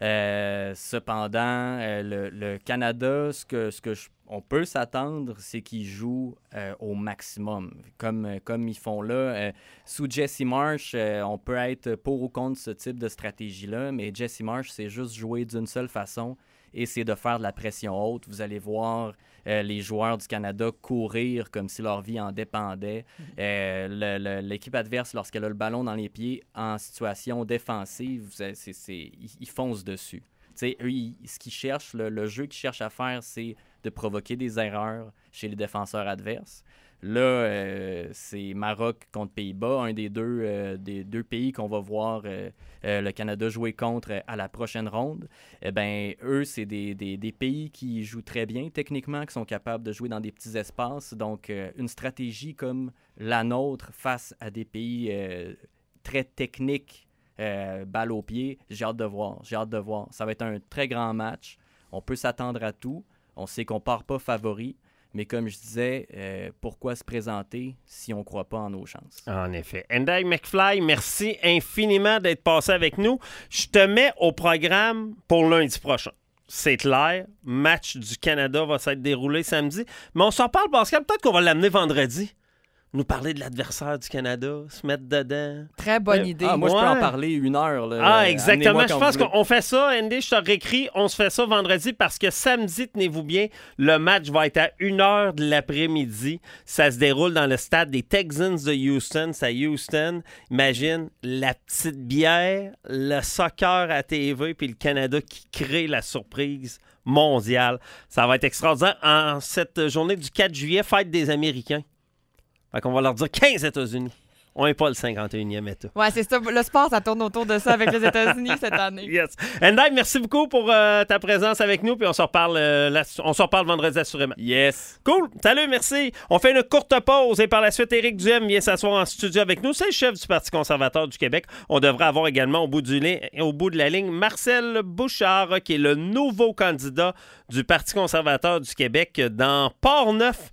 Speaker 7: Euh, cependant, euh, le, le Canada, ce que, ce que je on peut s'attendre, c'est qu'ils jouent euh, au maximum, comme, euh, comme ils font là. Euh, sous Jesse Marsh, euh, on peut être pour ou contre ce type de stratégie-là, mais Jesse Marsh, c'est juste jouer d'une seule façon et c'est de faire de la pression haute. Vous allez voir euh, les joueurs du Canada courir comme si leur vie en dépendait. Euh, le, le, l'équipe adverse, lorsqu'elle a le ballon dans les pieds en situation défensive, c'est, c'est, c'est, ils, ils foncent dessus. T'sais, eux, ils, ce qu'ils cherchent, le, le jeu qu'ils cherchent à faire, c'est de provoquer des erreurs chez les défenseurs adverses. Là, euh, c'est Maroc contre Pays-Bas, un des deux, euh, des deux pays qu'on va voir euh, euh, le Canada jouer contre à la prochaine ronde. Eh bien, eux, c'est des, des, des pays qui jouent très bien techniquement, qui sont capables de jouer dans des petits espaces. Donc, euh, une stratégie comme la nôtre face à des pays euh, très techniques, Euh, balle au pied, j'ai hâte de voir, j'ai hâte de voir. Ça va être un très grand match. On peut s'attendre à tout. On sait qu'on part pas favori, mais comme je disais, euh, pourquoi se présenter si on ne croit pas en nos chances?
Speaker 1: En effet. Ndai McFly, merci infiniment d'être passé avec nous. Je te mets au programme pour lundi prochain. C'est clair, match du Canada va s'être déroulé samedi. Mais on s'en parle, Pascal, peut-être qu'on va l'amener vendredi. Nous parler de l'adversaire du Canada, se mettre dedans.
Speaker 2: Très bonne
Speaker 1: Euh,
Speaker 2: idée.
Speaker 7: Ah, moi, je peux
Speaker 1: Ouais.
Speaker 7: en parler une heure. Là.
Speaker 1: Ah,
Speaker 7: Euh,
Speaker 1: exactement.
Speaker 7: amenez-moi
Speaker 1: Je
Speaker 7: quand
Speaker 1: pense
Speaker 7: vous voulez.
Speaker 1: qu'on fait ça, Andy, je te réécris. On se fait ça vendredi parce que samedi, tenez-vous bien, le match va être à une heure de l'après-midi. Ça se déroule dans le stade des Texans de Houston. C'est à Houston. Imagine la petite bière, le soccer à T V, puis le Canada qui crée la surprise mondiale. Ça va être extraordinaire. En cette journée du quatre juillet, fête des Américains. Fait qu'on va leur dire quinze États-Unis. On n'est pas le cinquante et unième État.
Speaker 2: Ouais, c'est ça. Le sport, ça tourne autour de ça avec les États-Unis cette année.
Speaker 1: Yes. Ndai, merci beaucoup pour euh, ta présence avec nous. Puis on se reparle, euh, la- on se reparle vendredi assurément.
Speaker 7: Yes.
Speaker 1: Cool. Salut, merci. On fait une courte pause et par la suite, Éric Duhem vient s'asseoir en studio avec nous. C'est le chef du Parti conservateur du Québec. On devrait avoir également au bout, du li- au bout de la ligne Marcel Bouchard, qui est le nouveau candidat du Parti conservateur du Québec dans Port-Neuf.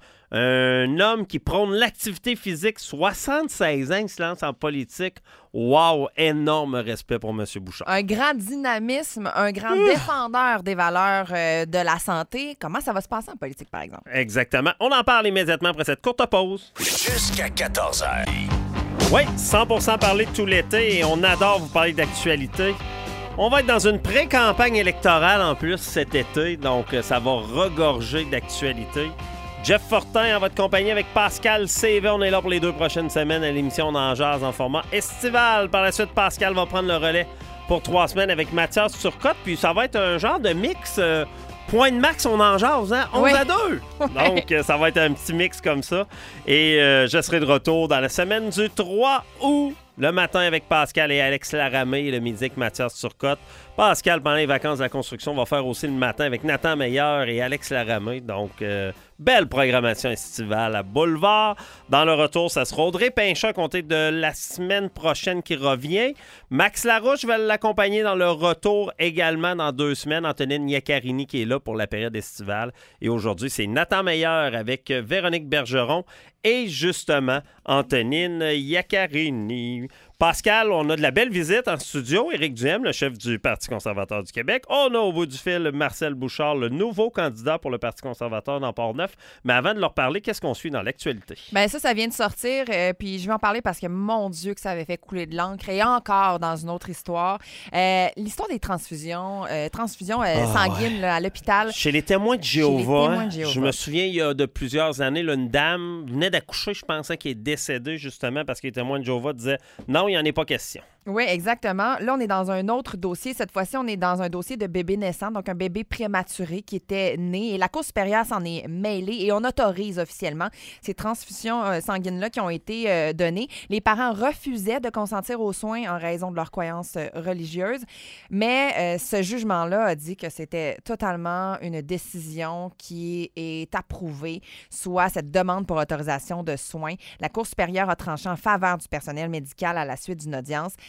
Speaker 1: Un homme qui prône l'activité physique, soixante-seize ans, il se lance en politique. Wow, énorme respect pour M. Bouchard.
Speaker 2: Un grand dynamisme, un grand défendeur des valeurs euh, de la santé. Comment ça va se passer en politique, par exemple?
Speaker 1: Exactement. On en parle immédiatement après cette courte pause.
Speaker 3: Jusqu'à quatorze heures.
Speaker 1: Oui, cent pour cent parler de tout l'été et on adore vous parler d'actualité. On va être dans une pré-campagne électorale en plus cet été, donc euh, ça va regorger d'actualité. Jeff Fortin en votre compagnie avec Pascal C V. On est là pour les deux prochaines semaines à l'émission On en jase en format estival. Par la suite, Pascal va prendre le relais pour trois semaines avec Mathias Turcotte. Puis ça va être un genre de mix euh, point de max, on en jase, hein? onze
Speaker 2: Oui.
Speaker 1: à deux. Donc, euh, ça va être un petit mix comme ça. Et euh, je serai de retour dans la semaine du trois août. Le matin avec Pascal et Alex Laramé et le midi avec Mathias Turcotte. Pascal, pendant les vacances de la construction, va faire aussi le matin avec Nathan Meilleur et Alex Laramé. Donc, euh, belle programmation estivale à Boulevard. Dans le retour, ça sera Audrey Pinchot, compté de la semaine prochaine qui revient. Max Larouche va l'accompagner dans le retour également dans deux semaines. Antonine Iaccarini qui est là pour la période estivale. Et aujourd'hui, c'est Nathan Meilleur avec Véronique Bergeron et justement Antonine Iaccarini. Pascal, on a de la belle visite en studio. Éric Duhem, le chef du Parti conservateur du Québec. On a au bout du fil Marcel Bouchard, le nouveau candidat pour le Parti conservateur dans Port-Neuf. Mais avant de leur parler, qu'est-ce qu'on suit dans l'actualité?
Speaker 2: Ben ça, ça vient de sortir, euh, puis je vais en parler parce que, mon Dieu, que ça avait fait couler de l'encre. Et encore, dans une autre histoire, euh, l'histoire des transfusions, euh, transfusions euh,
Speaker 1: Ah,
Speaker 2: sanguines
Speaker 1: ouais.
Speaker 2: là, à l'hôpital.
Speaker 1: Chez les témoins de
Speaker 2: Chez les
Speaker 1: Jéhovah,
Speaker 2: témoins de
Speaker 1: hein,
Speaker 2: Jéhovah.
Speaker 1: je me souviens, il y a de plusieurs années, là, une dame venait d'accoucher, je pensais, qui est décédée justement parce que les témoins de Jéhovah disaient « Non, il n'y en est pas question ».
Speaker 2: Oui, exactement. Là, on est dans un autre dossier. Cette fois-ci, on est dans un dossier de bébé naissant, donc un bébé prématuré qui était né. Et la Cour supérieure s'en est mêlée et on autorise officiellement ces transfusions euh, sanguines-là qui ont été euh, données. Les parents refusaient de consentir aux soins en raison de leurs croyances euh, religieuses. Mais euh, ce jugement-là a dit que c'était totalement une décision qui est approuvée, soit cette demande pour autorisation de soins. La Cour supérieure a tranché en faveur du personnel médical à la suite d'une audience.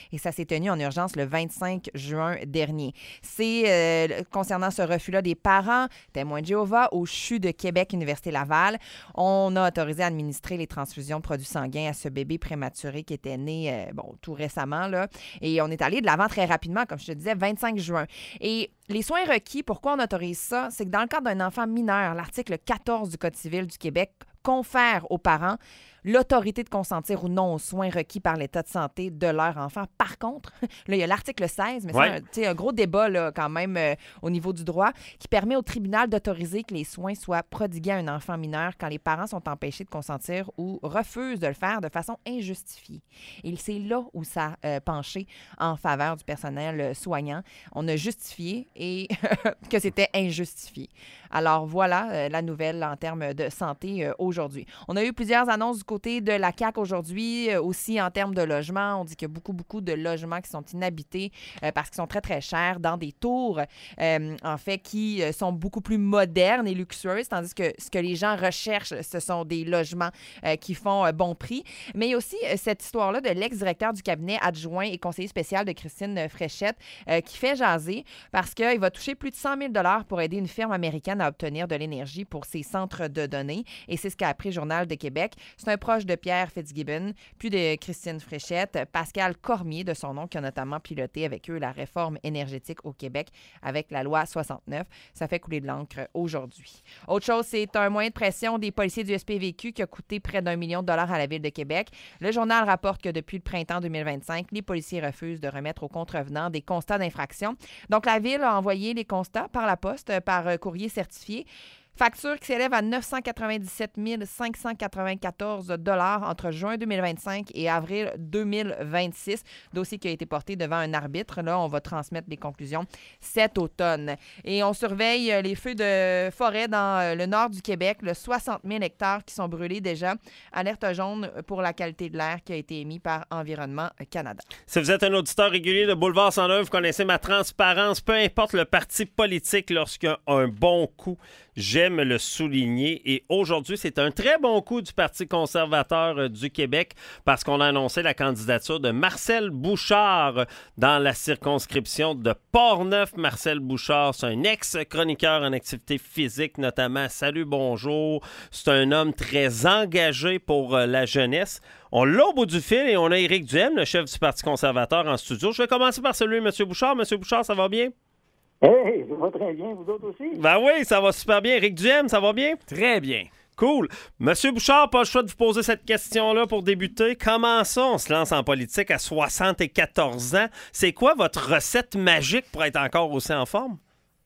Speaker 2: et ça s'est tenu en urgence le vingt-cinq juin dernier. C'est euh, concernant ce refus-là des parents, témoins de Jéhovah, au C H U de Québec, Université Laval. On a autorisé à administrer les transfusions de produits sanguins à ce bébé prématuré qui était né euh, bon, tout récemment. Là, et on est allé de l'avant très rapidement, comme je te disais, vingt-cinq juin. Et les soins requis, pourquoi on autorise ça? C'est que dans le cadre d'un enfant mineur, l'article quatorze du Code civil du Québec confère aux parents l'autorité de consentir ou non aux soins requis par l'état de santé de leur enfant. Par contre, là, il y a l'article seize, mais
Speaker 1: ouais.
Speaker 2: c'est un, un gros débat là, quand même euh, au niveau du droit, qui permet au tribunal d'autoriser que les soins soient prodigués à un enfant mineur quand les parents sont empêchés de consentir ou refusent de le faire de façon injustifiée. Et c'est là où ça a euh, penché en faveur du personnel euh, soignant. On a justifié et que c'était injustifié. Alors voilà euh, la nouvelle en termes de santé euh, aujourd'hui. On a eu plusieurs annonces du côté de la C A Q aujourd'hui, euh, aussi en termes de logement. On dit qu'il y a beaucoup, beaucoup de logements qui sont inhabités euh, parce qu'ils sont très, très chers dans des tours, euh, en fait, qui euh, sont beaucoup plus modernes et luxueuses, tandis que ce que les gens recherchent, ce sont des logements euh, qui font euh, bon prix. Mais il y a aussi euh, cette histoire-là de l'ex-directeur du cabinet adjoint et conseiller spécial de Christine Fréchette euh, qui fait jaser parce qu'il va toucher plus de cent mille dollars pour aider une firme américaine à obtenir de l'énergie pour ses centres de données. Et c'est ce qu'a appris le Journal de Québec. C'est un proche de Pierre Fitzgibbon, puis de Christine Fréchette, Pascal Cormier, de son nom, qui a notamment piloté avec eux la réforme énergétique au Québec avec la loi soixante-neuf. Ça fait couler de l'encre aujourd'hui. Autre chose, c'est un moyen de pression des policiers du S P V Q qui a coûté près d'un million de dollars à la Ville de Québec. Le journal rapporte que depuis le printemps deux mille vingt-cinq, les policiers refusent de remettre aux contrevenants des constats d'infraction. Donc, la Ville a envoyé les constats par la poste, par courrier certifié. Facture qui s'élève à neuf cent quatre-vingt-dix-sept mille cinq cent quatre-vingt-quatorze dollars entre juin deux mille vingt-cinq et avril deux mille vingt-six. Dossier qui a été porté devant un arbitre. Là, on va transmettre les conclusions cet automne. Et on surveille les feux de forêt dans le nord du Québec, le soixante mille hectares qui sont brûlés déjà. Alerte jaune pour la qualité de l'air qui a été émis par Environnement Canada.
Speaker 1: Si vous êtes un auditeur régulier de Boulevard cent neuf, vous connaissez ma transparence. Peu importe le parti politique, lorsqu'il y a un bon coup, j'aime le souligner. Et aujourd'hui, c'est un très bon coup du Parti conservateur du Québec parce qu'on a annoncé la candidature de Marcel Bouchard dans la circonscription de Portneuf. Marcel Bouchard, c'est un ex-chroniqueur en activité physique, notamment Salut, bonjour. C'est un homme très engagé pour la jeunesse. On l'a au bout du fil et on a Éric Duhem, le chef du Parti conservateur, en studio. Je vais commencer par saluer M. Bouchard. M. Bouchard, ça va bien?
Speaker 8: Hey, ça va très bien, vous autres aussi?
Speaker 1: Ben oui, ça va super bien. Éric Duhem, ça va bien?
Speaker 7: Très bien.
Speaker 1: Cool. Monsieur Bouchard, pas le choix de vous poser cette question-là pour débuter. Comment ça, on se lance en politique à soixante-quatorze ans? C'est quoi votre recette magique pour être encore aussi en forme?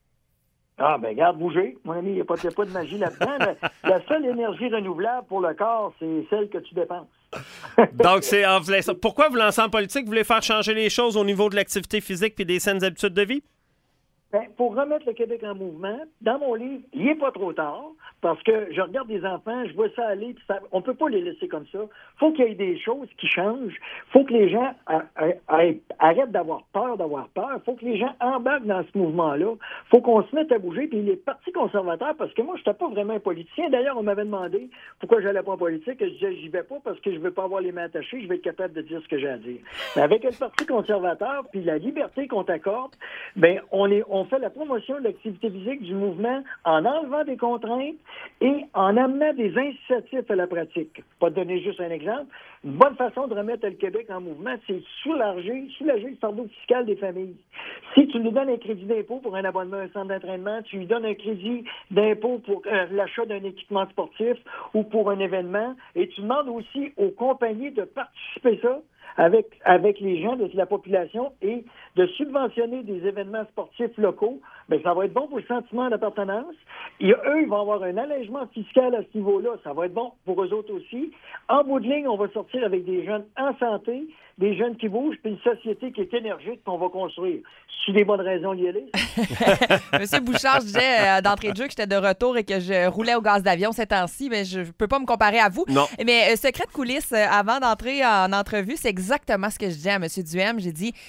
Speaker 8: Ah, ben garde bouger. Mon ami, il n'y a, a pas de magie là-dedans. la, la seule énergie renouvelable pour le corps, c'est celle que tu dépenses.
Speaker 1: Donc, c'est en, pourquoi vous lancez en politique? Vous voulez faire changer les choses au niveau de l'activité physique et des saines habitudes de vie?
Speaker 8: Ben, pour remettre le Québec en mouvement, dans mon livre, il n'est pas trop tard, parce que je regarde des enfants, je vois ça aller, puis ça, on ne peut pas les laisser comme ça. Il faut qu'il y ait des choses qui changent. Il faut que les gens a, a, a, arrêtent d'avoir peur d'avoir peur. Il faut que les gens embarquent dans ce mouvement-là. Il faut qu'on se mette à bouger. Puis les partis conservateurs, parce que moi, je n'étais pas vraiment un politicien. D'ailleurs, on m'avait demandé pourquoi je n'allais pas en politique. Je disais, j'y vais pas parce que je ne veux pas avoir les mains attachées. Je vais être capable de dire ce que j'ai à dire. Mais avec le Parti conservateur, puis la liberté qu'on t'accorde, ben on est on On fait la promotion de l'activité physique du mouvement en enlevant des contraintes et en amenant des incitatifs à la pratique. Pas de donner juste un exemple. Une bonne façon de remettre le Québec en mouvement, c'est soulager, soulager le fardeau fiscal des familles. Si tu lui donnes un crédit d'impôt pour un abonnement à un centre d'entraînement, tu lui donnes un crédit d'impôt pour euh, l'achat d'un équipement sportif ou pour un événement, et tu demandes aussi aux compagnies de participer ça, avec, avec les gens de la population et de subventionner des événements sportifs locaux, bien, ça va être bon pour le sentiment d'appartenance. Et eux, ils vont avoir un allègement fiscal à ce niveau-là. Ça va être bon pour eux autres aussi. En bout de ligne, on va sortir avec des jeunes en santé, des jeunes qui bougent, puis une société qui est énergique qu'on va construire. C'est des bonnes raisons d'y aller.
Speaker 2: Monsieur Bouchard, je disais euh, d'entrée de jeu que j'étais de retour et que je roulais au gaz d'avion ces temps-ci, mais je ne peux pas me comparer à vous.
Speaker 1: Non.
Speaker 2: Mais euh, secret de coulisses, euh, avant d'entrer en entrevue, c'est exactement ce que je disais à M. Duhem. J'ai dit...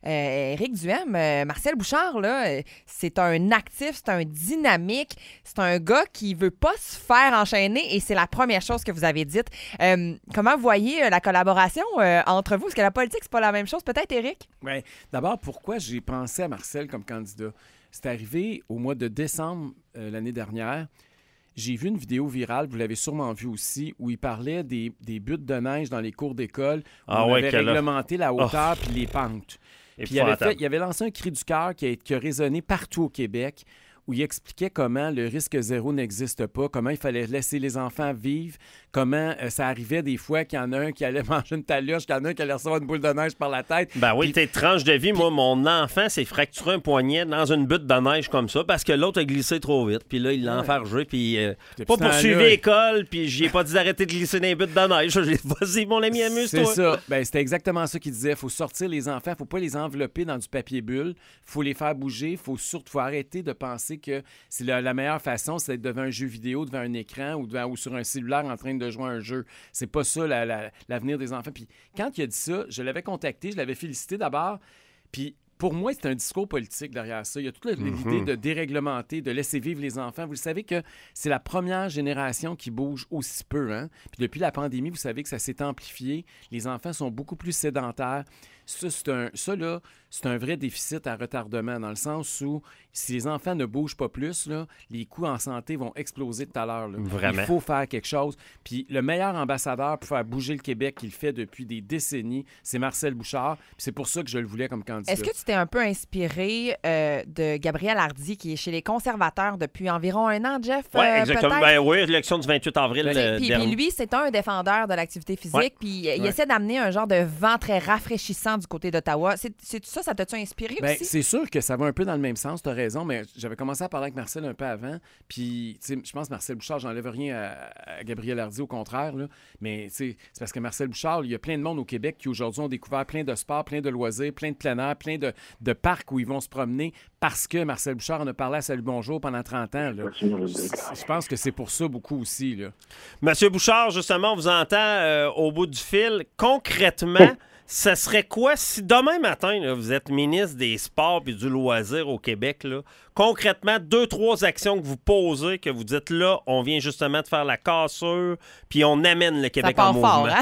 Speaker 2: Euh, Éric Duhem, euh, Marcel Bouchard, là, euh, c'est un actif, c'est un dynamique, c'est un gars qui veut pas se faire enchaîner et c'est la première chose que vous avez dite. Euh, comment vous voyez euh, la collaboration euh, entre vous? Est-ce que la politique, c'est pas la même chose? Peut-être, Éric?
Speaker 9: Oui. D'abord, pourquoi j'ai pensé à Marcel comme candidat? C'est arrivé au mois de décembre euh, l'année dernière. J'ai vu une vidéo virale, vous l'avez sûrement vue aussi, où il parlait des, des buttes de neige dans les cours d'école, où
Speaker 1: Ah
Speaker 9: on
Speaker 1: ouais,
Speaker 9: avait
Speaker 1: quelle-
Speaker 9: réglementé la hauteur puis les pentes. Puis il avait,
Speaker 1: Épouvantable.
Speaker 9: fait, il avait lancé un cri du cœur qui a, qui a résonné partout au Québec, où il expliquait comment le risque zéro n'existe pas, comment il fallait laisser les enfants vivre, comment euh, ça arrivait des fois qu'il y en a un qui allait manger une taluche, qu'il y en a un qui allait recevoir une boule de neige par la tête.
Speaker 1: Ben oui,
Speaker 9: Puis-
Speaker 1: t'es tranche de vie. Moi, mon enfant s'est fracturé un poignet dans une butte de neige comme ça parce que l'autre a glissé trop vite. Puis là, il l'a enfargé. Puis euh,
Speaker 9: Depuis
Speaker 1: pas
Speaker 9: ce temps-là,
Speaker 1: poursuivi l'école. Puis j'y ai pas dit d'arrêter de glisser dans les buttes de neige. J'ai dit, vas-y, mon ami, amuse-toi.
Speaker 9: C'est ça. Ben, c'était exactement ça qu'il disait. Il faut sortir les enfants. Il ne faut pas les envelopper dans du papier bulle. Il faut les faire bouger. Il faut surtout faut arrêter de penser que c'est la, la meilleure façon, c'est d'être devant un jeu vidéo, devant un écran ou, devant, ou sur un cellulaire en train de jouer à un jeu. C'est pas ça la- la- l'avenir des enfants. Puis quand il a dit ça, je l'avais contacté, je l'avais félicité d'abord. Puis pour moi, c'est un discours politique derrière ça. Il y a toute la- l'idée de déréglementer, de laisser vivre les enfants. Vous le savez que c'est la première génération qui bouge aussi peu. Hein? Puis depuis la pandémie, vous savez que ça s'est amplifié. Les enfants sont beaucoup plus sédentaires. Ça, c'est un, ça, là, c'est un vrai déficit à retardement, dans le sens où si les enfants ne bougent pas plus, là, les coûts en santé vont exploser tout à l'heure. là.
Speaker 1: Vraiment.
Speaker 9: Il faut faire quelque chose. Puis le meilleur ambassadeur pour faire bouger le Québec, qu'il fait depuis des décennies, c'est Marcel Bouchard. Puis c'est pour ça que je le voulais comme candidat.
Speaker 2: Est-ce que tu t'es un peu inspiré euh, de Gabriel Hardy, qui est chez les conservateurs depuis environ un an, Jeff?
Speaker 1: Oui,
Speaker 2: euh,
Speaker 1: exactement.
Speaker 2: peut-être?
Speaker 1: Ben oui, l'élection du vingt-huit avril
Speaker 2: Puis-
Speaker 1: euh,
Speaker 2: puis,
Speaker 1: dernier.
Speaker 2: puis lui, c'est un défendeur de l'activité physique,
Speaker 1: Ouais.
Speaker 2: puis euh, il
Speaker 9: Ouais.
Speaker 2: essaie d'amener un genre de vent très rafraîchissant du côté d'Ottawa. C'est, c'est ça, ça t'a-tu inspiré
Speaker 9: Ben,
Speaker 2: aussi?
Speaker 9: c'est sûr que ça va un peu dans le même sens, tu as raison, mais j'avais commencé à parler avec Marcel un peu avant, puis tu sais, je pense que Marcel Bouchard, j'enlève rien à, à Gabriel Hardy, au contraire, là, mais tu sais, c'est parce que Marcel Bouchard, il y a plein de monde au Québec qui aujourd'hui ont découvert plein de sports, plein de loisirs, plein de plein air, plein de, de parcs où ils vont se promener parce que Marcel Bouchard en a parlé à Salut Bonjour pendant trente ans. Là. Je pense que c'est pour ça beaucoup aussi. Là.
Speaker 1: Monsieur Bouchard, justement, on vous entend euh, au bout du fil. Concrètement, ça serait quoi si demain matin, là, vous êtes ministre des Sports et du loisir au Québec, là, concrètement, deux, trois actions que vous posez, que vous dites là, on vient justement de faire la cassure, puis on amène le
Speaker 2: Ça
Speaker 1: Québec
Speaker 2: part
Speaker 1: en mouvement.
Speaker 2: fort, hein?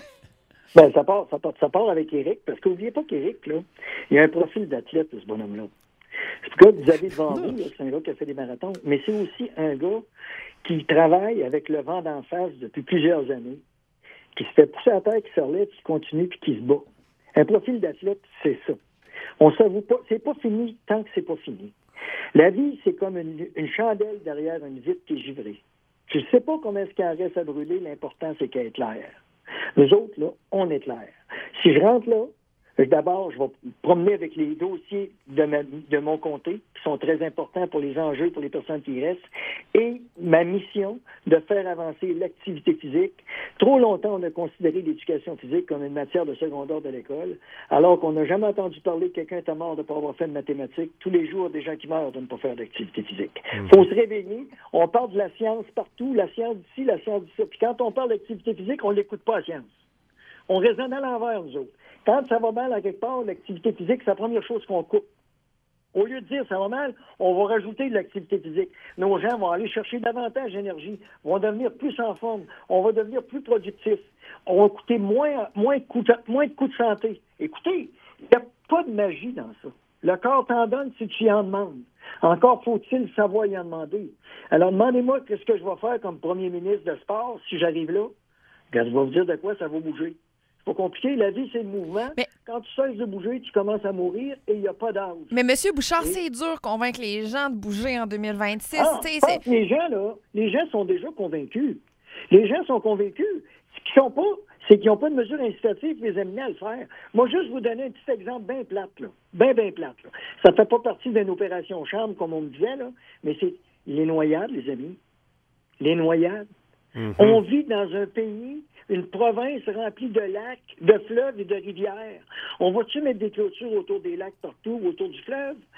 Speaker 8: Ben, ça part, ça part, ça part avec Éric, parce qu'oubliez pas qu'Éric, là, il a un profil d'athlète, ce bonhomme-là. C'est le gars que vous avez devant vous, là, c'est un gars qui a fait des marathons, mais c'est aussi un gars qui travaille avec le vent d'en face depuis plusieurs années, qui se fait pousser à terre, qui se relève, qui continue, puis qui se bat. Un profil d'athlète, c'est ça. On s'avoue pas, c'est pas fini tant que c'est pas fini. La vie, c'est comme une, une chandelle derrière une vitre qui est givrée. Je sais pas combien est-ce qu'il en reste à brûler, l'important, c'est qu'elle éclaire. Nous autres, là, on éclaire. Si je rentre là, d'abord, je vais me promener avec les dossiers de, ma, de mon comté, qui sont très importants pour les enjeux, pour les personnes qui y restent, et ma mission de faire avancer l'activité physique. Trop longtemps, on a considéré l'éducation physique comme une matière de secondaire de l'école, alors qu'on n'a jamais entendu parler que quelqu'un est mort de ne pas avoir fait de mathématiques. Tous les jours, des gens qui meurent de ne pas faire d'activité physique. Il faut se réveiller. On parle de la science partout, la science d'ici, la science d'ici. Puis quand on parle d'activité physique, on n'écoute pas la science. On raisonne à l'envers, nous autres. Quand ça va mal à quelque part, l'activité physique, c'est la première chose qu'on coupe. Au lieu de dire ça va mal, on va rajouter de l'activité physique. Nos gens vont aller chercher davantage d'énergie, vont devenir plus en forme, on va devenir plus productif, on va coûter moins, moins, de coûts, moins de coûts de santé. Écoutez, il n'y a pas de magie dans ça. Le corps t'en donne si tu y en demandes. Encore faut-il savoir y en demander. Alors demandez-moi qu'est-ce que je vais faire comme premier ministre de sport si j'arrive là. Regarde, je vais vous dire de quoi ça va bouger. C'est pas compliqué, la vie, c'est le mouvement.
Speaker 2: Mais-
Speaker 8: Quand tu cesses de bouger, tu commences à mourir et il n'y a pas d'âge.
Speaker 2: Mais Monsieur Bouchard,
Speaker 8: Oui.
Speaker 2: c'est dur de convaincre les gens de bouger en deux mille vingt-six.
Speaker 8: Ah,
Speaker 2: tu sais,
Speaker 8: je
Speaker 2: c'est-
Speaker 8: pense que les gens, là, les gens sont déjà convaincus. Les gens sont convaincus. Ce qu'ils sont pas, c'est qu'ils n'ont pas de mesures incitatives pour les amener à le faire. Moi, juste vous donner un petit exemple bien plate, là. Bien, bien plate, là. Ça ne fait pas partie d'une opération chambre, comme on me disait, là, mais c'est les noyades, les amis. Les noyades.
Speaker 1: Mhm.
Speaker 8: On vit dans un pays, une province remplie de lacs, de fleuves et de rivières. On va-tu mettre des clôtures autour des lacs partout, autour du fleuve?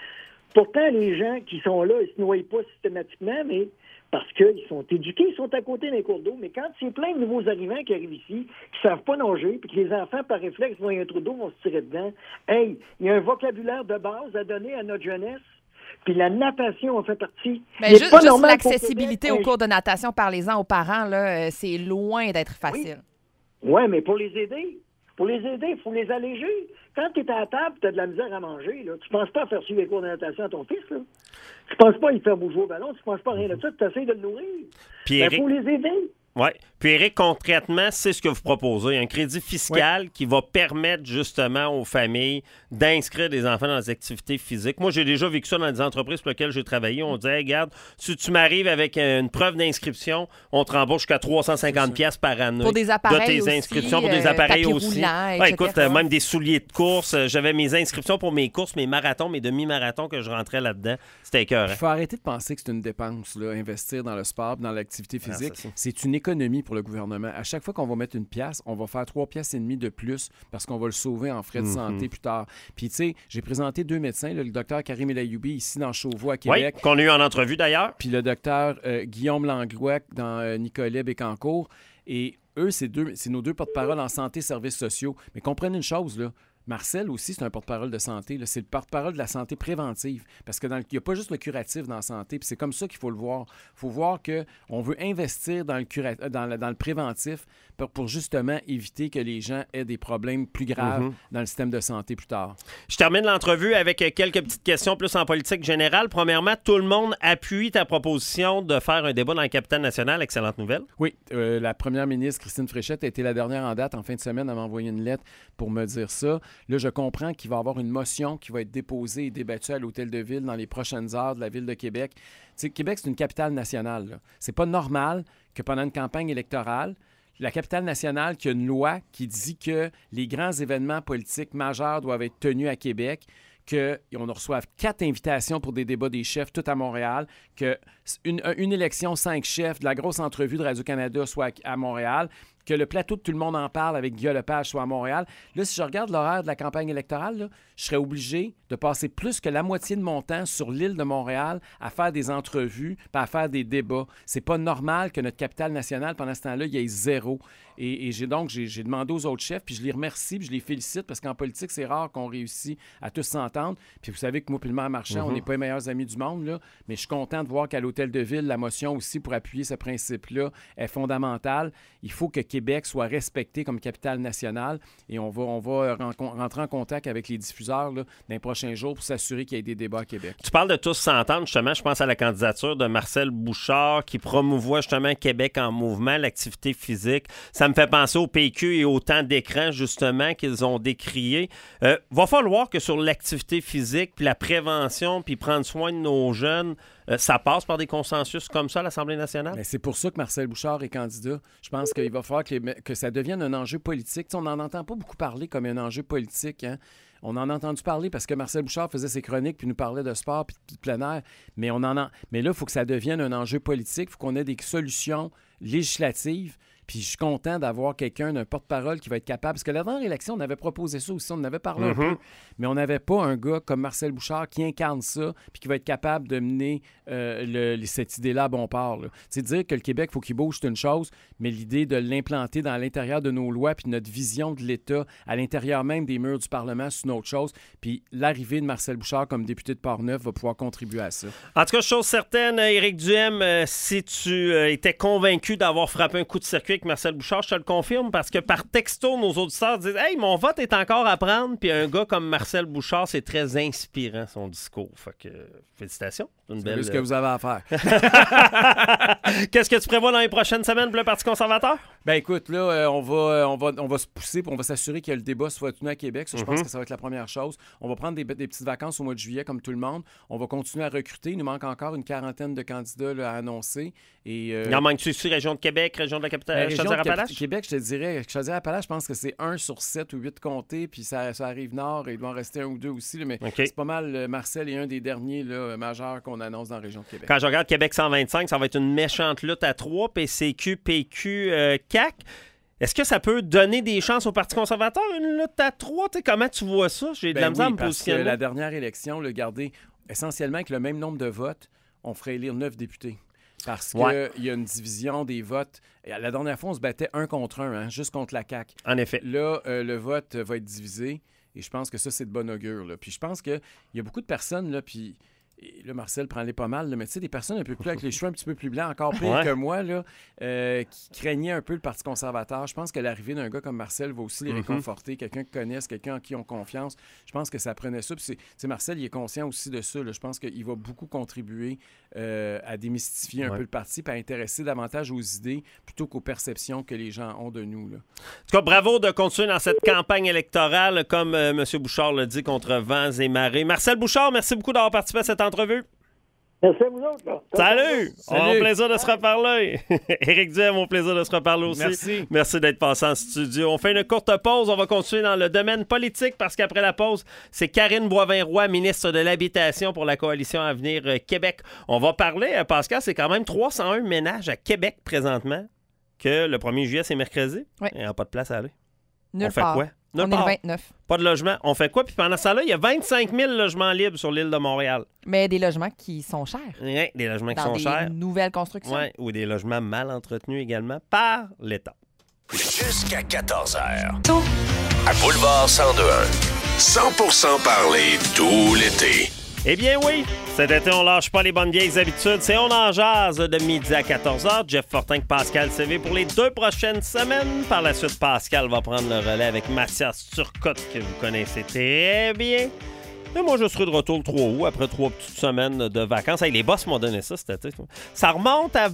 Speaker 8: Pourtant, les gens qui sont là, ils se noient pas systématiquement, mais parce qu'ils sont éduqués, ils sont à côté d'un cours d'eau. Mais quand c'est plein de nouveaux arrivants qui arrivent ici, qui savent pas nager, puis que les enfants, par réflexe, voient un trou d'eau, vont se tirer dedans, hey, il y a un vocabulaire de base à donner à notre jeunesse. Puis la natation en fait partie.
Speaker 2: Ben,
Speaker 8: Il est
Speaker 2: juste
Speaker 8: pas
Speaker 2: juste
Speaker 8: normal qu'au
Speaker 2: l'accessibilité
Speaker 8: Québec,
Speaker 2: aux cours de natation, parlez-en aux parents, là, euh, c'est loin d'être facile.
Speaker 8: Oui, mais pour les aider, pour les aider, il faut les alléger. Quand tu es à la table et tu as de la misère à manger, là, tu ne penses pas à faire suivre les cours de natation à ton fils. Là. Tu ne penses pas à lui faire bouger au ballon, tu ne penses pas à rien de ça, tu essaies de le nourrir.
Speaker 1: Puis
Speaker 8: Il
Speaker 1: Éric-
Speaker 8: faut les aider.
Speaker 1: Oui. Puis Éric, concrètement, c'est ce que vous proposez. Un crédit fiscal qui va permettre justement aux familles d'inscrire des enfants dans les activités physiques. Moi, j'ai déjà vécu ça dans des entreprises pour lesquelles j'ai travaillé. On disait, hey, regarde, si tu m'arrives avec une preuve d'inscription, on te rembourse jusqu'à trois cent cinquante dollars par année.
Speaker 2: Pour des appareils
Speaker 1: de tes
Speaker 2: aussi,
Speaker 1: inscriptions, pour des
Speaker 2: euh,
Speaker 1: appareils
Speaker 2: tapis
Speaker 1: aussi.
Speaker 2: roulants, et
Speaker 1: Ouais,
Speaker 2: cetera.
Speaker 1: écoute, euh, même des souliers de course. Euh, J'avais mes inscriptions pour mes courses, mes marathons, mes demi-marathons que je rentrais là-dedans. C'était écœurant.
Speaker 9: Il faut arrêter de penser que c'est une dépense, là, investir dans le sport, dans l'activité
Speaker 1: Ah,
Speaker 9: physique.
Speaker 1: ça, c'est-
Speaker 9: c'est une économie pour le gouvernement. À chaque fois qu'on va mettre une pièce, on va faire trois pièces et demie de plus parce qu'on va le sauver en frais de
Speaker 1: Mhm.
Speaker 9: santé plus tard. Puis, tu sais, j'ai présenté deux médecins, là, le docteur Karim El Ayoubi ici dans Chauveau à
Speaker 1: Oui,
Speaker 9: Québec,
Speaker 1: qu'on a eu en entrevue d'ailleurs.
Speaker 9: puis le docteur euh, Guillaume Langlois dans euh, Nicolet Bécancourt. Et eux, c'est deux, c'est nos deux porte-parole en santé et services sociaux. Mais comprenez une chose, là. Marcel aussi, c'est un porte-parole de santé. là. C'est le porte-parole de la santé préventive. Parce qu'il n'y a pas juste le curatif dans la santé. Puis c'est comme ça qu'il faut le voir. Il faut voir qu'on veut investir dans le, cura... dans le, dans le préventif pour, pour justement éviter que les gens aient des problèmes plus graves
Speaker 1: Mhm.
Speaker 9: dans le système de santé plus tard.
Speaker 1: Je termine l'entrevue avec euh, quelques petites questions plus en politique générale. Premièrement, tout le monde appuie ta proposition de faire un débat dans la capitale nationale. Excellente nouvelle.
Speaker 9: Oui, euh, la première ministre Christine Fréchette a été la dernière en date en fin de semaine à m'envoyer une lettre pour me dire ça. Là, je comprends qu'il va y avoir une motion qui va être déposée et débattue à l'Hôtel de Ville dans les prochaines heures de la Ville de Québec. Tu sais, Québec, c'est une capitale nationale. là. C'est pas normal que pendant une campagne électorale, la capitale nationale qui a une loi qui dit que les grands événements politiques majeurs doivent être tenus à Québec, qu'on reçoive quatre invitations pour des débats des chefs, tout à Montréal, qu'une une élection, cinq chefs, de la grosse entrevue de Radio-Canada soit à Montréal, que le plateau de Tout le monde en parle avec Guillaume Lepage soit à Montréal. Là, si je regarde l'horaire de la campagne électorale, là, je serais obligé de passer plus que la moitié de mon temps sur l'île de Montréal à faire des entrevues puis à faire des débats. C'est pas normal que notre capitale nationale, pendant ce temps-là, il y ait zéro. Et, et j'ai donc j'ai, j'ai demandé aux autres chefs, puis je les remercie, puis je les félicite, parce qu'en politique, c'est rare qu'on réussisse à tous s'entendre. Puis vous savez que moi et le maire Marchand, on n'est pas les meilleurs amis du monde, là, mais je suis content de voir qu'à l'Hôtel de Ville, la motion aussi pour appuyer ce principe-là est fondamentale. Il faut que Québec soit respecté comme capitale nationale, et on va, on va ren- rentrer en contact avec les diffuseurs là, dans les prochains jours pour s'assurer qu'il y ait des débats à Québec.
Speaker 1: Tu parles de tous s'entendre, justement. Je pense à la candidature de Marcel Bouchard qui promouvoit justement Québec en mouvement, l'activité physique. Ça me fait penser au P Q et au temps d'écran, justement, qu'ils ont décrié. Euh, va falloir que sur l'activité physique, puis la prévention, puis prendre soin de nos jeunes, euh, ça passe par des consensus comme ça à l'Assemblée nationale?
Speaker 9: Ben, c'est pour ça que Marcel Bouchard est candidat. Je pense qu'il va falloir que, les- que ça devienne un enjeu politique. Tu sais, on n'en entend pas beaucoup parler comme un enjeu politique. Hein? On en a entendu parler parce que Marcel Bouchard faisait ses chroniques puis nous parlait de sport puis de plein air. Mais, on en a... mais là, il faut que ça devienne un enjeu politique. Il faut qu'on ait des solutions législatives. Puis je suis content d'avoir quelqu'un, un porte-parole qui va être capable. Parce que la dernière élection, on avait proposé ça aussi, on en avait parlé un peu. Mais on n'avait pas un gars comme Marcel Bouchard qui incarne ça puis qui va être capable de mener euh, le- cette idée-là à bon port. là. C'est dire que le Québec, il faut qu'il bouge, c'est une chose, mais l'idée de l'implanter dans l'intérieur de nos lois puis notre vision de l'État à l'intérieur même des murs du Parlement, c'est une autre chose. Puis l'arrivée de Marcel Bouchard comme député de Portneuf va pouvoir contribuer à ça.
Speaker 1: En tout cas, chose certaine, Éric Duhem, euh, si tu euh, étais convaincu d'avoir frappé un coup de circuit avec Marcel Bouchard, je te le confirme, parce que par texto, nos auditeurs disent « Hey, mon vote est encore à prendre », puis un gars comme Marcel Bouchard, c'est très inspirant, son discours. Fait que, euh, félicitations. Une
Speaker 9: C'est
Speaker 1: belle...
Speaker 9: ce que vous avez à faire.
Speaker 1: Qu'est-ce que tu prévois dans les prochaines semaines pour le Parti conservateur?
Speaker 9: Ben écoute, là, euh, on, va, euh, on, va, on va se pousser puis on va s'assurer que le débat soit tenu à Québec. Ça, je pense que ça va être la première chose. On va prendre des, des petites vacances au mois de juillet, comme tout le monde. On va continuer à recruter. Il nous manque encore une quarantaine de candidats là, à annoncer. Et, euh,
Speaker 1: Il en manque-tu ici, région de Québec, région de la
Speaker 9: ben,
Speaker 1: capitale,
Speaker 9: région de
Speaker 1: Chaudière-Appalaches?
Speaker 9: Cap- Québec, je te dirais, Chaudière-Appalaches, je pense que c'est un sur sept ou huit comtés, puis ça, ça arrive nord et il doit en rester un ou deux aussi. là, mais
Speaker 1: OK.
Speaker 9: c'est pas mal. euh, Marcel est un des derniers là, majeurs qu'on annonce dans la région de Québec.
Speaker 1: Quand je regarde Québec cent vingt-cinq, ça va être une méchante lutte à trois, P C Q, P Q, euh, C A Q. Est-ce que ça peut donner des chances au Parti conservateur, une lutte à trois? T'sais, comment tu vois ça? J'ai de
Speaker 9: Ben
Speaker 1: la misère
Speaker 9: oui,
Speaker 1: à me
Speaker 9: parce que
Speaker 1: positionner.
Speaker 9: la dernière élection, le gardez, essentiellement, avec le même nombre de votes, on ferait élire neuf députés. Parce qu'il
Speaker 1: Ouais.
Speaker 9: y a une division des votes. Et la dernière fois, on se battait un contre un, hein, juste contre la C A Q.
Speaker 1: En effet.
Speaker 9: Là, euh, le vote va être divisé. Et je pense que ça, c'est de bon augure. Là. Puis je pense qu'il y a beaucoup de personnes, là, puis et là, Marcel prend les pas mal, là, mais tu sais, des personnes un peu plus avec les cheveux un petit peu plus blancs, encore pire
Speaker 1: Ouais.
Speaker 9: que moi, là, euh, qui craignaient un peu le Parti conservateur. Je pense que l'arrivée d'un gars comme Marcel va aussi les
Speaker 1: Mm-hmm.
Speaker 9: réconforter, quelqu'un qui connaissent, quelqu'un en qui on confiance. Je pense que ça prenait ça. Puis c'est, tu sais, Marcel, il est conscient aussi de ça. Là. Je pense qu'il va beaucoup contribuer euh, à démystifier un
Speaker 1: Ouais.
Speaker 9: peu le parti, puis à intéresser davantage aux idées plutôt qu'aux perceptions que les gens ont de nous. Là.
Speaker 1: En tout cas, bravo de continuer dans cette campagne électorale, comme euh, M. Bouchard l'a dit, contre vents et marées. Marcel Bouchard, merci beaucoup d'avoir participé à cette entrevue.
Speaker 8: Merci à vous autres. Là.
Speaker 1: Salut!
Speaker 9: Salut.
Speaker 1: On a plaisir de se reparler. Éric Duhem, mon plaisir de se reparler aussi.
Speaker 9: Merci.
Speaker 1: Merci d'être passé en studio. On fait une courte pause. On va continuer dans le domaine politique parce qu'après la pause, c'est Karine Boivin-Roy, ministre de l'Habitation pour la Coalition Avenir euh, Québec. On va parler, euh, Pascal, c'est quand même trois cent un ménages à Québec présentement que le premier juillet, c'est mercredi.
Speaker 2: Oui.
Speaker 1: Il n'y a pas de place à aller.
Speaker 2: Nulle
Speaker 1: On fait
Speaker 2: part.
Speaker 1: quoi? Nulle
Speaker 2: On est
Speaker 1: part.
Speaker 2: le vingt-neuf.
Speaker 1: Pas de logement. On fait quoi? Puis pendant ça, là, il y a vingt-cinq mille logements libres sur l'île de Montréal.
Speaker 2: Mais des logements qui sont chers.
Speaker 1: Rien, des logements qui
Speaker 2: Dans
Speaker 1: sont
Speaker 2: des
Speaker 1: chers.
Speaker 2: nouvelles constructions.
Speaker 1: Ouais, ou des logements mal entretenus également par l'État.
Speaker 3: Jusqu'à quatorze heures. À Boulevard cent deux un. cent pour cent parler tout l'été.
Speaker 1: Eh bien oui, cet été, on lâche pas les bonnes vieilles habitudes. C'est On en jase de midi à quatorze heures. Jeff Fortin, Pascal C V pour les deux prochaines semaines. Par la suite, Pascal va prendre le relais avec Mathias Turcotte, que vous connaissez très bien. Et moi, je serai de retour le trois août, après trois petites semaines de vacances. Hey, les boss m'ont donné ça cet été. Ça remonte à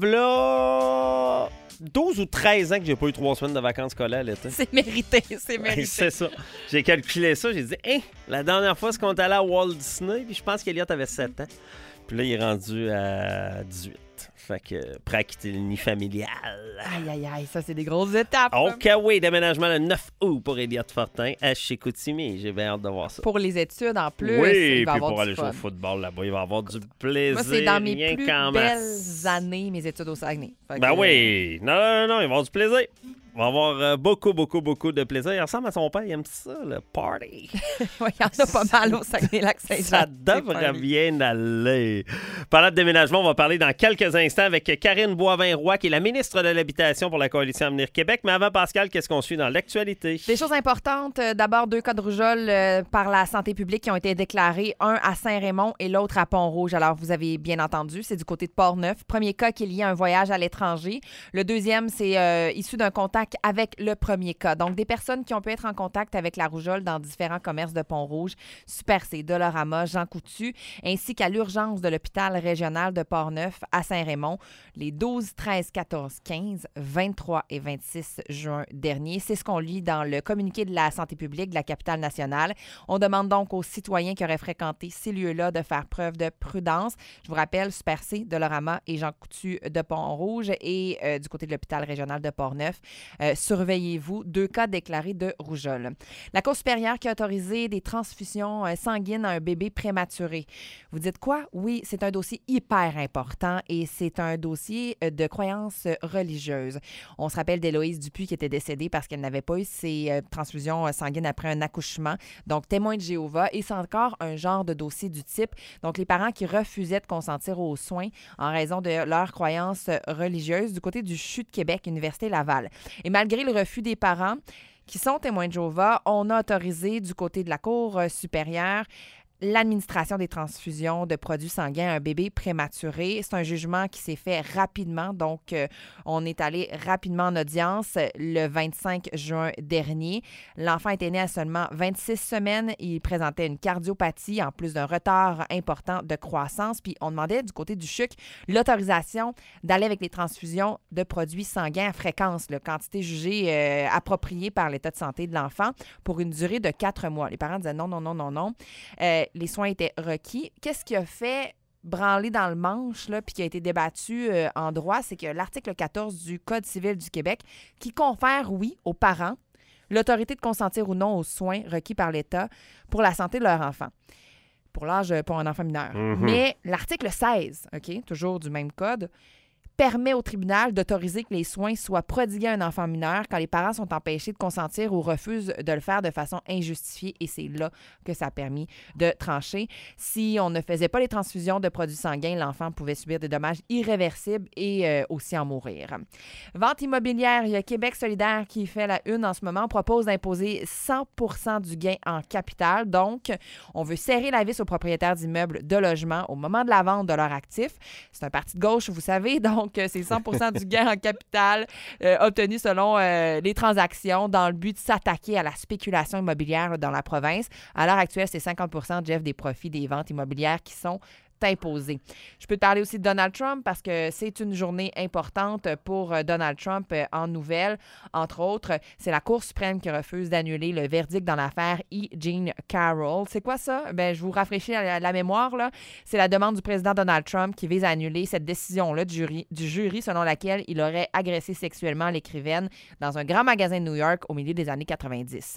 Speaker 1: v'là douze ou treize ans que j'ai pas eu trois semaines de vacances scolaires l'été.
Speaker 2: C'est mérité, c'est
Speaker 1: Hey,
Speaker 2: mérité.
Speaker 1: c'est ça. J'ai calculé ça. J'ai dit, hein, la dernière fois, c'est qu'on est allé à Walt Disney, puis je pense qu'Eliott avait sept ans. Puis là, il est rendu à dix-huit. Fait que prêt à quitter le nid familial.
Speaker 2: Aïe, aïe, aïe, ça, c'est des grosses étapes.
Speaker 1: OK, oui, déménagement le neuf août pour Eliott Fortin à Chicoutimi. J'ai bien hâte de voir ça.
Speaker 2: Pour les études, en plus,
Speaker 1: oui,
Speaker 2: il va
Speaker 1: puis
Speaker 2: avoir
Speaker 1: pour
Speaker 2: du
Speaker 1: aller jouer
Speaker 2: fun.
Speaker 1: au football là-bas, il va avoir du plaisir.
Speaker 2: Moi, c'est dans mes
Speaker 1: rien
Speaker 2: plus
Speaker 1: qu'en
Speaker 2: belles
Speaker 1: masse.
Speaker 2: années, mes études au Saguenay. Fait
Speaker 1: Ben
Speaker 2: que,
Speaker 1: oui. Non, non, non, il va avoir du plaisir. Il va avoir euh, beaucoup, beaucoup, beaucoup de plaisir. Il ressemble à son père, il aime ça, le party.
Speaker 2: ouais, il y en a pas mal au Saguenay-Lac-Saint-Jean.
Speaker 1: Ça devrait bien aller. Parlant de déménagement, on va parler dans quelques instants avec Karine Boivin-Roy, qui est la ministre de l'Habitation pour la Coalition Avenir Québec. Mais avant, Pascal, qu'est-ce qu'on suit dans l'actualité?
Speaker 2: Des choses importantes. Euh, D'abord, deux cas de rougeole euh, par la santé publique qui ont été déclarés, un à Saint-Raymond et l'autre à Pont-Rouge. Alors, vous avez bien entendu, c'est du côté de Port-Neuf. Premier cas qui est lié à un voyage à l'étranger. Le deuxième, c'est euh, issu d'un contact avec le premier cas. Donc, des personnes qui ont pu être en contact avec la rougeole dans différents commerces de Pont-Rouge, Super C, Dolorama, Jean Coutu, ainsi qu'à l'urgence de l'hôpital régional de Port-Neuf à Saint-Raymond, les douze, treize, quatorze, quinze, vingt-trois et vingt-six juin dernier. C'est ce qu'on lit dans le communiqué de la santé publique de la capitale nationale. On demande donc aux citoyens qui auraient fréquenté ces lieux-là de faire preuve de prudence. Je vous rappelle, Super C, Dolorama et Jean Coutu de Pont-Rouge et euh, du côté de l'hôpital régional de Port-Neuf, euh, surveillez-vous, deux cas déclarés de rougeole. La Cour supérieure qui a autorisé des transfusions euh, sanguines à un bébé prématuré. Vous dites quoi? Oui, c'est un dossier hyper important et c'est un dossier euh, de croyances religieuses. On se rappelle d'Héloïse Dupuis qui était décédée parce qu'elle n'avait pas eu ses euh, transfusions euh, sanguines après un accouchement. Donc, témoin de Jéhovah. Et c'est encore un genre de dossier du type. Donc, les parents qui refusaient de consentir aux soins en raison de leurs croyances religieuses du côté du C H U de Québec, Université Laval. Et malgré le refus des parents qui sont témoins de Jéhovah, on a autorisé du côté de la Cour euh, supérieure l'administration des transfusions de produits sanguins à un bébé prématuré. C'est un jugement qui s'est fait rapidement. Donc, euh, on est allé rapidement en audience le vingt-cinq juin dernier. L'enfant était né à seulement vingt-six semaines. Il présentait une cardiopathie en plus d'un retard important de croissance. Puis, on demandait du côté du C H U C l'autorisation d'aller avec les transfusions de produits sanguins à fréquence, la quantité jugée euh, appropriée par l'état de santé de l'enfant pour une durée de quatre mois. Les parents disaient non, non, non, non, non. Euh, les soins étaient requis. Qu'est-ce qui a fait branler dans le manche, là, puis qui a été débattu euh, en droit, c'est que l'article quatorze du Code civil du Québec qui confère, oui, aux parents l'autorité de consentir ou non aux soins requis par l'État pour la santé de leur enfant, pour l'âge pour un enfant mineur.
Speaker 1: Mm-hmm.
Speaker 2: Mais l'article seize, OK, toujours du même code, permet au tribunal d'autoriser que les soins soient prodigués à un enfant mineur quand les parents sont empêchés de consentir ou refusent de le faire de façon injustifiée, et c'est là que ça a permis de trancher. Si on ne faisait pas les transfusions de produits sanguins, l'enfant pouvait subir des dommages irréversibles et euh, aussi en mourir. Vente immobilière, il y a Québec solidaire qui fait la une en ce moment. On propose d'imposer cent pour cent du gain en capital. Donc, on veut serrer la vis aux propriétaires d'immeubles de logement au moment de la vente de leurs actifs. C'est un parti de gauche, vous savez, donc c'est cent pour cent du gain en capital euh, obtenu selon euh, les transactions dans le but de s'attaquer à la spéculation immobilière dans la province. À l'heure actuelle, c'est cinquante pour cent, Jeff, des profits des ventes immobilières qui sont imposés. Je peux te parler aussi de Donald Trump parce que c'est une journée importante pour Donald Trump en nouvelles. Entre autres, c'est la Cour suprême qui refuse d'annuler le verdict dans l'affaire E. Jean Carroll. C'est quoi ça? Ben, je vous rafraîchis la, la mémoire, là. C'est la demande du président Donald Trump qui vise à annuler cette décision-là du jury, du jury selon laquelle il aurait agressé sexuellement l'écrivaine dans un grand magasin de New York au milieu des années quatre-vingt-dix.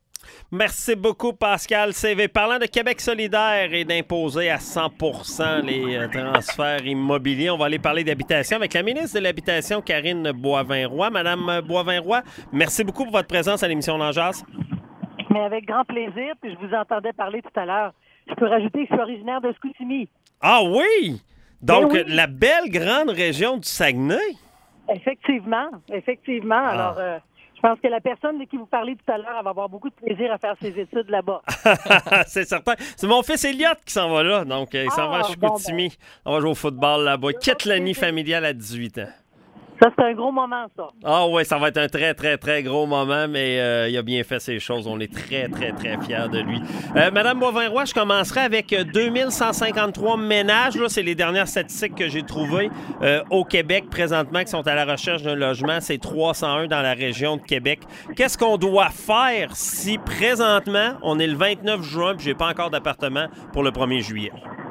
Speaker 1: Merci beaucoup, Pascal C V. Parlant de Québec solidaire et d'imposer à cent pour cent les euh, transferts immobiliers, on va aller parler d'habitation avec la ministre de l'Habitation, Karine Boivin-Roy. Madame Boivin-Roy, merci beaucoup pour votre présence à l'émission L'En-Jase.
Speaker 10: Mais avec grand plaisir, puis je vous entendais parler tout à l'heure. Je peux rajouter que je suis originaire de Scoutimi.
Speaker 1: Ah oui? Donc,
Speaker 10: oui.
Speaker 1: La belle grande région du Saguenay?
Speaker 10: Effectivement, effectivement. Ah. Alors... Euh, Je pense que la personne de qui vous parlez tout à l'heure, elle va avoir beaucoup de plaisir à faire ses études là-bas.
Speaker 1: C'est certain. C'est mon fils Elliot qui s'en va là. Donc, il s'en
Speaker 10: ah,
Speaker 1: va à Chicoutimi. Bon, ben. On va jouer au football là-bas. Il quitte la nuit familiale à dix-huit ans.
Speaker 10: Ça, c'est un gros moment, ça.
Speaker 1: Ah oui, ça va être un très, très, très gros moment, mais euh, il a bien fait ses choses. On est très, très, très fiers de lui. Euh, Madame Boivin-Roy, je commencerai avec deux mille cent cinquante-trois ménages. Là, c'est les dernières statistiques que j'ai trouvées euh, au Québec présentement qui sont à la recherche d'un logement. C'est trois cent un dans la région de Québec. Qu'est-ce qu'on doit faire si présentement, on est le vingt-neuf juin et je n'ai pas encore d'appartement pour le premier juillet?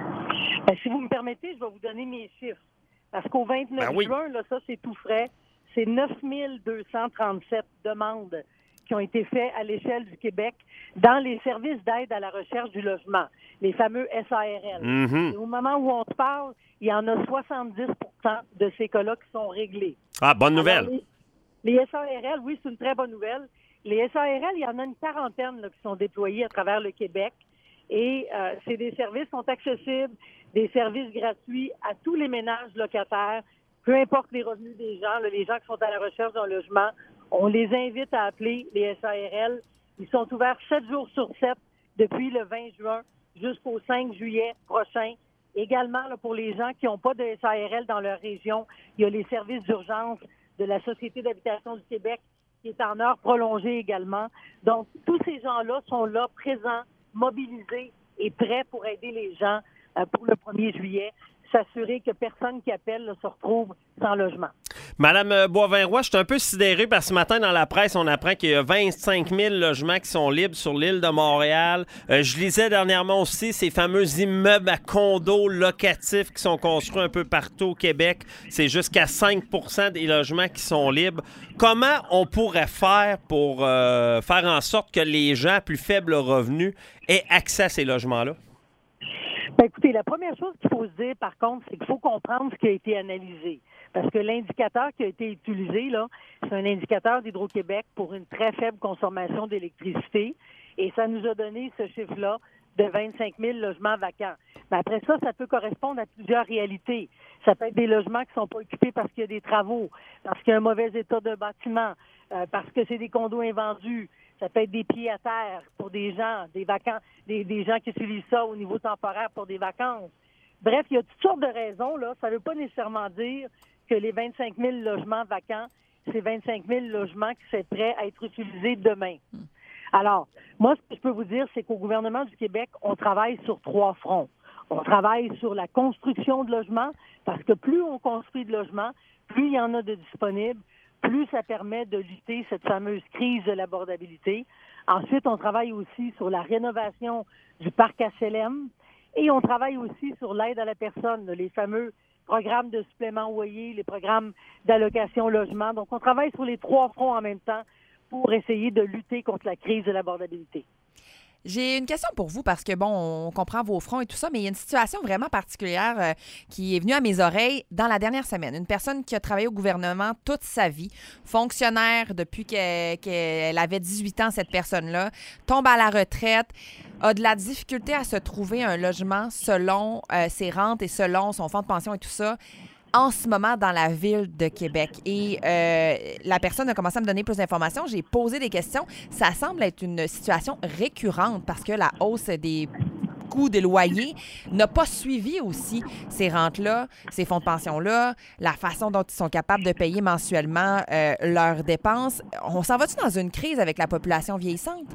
Speaker 10: Ben, si vous me permettez, je vais vous donner mes chiffres. Parce qu'au vingt-neuf
Speaker 1: ben oui.
Speaker 10: juin, là, ça, c'est tout frais. C'est neuf mille deux cent trente-sept demandes qui ont été faites à l'échelle du Québec dans les services d'aide à la recherche du logement, les fameux S A R L.
Speaker 1: Mm-hmm.
Speaker 10: Et au moment où on se parle, il y en a soixante-dix pour cent de ces cas-là qui sont réglés.
Speaker 1: Ah, bonne nouvelle.
Speaker 10: Alors, les, les S A R L, oui, c'est une très bonne nouvelle. Les S A R L, il y en a une quarantaine là, qui sont déployés à travers le Québec. Et euh, c'est des services qui sont accessibles, des services gratuits à tous les ménages locataires, peu importe les revenus des gens, là, les gens qui sont à la recherche d'un logement. On les invite à appeler les S A R L. Ils sont ouverts sept jours sur sept depuis le vingt juin jusqu'au cinq juillet prochain. Également, là, pour les gens qui n'ont pas de S A R L dans leur région, il y a les services d'urgence de la Société d'habitation du Québec qui est en heure prolongée également. Donc, tous ces gens-là sont là, présents, mobilisés et prêts pour aider les gens euh, pour le premier juillet, s'assurer que personne qui appelle là, se retrouve sans logement.
Speaker 1: Madame Boivin-Roy, je suis un peu sidéré parce que ce matin, dans la presse, on apprend qu'il y a vingt-cinq mille logements qui sont libres sur l'île de Montréal. Euh, je lisais dernièrement aussi ces fameux immeubles à condos locatifs qui sont construits un peu partout au Québec. C'est jusqu'à cinq pour cent des logements qui sont libres. Comment on pourrait faire pour euh, faire en sorte que les gens à plus faible revenu aient accès à ces logements-là?
Speaker 10: Ben, écoutez, la première chose qu'il faut se dire, par contre, c'est qu'il faut comprendre ce qui a été analysé. Parce que l'indicateur qui a été utilisé, là, c'est un indicateur d'Hydro-Québec pour une très faible consommation d'électricité. Et ça nous a donné ce chiffre-là de vingt-cinq mille logements vacants. Mais après ça, ça peut correspondre à plusieurs réalités. Ça peut être des logements qui ne sont pas occupés parce qu'il y a des travaux, parce qu'il y a un mauvais état de bâtiment, euh, parce que c'est des condos invendus. Ça peut être des pieds à terre pour des gens, des vacances, des, des gens qui utilisent ça au niveau temporaire pour des vacances. Bref, il y a toutes sortes de raisons, là. Ça ne veut pas nécessairement dire que les vingt-cinq mille logements vacants, c'est vingt-cinq mille logements qui seraient prêts à être utilisés demain. Alors, moi, ce que je peux vous dire, c'est qu'au gouvernement du Québec, on travaille sur trois fronts. On travaille sur la construction de logements, parce que plus on construit de logements, plus il y en a de disponibles, plus ça permet de lutter cette fameuse crise de l'abordabilité. Ensuite, on travaille aussi sur la rénovation du parc H L M et on travaille aussi sur l'aide à la personne, les fameux programmes de supplément loyer, les programmes d'allocation logement. Donc, on travaille sur les trois fronts en même temps pour essayer de lutter contre la crise de l'abordabilité.
Speaker 2: J'ai une question pour vous parce que, bon, on comprend vos fronts et tout ça, mais il y a une situation vraiment particulière euh, qui est venue à mes oreilles dans la dernière semaine. Une personne qui a travaillé au gouvernement toute sa vie, fonctionnaire depuis qu'elle, qu'elle avait dix-huit ans, cette personne-là, tombe à la retraite, a de la difficulté à se trouver un logement selon euh, ses rentes et selon son fonds de pension et tout ça, en ce moment dans la ville de Québec. Et euh, la personne a commencé à me donner plus d'informations. J'ai posé des questions. Ça semble être une situation récurrente parce que la hausse des coûts des loyers n'a pas suivi aussi ces rentes-là, ces fonds de pension-là, la façon dont ils sont capables de payer mensuellement euh, leurs dépenses. On s'en va-tu dans une crise avec la population vieillissante?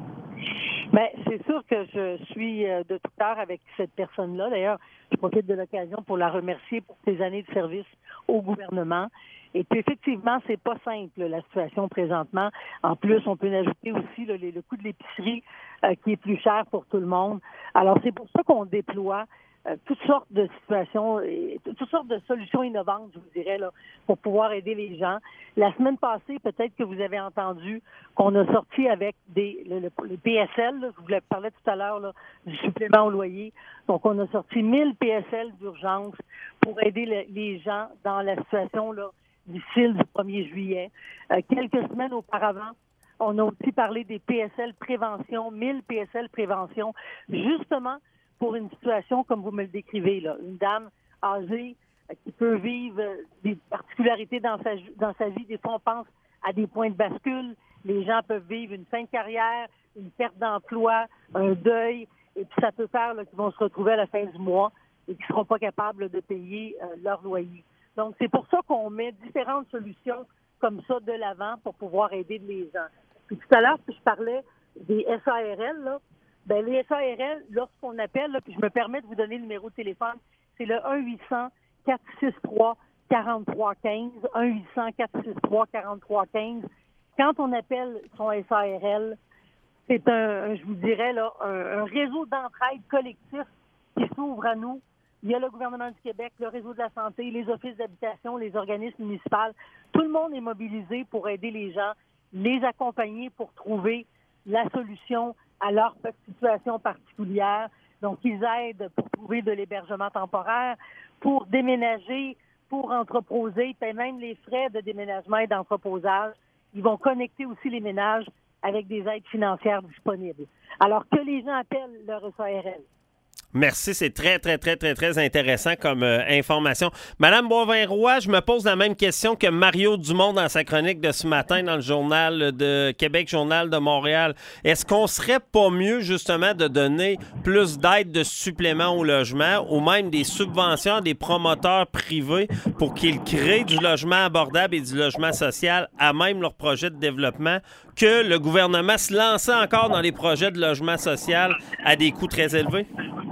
Speaker 10: Bien, c'est sûr que je suis euh, de tout cœur avec cette personne-là. D'ailleurs, je profite de l'occasion pour la remercier pour ses années de service au gouvernement. Et puis, effectivement, c'est pas simple, la situation présentement. En plus, on peut ajouter aussi là, le, le coût de l'épicerie euh, qui est plus cher pour tout le monde. Alors, c'est pour ça qu'on déploie euh, toutes sortes de situations, et toutes sortes de solutions innovantes, je vous dirais, là, pour pouvoir aider les gens. La semaine passée, peut-être que vous avez entendu qu'on a sorti avec des le, le, le P S L, là, je vous parlais tout à l'heure là, du supplément au loyer. Donc, on a sorti mille P S L d'urgence pour aider le, les gens dans la situation là, difficile du premier juillet. Euh, quelques semaines auparavant, on a aussi parlé des P S L prévention, mille P S L prévention, justement pour une situation comme vous me le décrivez, là, une dame âgée euh, qui peut vivre euh, des particularités dans sa, dans sa vie. Des fois, on pense à des points de bascule. Les gens peuvent vivre une fin de carrière, une perte d'emploi, un deuil, et puis ça peut faire là, qu'ils vont se retrouver à la fin du mois et qu'ils ne seront pas capables de payer euh, leur loyer. Donc, c'est pour ça qu'on met différentes solutions comme ça de l'avant pour pouvoir aider les gens. Puis tout à l'heure, je parlais des S A R L, là. Ben, les S A R L, lorsqu'on appelle, là, puis je me permets de vous donner le numéro de téléphone, c'est le un huit cents quatre six trois quarante-trois quinze, un huit cents quatre six trois quarante-trois quinze. Quand on appelle son S A R L, c'est un, je vous dirais, là, un, un réseau d'entraide collectif qui s'ouvre à nous. Il y a le gouvernement du Québec, le réseau de la santé, les offices d'habitation, les organismes municipaux. Tout le monde est mobilisé pour aider les gens, les accompagner pour trouver la solution à leur situation particulière. Donc, ils aident pour trouver de l'hébergement temporaire, pour déménager, pour entreposer, puis même les frais de déménagement et d'entreposage. Ils vont connecter aussi les ménages avec des aides financières disponibles. Alors, que les gens appellent leur S A R L.
Speaker 1: Merci, c'est très, très, très, très, très intéressant comme euh, information. Madame Boivin-Roy, je me pose la même question que Mario Dumont dans sa chronique de ce matin dans le Journal de Québec, Journal de Montréal. Est-ce qu'on serait pas mieux, justement, de donner plus d'aide de supplément au logement ou même des subventions à des promoteurs privés pour qu'ils créent du logement abordable et du logement social à même leur projet de développement que le gouvernement se lançait encore dans les projets de logement social à des coûts très élevés?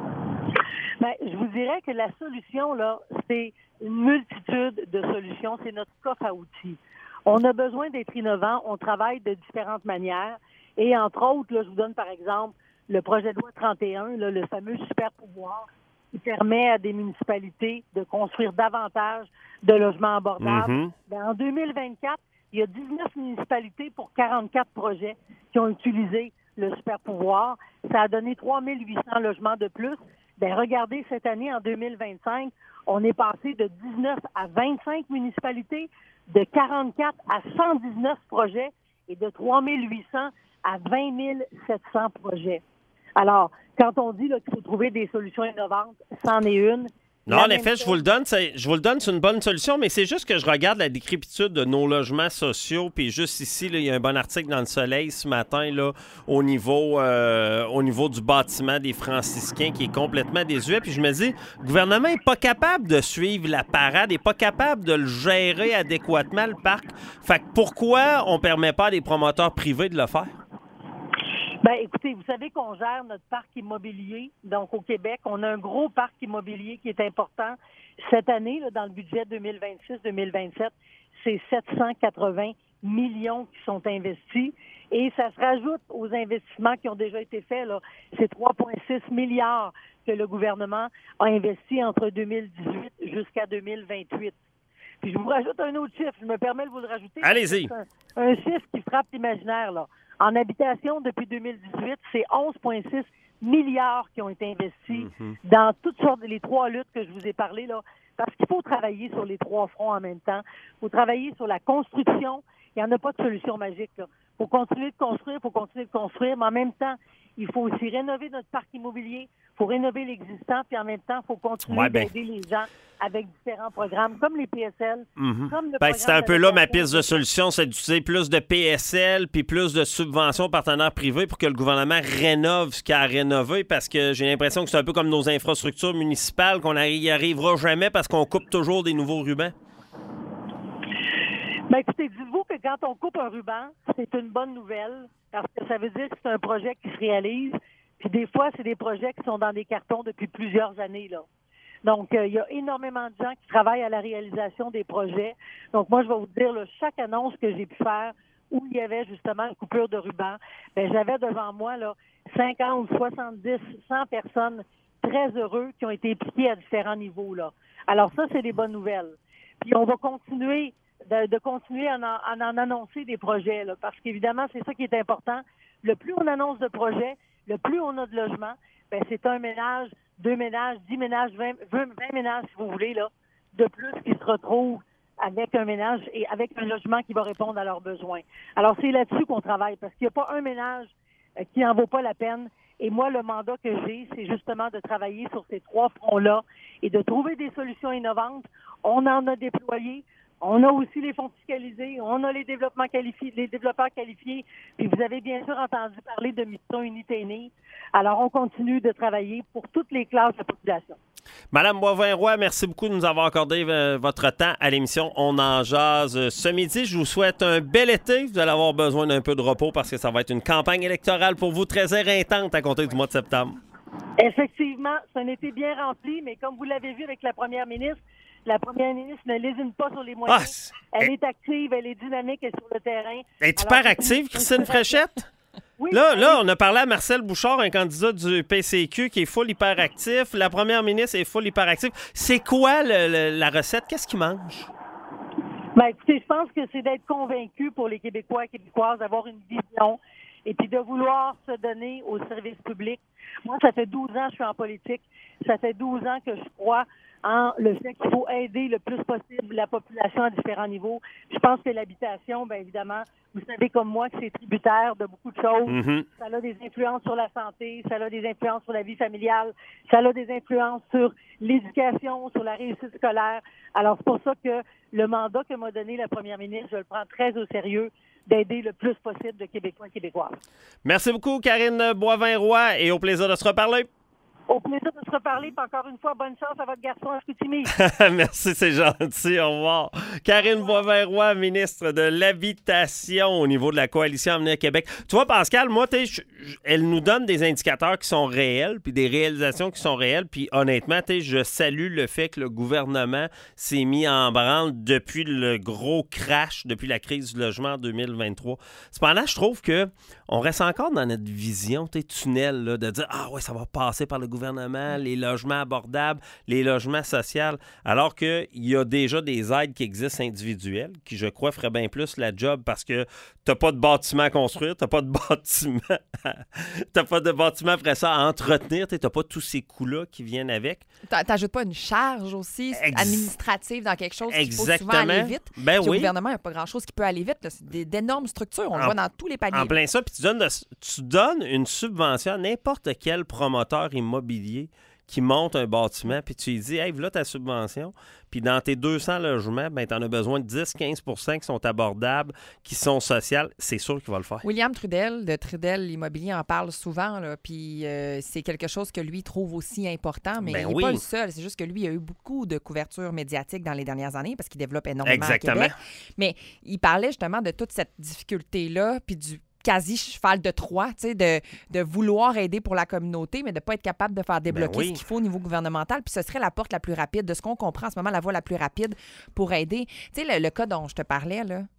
Speaker 10: Bien, je vous dirais que la solution, là, c'est une multitude de solutions. C'est notre coffre à outils. On a besoin d'être innovant. On travaille de différentes manières. Et entre autres, là, je vous donne par exemple le projet de loi trente et un, là, le fameux super pouvoir qui permet à des municipalités de construire davantage de logements abordables. Mm-hmm. Bien, en deux mille vingt-quatre, il y a dix-neuf municipalités pour quarante-quatre projets qui ont utilisé le super pouvoir. Ça a donné trois mille huit cents logements de plus. Bien, regardez, cette année, en deux mille vingt-cinq, on est passé de dix-neuf à vingt-cinq municipalités, de quarante-quatre à cent dix-neuf projets et de trois mille huit cents à vingt mille sept cents projets. Alors, quand on dit là, qu'il faut trouver des solutions innovantes, c'en est une.
Speaker 1: Non, en effet, je vous le donne, c'est, je vous le donne, c'est une bonne solution, mais c'est juste que je regarde la décrépitude de nos logements sociaux, puis juste ici, là, il y a un bon article dans Le Soleil ce matin là, au niveau, euh, au niveau du bâtiment des franciscains qui est complètement désuet, puis je me dis, le gouvernement n'est pas capable de suivre la parade, n'est pas capable de le gérer adéquatement, le parc. Fait que pourquoi on ne permet pas à des promoteurs privés de le faire?
Speaker 10: Bien, écoutez, vous savez qu'on gère notre parc immobilier. Donc, au Québec, on a un gros parc immobilier qui est important. Cette année, là, dans le budget deux mille vingt-six deux mille vingt-sept, c'est sept cent quatre-vingts millions qui sont investis. Et ça se rajoute aux investissements qui ont déjà été faits, là. C'est trois virgule six milliards que le gouvernement a investi entre deux mille dix-huit jusqu'à deux mille vingt-huit. Puis je vous rajoute un autre chiffre. Je me permets de vous le rajouter.
Speaker 1: Allez-y.
Speaker 10: Un, un chiffre qui frappe l'imaginaire, là. En habitation, depuis deux mille dix-huit, c'est onze virgule six milliards qui ont été investis
Speaker 1: Mhm.
Speaker 10: dans toutes sortes de les trois luttes que je vous ai parlé, là. Parce qu'il faut travailler sur les trois fronts en même temps. Il faut travailler sur la construction. Il n'y en a pas de solution magique, là. Il faut continuer de construire, il faut continuer de construire, mais en même temps, il faut aussi rénover notre parc immobilier, il faut rénover l'existant, puis en même temps, il faut continuer
Speaker 1: Ouais, ben.
Speaker 10: d'aider les gens avec différents programmes, comme les P S L,
Speaker 1: Mhm.
Speaker 10: comme le
Speaker 1: Ben,
Speaker 10: programme
Speaker 1: c'est un peu là ma
Speaker 10: d'adaptation.
Speaker 1: piste de solution, c'est d'utiliser plus de P S L puis plus de subventions aux partenaires privés pour que le gouvernement rénove ce qu'il a à rénover, parce que j'ai l'impression que c'est un peu comme nos infrastructures municipales, qu'on n'y arrivera jamais parce qu'on coupe toujours des nouveaux rubans.
Speaker 10: Ben, écoutez, dites-vous que quand on coupe un ruban, c'est une bonne nouvelle, parce que ça veut dire que c'est un projet qui se réalise. Puis des fois, c'est des projets qui sont dans des cartons depuis plusieurs années, là. Donc, euh, il y a énormément de gens qui travaillent à la réalisation des projets. Donc, moi, je vais vous dire, là, chaque annonce que j'ai pu faire où il y avait justement une coupure de ruban, ben, j'avais devant moi là, cinquante, soixante-dix, cent personnes très heureux qui ont été impliquées à différents niveaux, là. Alors ça, c'est des bonnes nouvelles. Puis on va continuer de, de continuer à en, à en annoncer des projets, là, parce qu'évidemment, c'est ça qui est important. Le plus on annonce de projets, le plus on a de logements, ben, c'est un ménage, deux ménages, dix ménages, vingt, vingt ménages, si vous voulez, là, de plus qui se retrouvent avec un ménage et avec un logement qui va répondre à leurs besoins. Alors, c'est là-dessus qu'on travaille, parce qu'il n'y a pas un ménage euh, qui n'en vaut pas la peine. Et moi, le mandat que j'ai, c'est justement de travailler sur ces trois fronts-là et de trouver des solutions innovantes. On en a déployé. On a aussi les fonds fiscalisés, on a les développements qualifiés, les développeurs qualifiés, puis vous avez bien sûr entendu parler de Mission Unité Aînée. Alors, on continue de travailler pour toutes les classes de la population.
Speaker 1: Madame Boivin-Roy, merci beaucoup de nous avoir accordé euh, votre temps à l'émission On en jase euh, ce midi. Je vous souhaite un bel été. Vous allez avoir besoin d'un peu de repos parce que ça va être une campagne électorale pour vous très éreintante à compter du mois de septembre.
Speaker 10: Effectivement, c'est un été bien rempli, mais comme vous l'avez vu avec la première ministre, la première ministre ne lésine pas sur les moyens.
Speaker 1: Ah,
Speaker 10: elle est active, elle est dynamique, elle est sur le terrain.
Speaker 1: Elle est
Speaker 10: Alors,
Speaker 1: hyper active, Christine Fréchette?
Speaker 10: Oui,
Speaker 1: Là,
Speaker 10: oui.
Speaker 1: là, on a parlé à Marcel Bouchard, un candidat du P C Q qui est full hyperactif. La première ministre est full hyperactive. C'est quoi le- le- la recette? Qu'est-ce qu'il mange?
Speaker 10: Ben, écoutez, je pense que c'est d'être convaincu pour les Québécois et Québécoises, d'avoir une vision et puis de vouloir se donner au service public. Moi, ça fait douze ans que je suis en politique. Ça fait douze ans que je crois en le fait qu'il faut aider le plus possible la population à différents niveaux. Je pense que l'habitation, bien évidemment, vous savez comme moi que c'est tributaire de beaucoup de choses.
Speaker 1: Mhm.
Speaker 10: Ça a des influences sur la santé, ça a des influences sur la vie familiale, ça a des influences sur l'éducation, sur la réussite scolaire. Alors, c'est pour ça que le mandat que m'a donné la première ministre, je le prends très au sérieux, d'aider le plus possible de Québécois et Québécoises.
Speaker 1: Merci beaucoup, Karine Boivin-Roy, et au plaisir de se reparler.
Speaker 10: Au plaisir de se reparler, puis encore une fois, bonne chance à votre garçon à Chicoutimi.
Speaker 1: Merci, c'est gentil. Au revoir. Karine Boivin-Roy, ministre de l'Habitation au niveau de la Coalition Avenir Québec. Tu vois, Pascal, moi, t'sais, je- je- elle nous donne des indicateurs qui sont réels, puis des réalisations qui sont réelles. Puis honnêtement, t'sais, je salue le fait que le gouvernement s'est mis en branle depuis le gros crash, depuis la crise du logement en deux mille vingt-trois. Cependant, je trouve que on reste encore dans notre vision, t'sais, tunnel, là, de dire « Ah ouais, ça va passer par le gouvernement, les logements abordables, les logements sociaux », alors qu'il y a déjà des aides qui existent individuelles, qui, je crois, feraient bien plus la job parce que t'as pas de bâtiment à construire, t'as pas de bâtiment à- t'as pas de bâtiment après ça à entretenir, t'as pas tous ces coûts-là qui viennent avec.
Speaker 2: T'a- T'ajoutes pas une charge aussi
Speaker 1: Ex-
Speaker 2: administrative dans quelque chose qu'il faut souvent
Speaker 1: Exactement.
Speaker 2: aller vite.
Speaker 1: Ben
Speaker 2: Puis au
Speaker 1: oui.
Speaker 2: gouvernement, il n'y a pas grand-chose qui peut aller vite. là. C'est des- d'énormes structures. On le
Speaker 1: En-
Speaker 2: voit dans tous les paliers.
Speaker 1: En plein ça, puis tu donnes, de- tu donnes une subvention à n'importe quel promoteur immobilier qui monte un bâtiment, puis tu lui dis « Hey, voilà ta subvention », puis dans tes deux cents logements, ben, tu en as besoin de dix à quinze pour cent qui sont abordables, qui sont sociales. C'est sûr qu'il va le faire.
Speaker 2: William Trudel de Trudel Immobilier en parle souvent, là, puis euh, c'est quelque chose que lui trouve aussi important, mais
Speaker 1: Ben
Speaker 2: il n'est
Speaker 1: oui.
Speaker 2: pas le seul. C'est juste que lui, il a eu beaucoup de couverture médiatique dans les dernières années parce qu'il développe énormément
Speaker 1: Exactement.
Speaker 2: à Québec. Mais il parlait justement de toute cette difficulté-là, puis du quasi-cheval de Troie, tu sais, de, de vouloir aider pour la communauté, mais de ne pas être capable de faire débloquer
Speaker 1: oui.
Speaker 2: ce qu'il faut au niveau gouvernemental. Puis ce serait la porte la plus rapide, de ce qu'on comprend en ce moment, la voie la plus rapide pour aider. Tu sais, le, le cas dont je te parlais, là,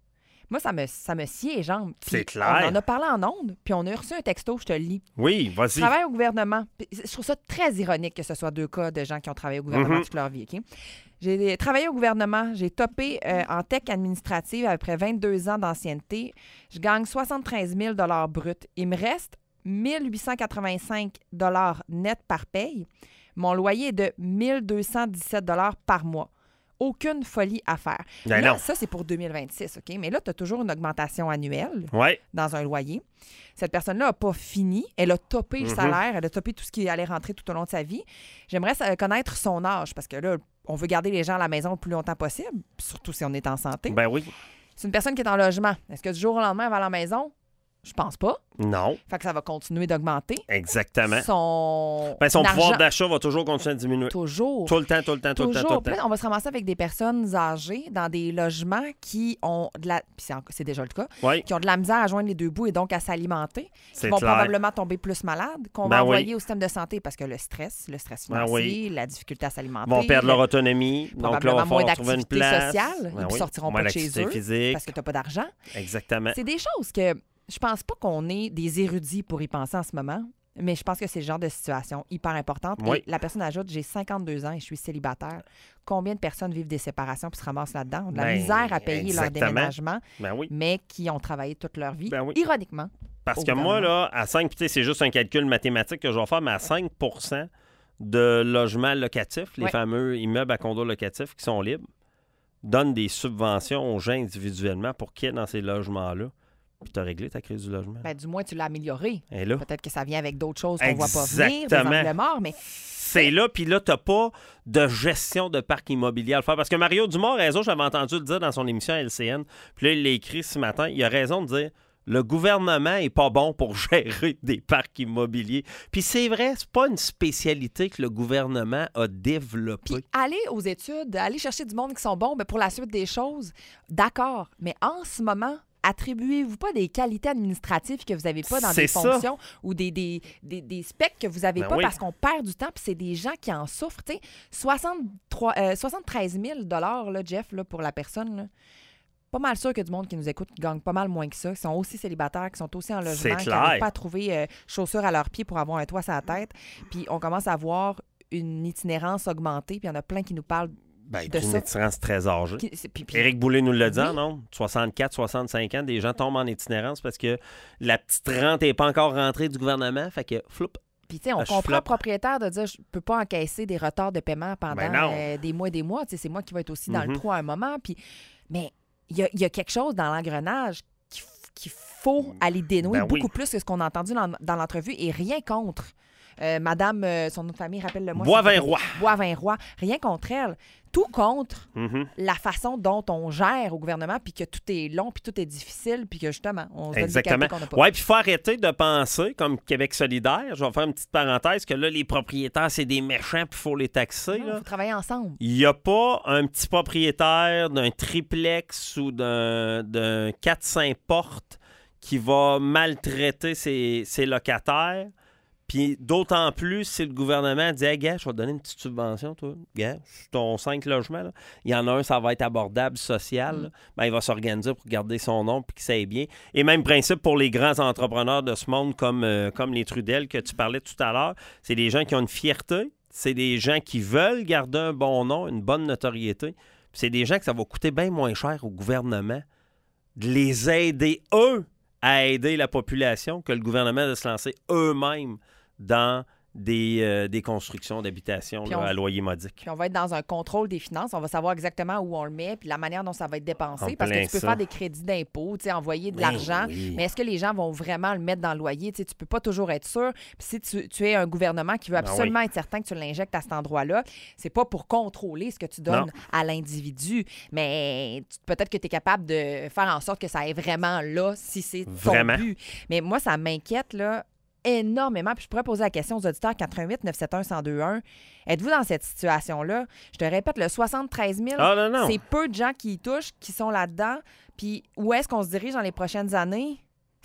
Speaker 2: Moi, ça me, ça me scie les jambes. Puis
Speaker 1: C'est clair.
Speaker 2: On en a parlé en ondes, puis on a reçu un texto, je te le lis.
Speaker 1: Oui, vas-y.
Speaker 2: Je travaille au gouvernement. Puis je trouve ça très ironique que ce soit deux cas de gens qui ont travaillé au gouvernement
Speaker 1: Mhm.
Speaker 2: toute leur vie. OK? J'ai travaillé au gouvernement. J'ai topé euh, en tech administrative après vingt-deux ans d'ancienneté. Je gagne soixante-treize mille bruts. Il me reste mille huit cent quatre-vingt-cinq net par paye. Mon loyer est de mille deux cent dix-sept par mois. Aucune folie à faire.
Speaker 1: Ben
Speaker 2: Là,
Speaker 1: non.
Speaker 2: ça, c'est pour deux mille vingt-six, OK? Mais là, tu as toujours une augmentation annuelle
Speaker 1: Ouais.
Speaker 2: dans un loyer. Cette personne-là n'a pas fini. Elle a topé le
Speaker 1: Mhm.
Speaker 2: salaire. Elle a topé tout ce qui allait rentrer tout au long de sa vie. J'aimerais sa- connaître son âge parce que là, on veut garder les gens à la maison le plus longtemps possible, surtout si on est en santé.
Speaker 1: Ben oui.
Speaker 2: C'est une personne qui est en logement. Est-ce que du jour au lendemain, elle va à la maison? Je pense pas.
Speaker 1: Non.
Speaker 2: Fait que ça va continuer d'augmenter.
Speaker 1: Exactement.
Speaker 2: Son,
Speaker 1: Ben, son pouvoir
Speaker 2: argent-
Speaker 1: d'achat va toujours continuer à diminuer.
Speaker 2: Toujours.
Speaker 1: Tout le temps, tout le temps, tout le temps,
Speaker 2: Toujours.
Speaker 1: tout
Speaker 2: Puis
Speaker 1: le
Speaker 2: là,
Speaker 1: temps.
Speaker 2: on va se ramasser avec des personnes âgées dans des logements qui ont de la. Puis c'est, en- c'est déjà le cas.
Speaker 1: Oui.
Speaker 2: Qui ont de la misère à joindre les deux bouts et donc à s'alimenter.
Speaker 1: C'est
Speaker 2: Qui vont
Speaker 1: clair.
Speaker 2: probablement tomber plus malades, qu'on
Speaker 1: Ben
Speaker 2: va
Speaker 1: oui.
Speaker 2: envoyer au système de santé parce que le stress, le stress
Speaker 1: Ben
Speaker 2: financier,
Speaker 1: oui.
Speaker 2: la difficulté à s'alimenter.
Speaker 1: Ils vont perdre
Speaker 2: le-
Speaker 1: leur autonomie. Donc là, on va
Speaker 2: probablement moins
Speaker 1: falloir trouver une
Speaker 2: d'activité
Speaker 1: place.
Speaker 2: sociale.
Speaker 1: Ben
Speaker 2: Ils
Speaker 1: oui.
Speaker 2: sortiront
Speaker 1: Moins
Speaker 2: pas de chez
Speaker 1: d'activité
Speaker 2: eux
Speaker 1: physique.
Speaker 2: parce que tu n'as pas d'argent.
Speaker 1: Exactement.
Speaker 2: C'est des choses que je pense pas qu'on est des érudits pour y penser en ce moment, mais je pense que c'est le genre de situation hyper importante.
Speaker 1: Oui.
Speaker 2: Et la personne ajoute, j'ai cinquante-deux ans et je suis célibataire. Combien de personnes vivent des séparations puis se ramassent là-dedans? Ont de la
Speaker 1: Ben,
Speaker 2: misère à payer leur
Speaker 1: exactement.
Speaker 2: déménagement,
Speaker 1: Ben oui.
Speaker 2: mais qui ont travaillé toute leur vie,
Speaker 1: Ben oui.
Speaker 2: ironiquement.
Speaker 1: Parce
Speaker 2: au
Speaker 1: que moi,
Speaker 2: gouvernement.
Speaker 1: là, à cinq, puis tu sais, c'est juste un calcul mathématique que je vais faire, mais à cinq pour cent de logements locatifs, les
Speaker 2: Ouais.
Speaker 1: fameux immeubles à condos locatifs qui sont libres, donnent des subventions aux gens individuellement pour qu'ils aient dans ces logements-là. Puis tu as réglé ta crise du logement.
Speaker 2: Ben, du moins, tu l'as amélioré.
Speaker 1: Et là,
Speaker 2: Peut-être que ça vient avec d'autres choses qu'on voit pas venir, des
Speaker 1: Exactement.
Speaker 2: angles morts, mais
Speaker 1: c'est là, puis là, tu n'as pas de gestion de parc immobilier à le faire. Parce que Mario Dumont a raison, j'avais entendu le dire dans son émission à L C N, puis là, il l'a écrit ce matin, il a raison de dire le gouvernement est pas bon pour gérer des parcs immobiliers. Puis c'est vrai, c'est pas une spécialité que le gouvernement a développée.
Speaker 2: puis aller aux études, aller chercher du monde qui sont bons, ben, pour la suite des choses, d'accord. Mais en ce moment, attribuez-vous pas des qualités administratives que vous n'avez pas dans
Speaker 1: C'est
Speaker 2: des
Speaker 1: ça.
Speaker 2: fonctions ou des, des, des, des specs que vous n'avez
Speaker 1: Ben
Speaker 2: pas
Speaker 1: oui.
Speaker 2: parce qu'on perd du temps, puis c'est des gens qui en souffrent. Tu sais, soixante-trois, euh, soixante-treize mille là, Jeff, là, pour la personne, là. Pas mal sûr que du monde qui nous écoute qui gagne pas mal moins que ça, qui sont aussi célibataires, qui sont aussi en
Speaker 1: C'est
Speaker 2: logement, qui
Speaker 1: clair.
Speaker 2: n'arrivent pas à trouver euh, chaussures à leurs pieds pour avoir un toit sur la tête. Puis on commence à voir une itinérance augmenter, puis il y en a plein qui nous parlent
Speaker 1: Ben,
Speaker 2: de
Speaker 1: d'une
Speaker 2: ça.
Speaker 1: itinérance très âgée.
Speaker 2: Qui- c'est- puis- puis-
Speaker 1: Éric Boulay nous l'a dit,
Speaker 2: Oui.
Speaker 1: non? soixante-quatre, soixante-cinq ans, des gens tombent en itinérance parce que la petite rente n'est pas encore rentrée du gouvernement, fait que flou.
Speaker 2: Puis, tu sais, on
Speaker 1: Ah, je
Speaker 2: comprend
Speaker 1: floppe.
Speaker 2: le propriétaire de dire je peux pas encaisser des retards de paiement pendant
Speaker 1: Ben non.
Speaker 2: euh, des mois et des mois. Tu sais, c'est moi qui vais être aussi dans
Speaker 1: Mhm.
Speaker 2: le trou à un moment. Puis, mais il y a, il y a quelque chose dans l'engrenage qu'il f- qu'il faut aller dénouer
Speaker 1: Ben oui.
Speaker 2: beaucoup plus que ce qu'on a entendu dans, dans l'entrevue et rien contre. Euh, Madame, euh, son nom de famille, rappelle-le-moi.
Speaker 1: Boisvin-Roy.
Speaker 2: Boisvin-Roy. Rien contre elle. Tout contre
Speaker 1: Mhm.
Speaker 2: la façon dont on gère au gouvernement, puis que tout est long, puis tout est difficile, puis que justement, on se donne des
Speaker 1: Exactement.
Speaker 2: qualités qu'on n'a pas.
Speaker 1: Oui, puis il faut arrêter de penser, comme Québec solidaire, je vais faire une petite parenthèse, que là, les propriétaires, c'est des méchants, puis il faut les taxer.
Speaker 2: Il
Speaker 1: là.
Speaker 2: faut travailler ensemble.
Speaker 1: Il n'y a pas un petit propriétaire d'un triplex ou d'un, d'un quatre cinq portes qui va maltraiter ses, ses locataires. Puis d'autant plus si le gouvernement dit hey, gars, je vais te donner une petite subvention, toi. Gars, sur ton cinq logements, là. Il y en a un, ça va être abordable, social. là. Ben, il va s'organiser pour garder son nom puis que ça aille bien. Et même principe pour les grands entrepreneurs de ce monde comme, euh, comme les Trudel que tu parlais tout à l'heure. C'est des gens qui ont une fierté. C'est des gens qui veulent garder un bon nom, une bonne notoriété. Puis c'est des gens que ça va coûter bien moins cher au gouvernement de les aider, eux, à aider la population que le gouvernement de se lancer eux-mêmes dans des, euh, des constructions d'habitation
Speaker 2: Puis
Speaker 1: là,
Speaker 2: on-
Speaker 1: à loyer modique.
Speaker 2: Puis on va être dans un contrôle des finances. On va savoir exactement où on le met, puis la manière dont ça va être dépensé.
Speaker 1: En
Speaker 2: Parce que
Speaker 1: plein
Speaker 2: tu peux
Speaker 1: ça.
Speaker 2: faire des crédits d'impôt, tu sais, envoyer de
Speaker 1: Oui,
Speaker 2: l'argent.
Speaker 1: oui.
Speaker 2: Mais est-ce que les gens vont vraiment le mettre dans le loyer? Tu sais, tu peux pas toujours être sûr. Puis si tu, tu es un gouvernement qui veut
Speaker 1: Ben
Speaker 2: absolument être certain que tu l'injectes à cet endroit-là, c'est pas pour contrôler ce que tu donnes
Speaker 1: Non.
Speaker 2: à l'individu. Mais tu- peut-être que tu es capable de faire en sorte que ça ait vraiment là, si c'est ton
Speaker 1: Vraiment.
Speaker 2: but. Mais moi, ça m'inquiète, là, énormément. Puis je pourrais poser la question aux auditeurs quatre-vingt-huit neuf sept un un zéro deux un. Êtes-vous dans cette situation-là? Je te répète, le soixante-treize mille,
Speaker 1: Ah non, non.
Speaker 2: c'est peu de gens qui y touchent, qui sont là-dedans. Puis où est-ce qu'on se dirige dans les prochaines années?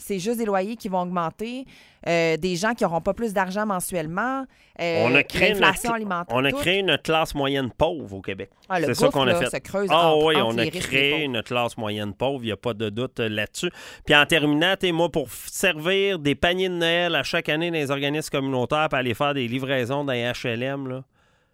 Speaker 2: c'est juste des loyers qui vont augmenter, euh, des gens qui n'auront pas plus d'argent mensuellement, euh,
Speaker 1: on a créé
Speaker 2: l'inflation
Speaker 1: une,
Speaker 2: alimentaire.
Speaker 1: On a
Speaker 2: tout.
Speaker 1: créé une classe moyenne pauvre au Québec.
Speaker 2: Ah, le
Speaker 1: c'est ça
Speaker 2: gouffre,
Speaker 1: qu'on a
Speaker 2: là,
Speaker 1: fait.
Speaker 2: se creuse
Speaker 1: Ah
Speaker 2: entre-
Speaker 1: oui,
Speaker 2: entre
Speaker 1: on a
Speaker 2: les riches et les
Speaker 1: créé
Speaker 2: pauvres.
Speaker 1: une classe moyenne pauvre, il n'y a pas de doute euh, là-dessus. Puis en terminant, t'es, moi, pour f- servir des paniers de Noël à chaque année dans les organismes communautaires puis aller faire des livraisons dans les H L M, là,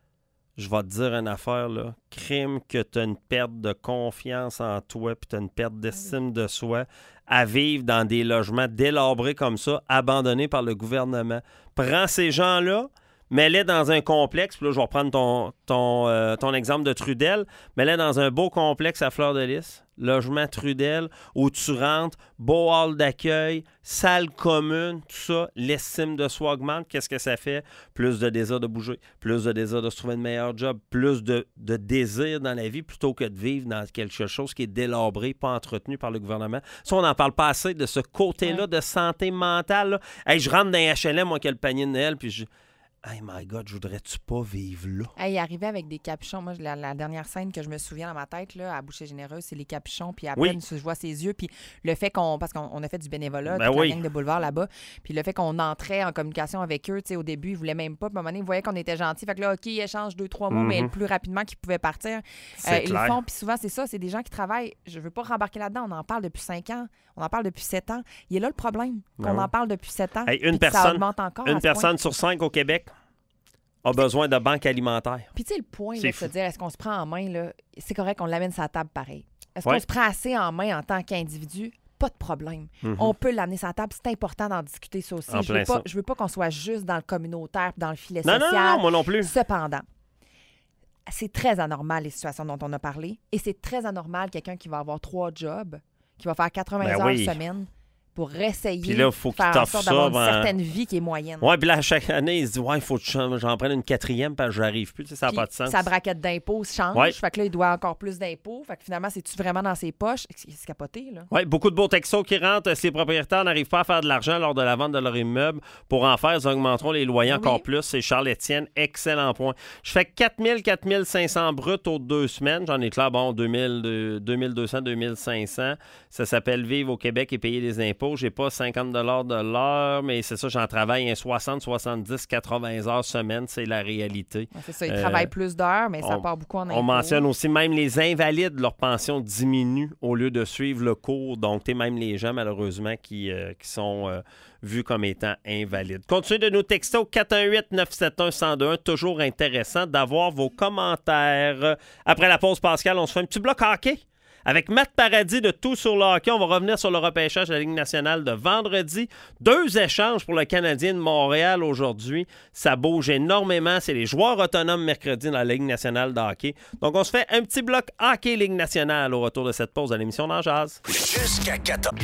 Speaker 1: je vais te dire une affaire, là. Crime que tu as une perte de confiance en toi puis tu as une perte d'estime de soi à vivre dans des logements délabrés comme ça, abandonnés par le gouvernement. Prends ces gens-là, mets-les dans un complexe. Puis là, je vais reprendre ton, ton, euh, ton exemple de Trudel. Mets-les dans un beau complexe à Fleur-de-Lys, logement Trudel, où tu rentres, beau hall d'accueil, salle commune, tout ça, l'estime de soi augmente. Qu'est-ce que ça fait? Plus de désir de bouger, plus de désir de se trouver un meilleur job, plus de, de désir dans la vie plutôt que de vivre dans quelque chose qui est délabré, pas entretenu par le gouvernement. Ça, on n'en parle pas assez de ce côté-là
Speaker 2: Ouais.
Speaker 1: de santé mentale. Là. Hey, je rentre dans un H L M, moi, qui a le panier de Noël, puis je... Hey my God, je voudrais-tu pas vivre là?
Speaker 2: Hey, il arrivait avec des capuchons. Moi, la, la dernière scène que je me souviens dans ma tête, là, à Boucher Généreuse, c'est les capuchons. Puis à
Speaker 1: Oui.
Speaker 2: peine, je vois ses yeux. Puis le fait qu'on... Parce qu'on on a fait du bénévolat,
Speaker 1: Ben
Speaker 2: toute
Speaker 1: oui.
Speaker 2: la gang de boulevard là-bas. Puis le fait qu'on entrait en communication avec eux, tu sais, au début, ils voulaient même pas. Puis à un moment donné, ils voyaient qu'on était gentils. Fait que là, OK, ils échangent deux, trois mots, mais
Speaker 1: Mhm.
Speaker 2: le plus rapidement qu'ils pouvaient partir.
Speaker 1: C'est
Speaker 2: ils le
Speaker 1: clair.
Speaker 2: font. Puis souvent, c'est ça. C'est des gens qui travaillent. Je veux pas rembarquer là-dedans. On en parle depuis cinq ans. On en parle depuis sept ans. Il est là le problème.
Speaker 1: Ben
Speaker 2: Qu'on
Speaker 1: oui.
Speaker 2: en parle depuis sept ans.
Speaker 1: Hey, une
Speaker 2: puis que ça
Speaker 1: personne-
Speaker 2: augmente encore. à
Speaker 1: Une
Speaker 2: ce point.
Speaker 1: personne sur cinq au Québec a besoin de banque alimentaire.
Speaker 2: Puis tu sais, le point,
Speaker 1: C'est
Speaker 2: là, de se
Speaker 1: fou.
Speaker 2: dire, est-ce qu'on se prend en main, là, c'est correct qu'on l'amène sur la table pareil. Est-ce
Speaker 1: Ouais.
Speaker 2: qu'on se prend assez en main en tant qu'individu? Pas de problème.
Speaker 1: Mhm.
Speaker 2: On peut l'amener sur la table. C'est important d'en discuter, ça aussi.
Speaker 1: En
Speaker 2: Je
Speaker 1: plein
Speaker 2: veux pas,
Speaker 1: ça.
Speaker 2: je veux pas qu'on soit juste dans le communautaire, dans le filet
Speaker 1: Non, non,
Speaker 2: social.
Speaker 1: non, non, moi non plus.
Speaker 2: Cependant, c'est très anormal, les situations dont on a parlé. Et c'est très anormal, quelqu'un qui va avoir trois jobs, qui va faire quatre-vingts
Speaker 1: Ben
Speaker 2: heures
Speaker 1: oui.
Speaker 2: semaine pour essayer
Speaker 1: Puis là, faut
Speaker 2: de
Speaker 1: qu'il
Speaker 2: faire en
Speaker 1: t'offre
Speaker 2: sorte
Speaker 1: ça,
Speaker 2: d'avoir
Speaker 1: ben-
Speaker 2: une certaine vie qui est moyenne.
Speaker 1: Ouais, puis là, à chaque année, il se dit, ouais, il faut que j'en j'en prenne une quatrième parce que j'arrive plus. Tu sais, ça n'a
Speaker 2: Puis
Speaker 1: pas de sens.
Speaker 2: sa braquette d'impôts change.
Speaker 1: Ouais.
Speaker 2: Fait que là, il doit encore plus d'impôts. Fait que finalement, c'est-tu vraiment dans ses poches? C'est c'est capoté, là.
Speaker 1: Oui, beaucoup de beaux textos qui rentrent. Si les propriétaires n'arrivent pas à faire de l'argent lors de la vente de leur immeuble, pour en faire, ils augmenteront les loyers
Speaker 2: Oui.
Speaker 1: encore plus. C'est Charles-Étienne, excellent point. Je fais quatre mille, quatre mille cinq cents bruts aux deux semaines. J'en ai clair, bon, deux mille, de- deux mille deux cents, deux mille cinq cents. Ça s'appelle vivre au Québec et payer les impôts. J'ai pas cinquante dollars de l'heure, mais c'est ça, j'en travaille un soixante, soixante-dix, quatre-vingts heures semaine. C'est la réalité.
Speaker 2: Ouais, c'est ça, ils
Speaker 1: Euh,
Speaker 2: travaillent plus d'heures, mais ça
Speaker 1: on-
Speaker 2: part beaucoup en impôts.
Speaker 1: On mentionne aussi même les invalides, leur pension diminue au lieu de suivre le cours. Donc, tu même les gens, malheureusement, qui, euh, qui sont euh, vus comme étant invalides. Continuez de nous texter au quatre un huit, neuf sept un, un zéro deux un. Toujours intéressant d'avoir vos commentaires. Après la pause, Pascal, on se fait un petit bloc hockey. Avec Matt Paradis de Tout sur le hockey, on va revenir sur le repêchage de la Ligue nationale de vendredi. Deux échanges pour le Canadien de Montréal aujourd'hui. Ça bouge énormément. C'est les joueurs autonomes mercredi dans la Ligue nationale de hockey. Donc, on se fait un petit bloc hockey Ligue nationale au retour de cette pause de l'émission d'En Jazz.
Speaker 3: Jusqu'à quatorze.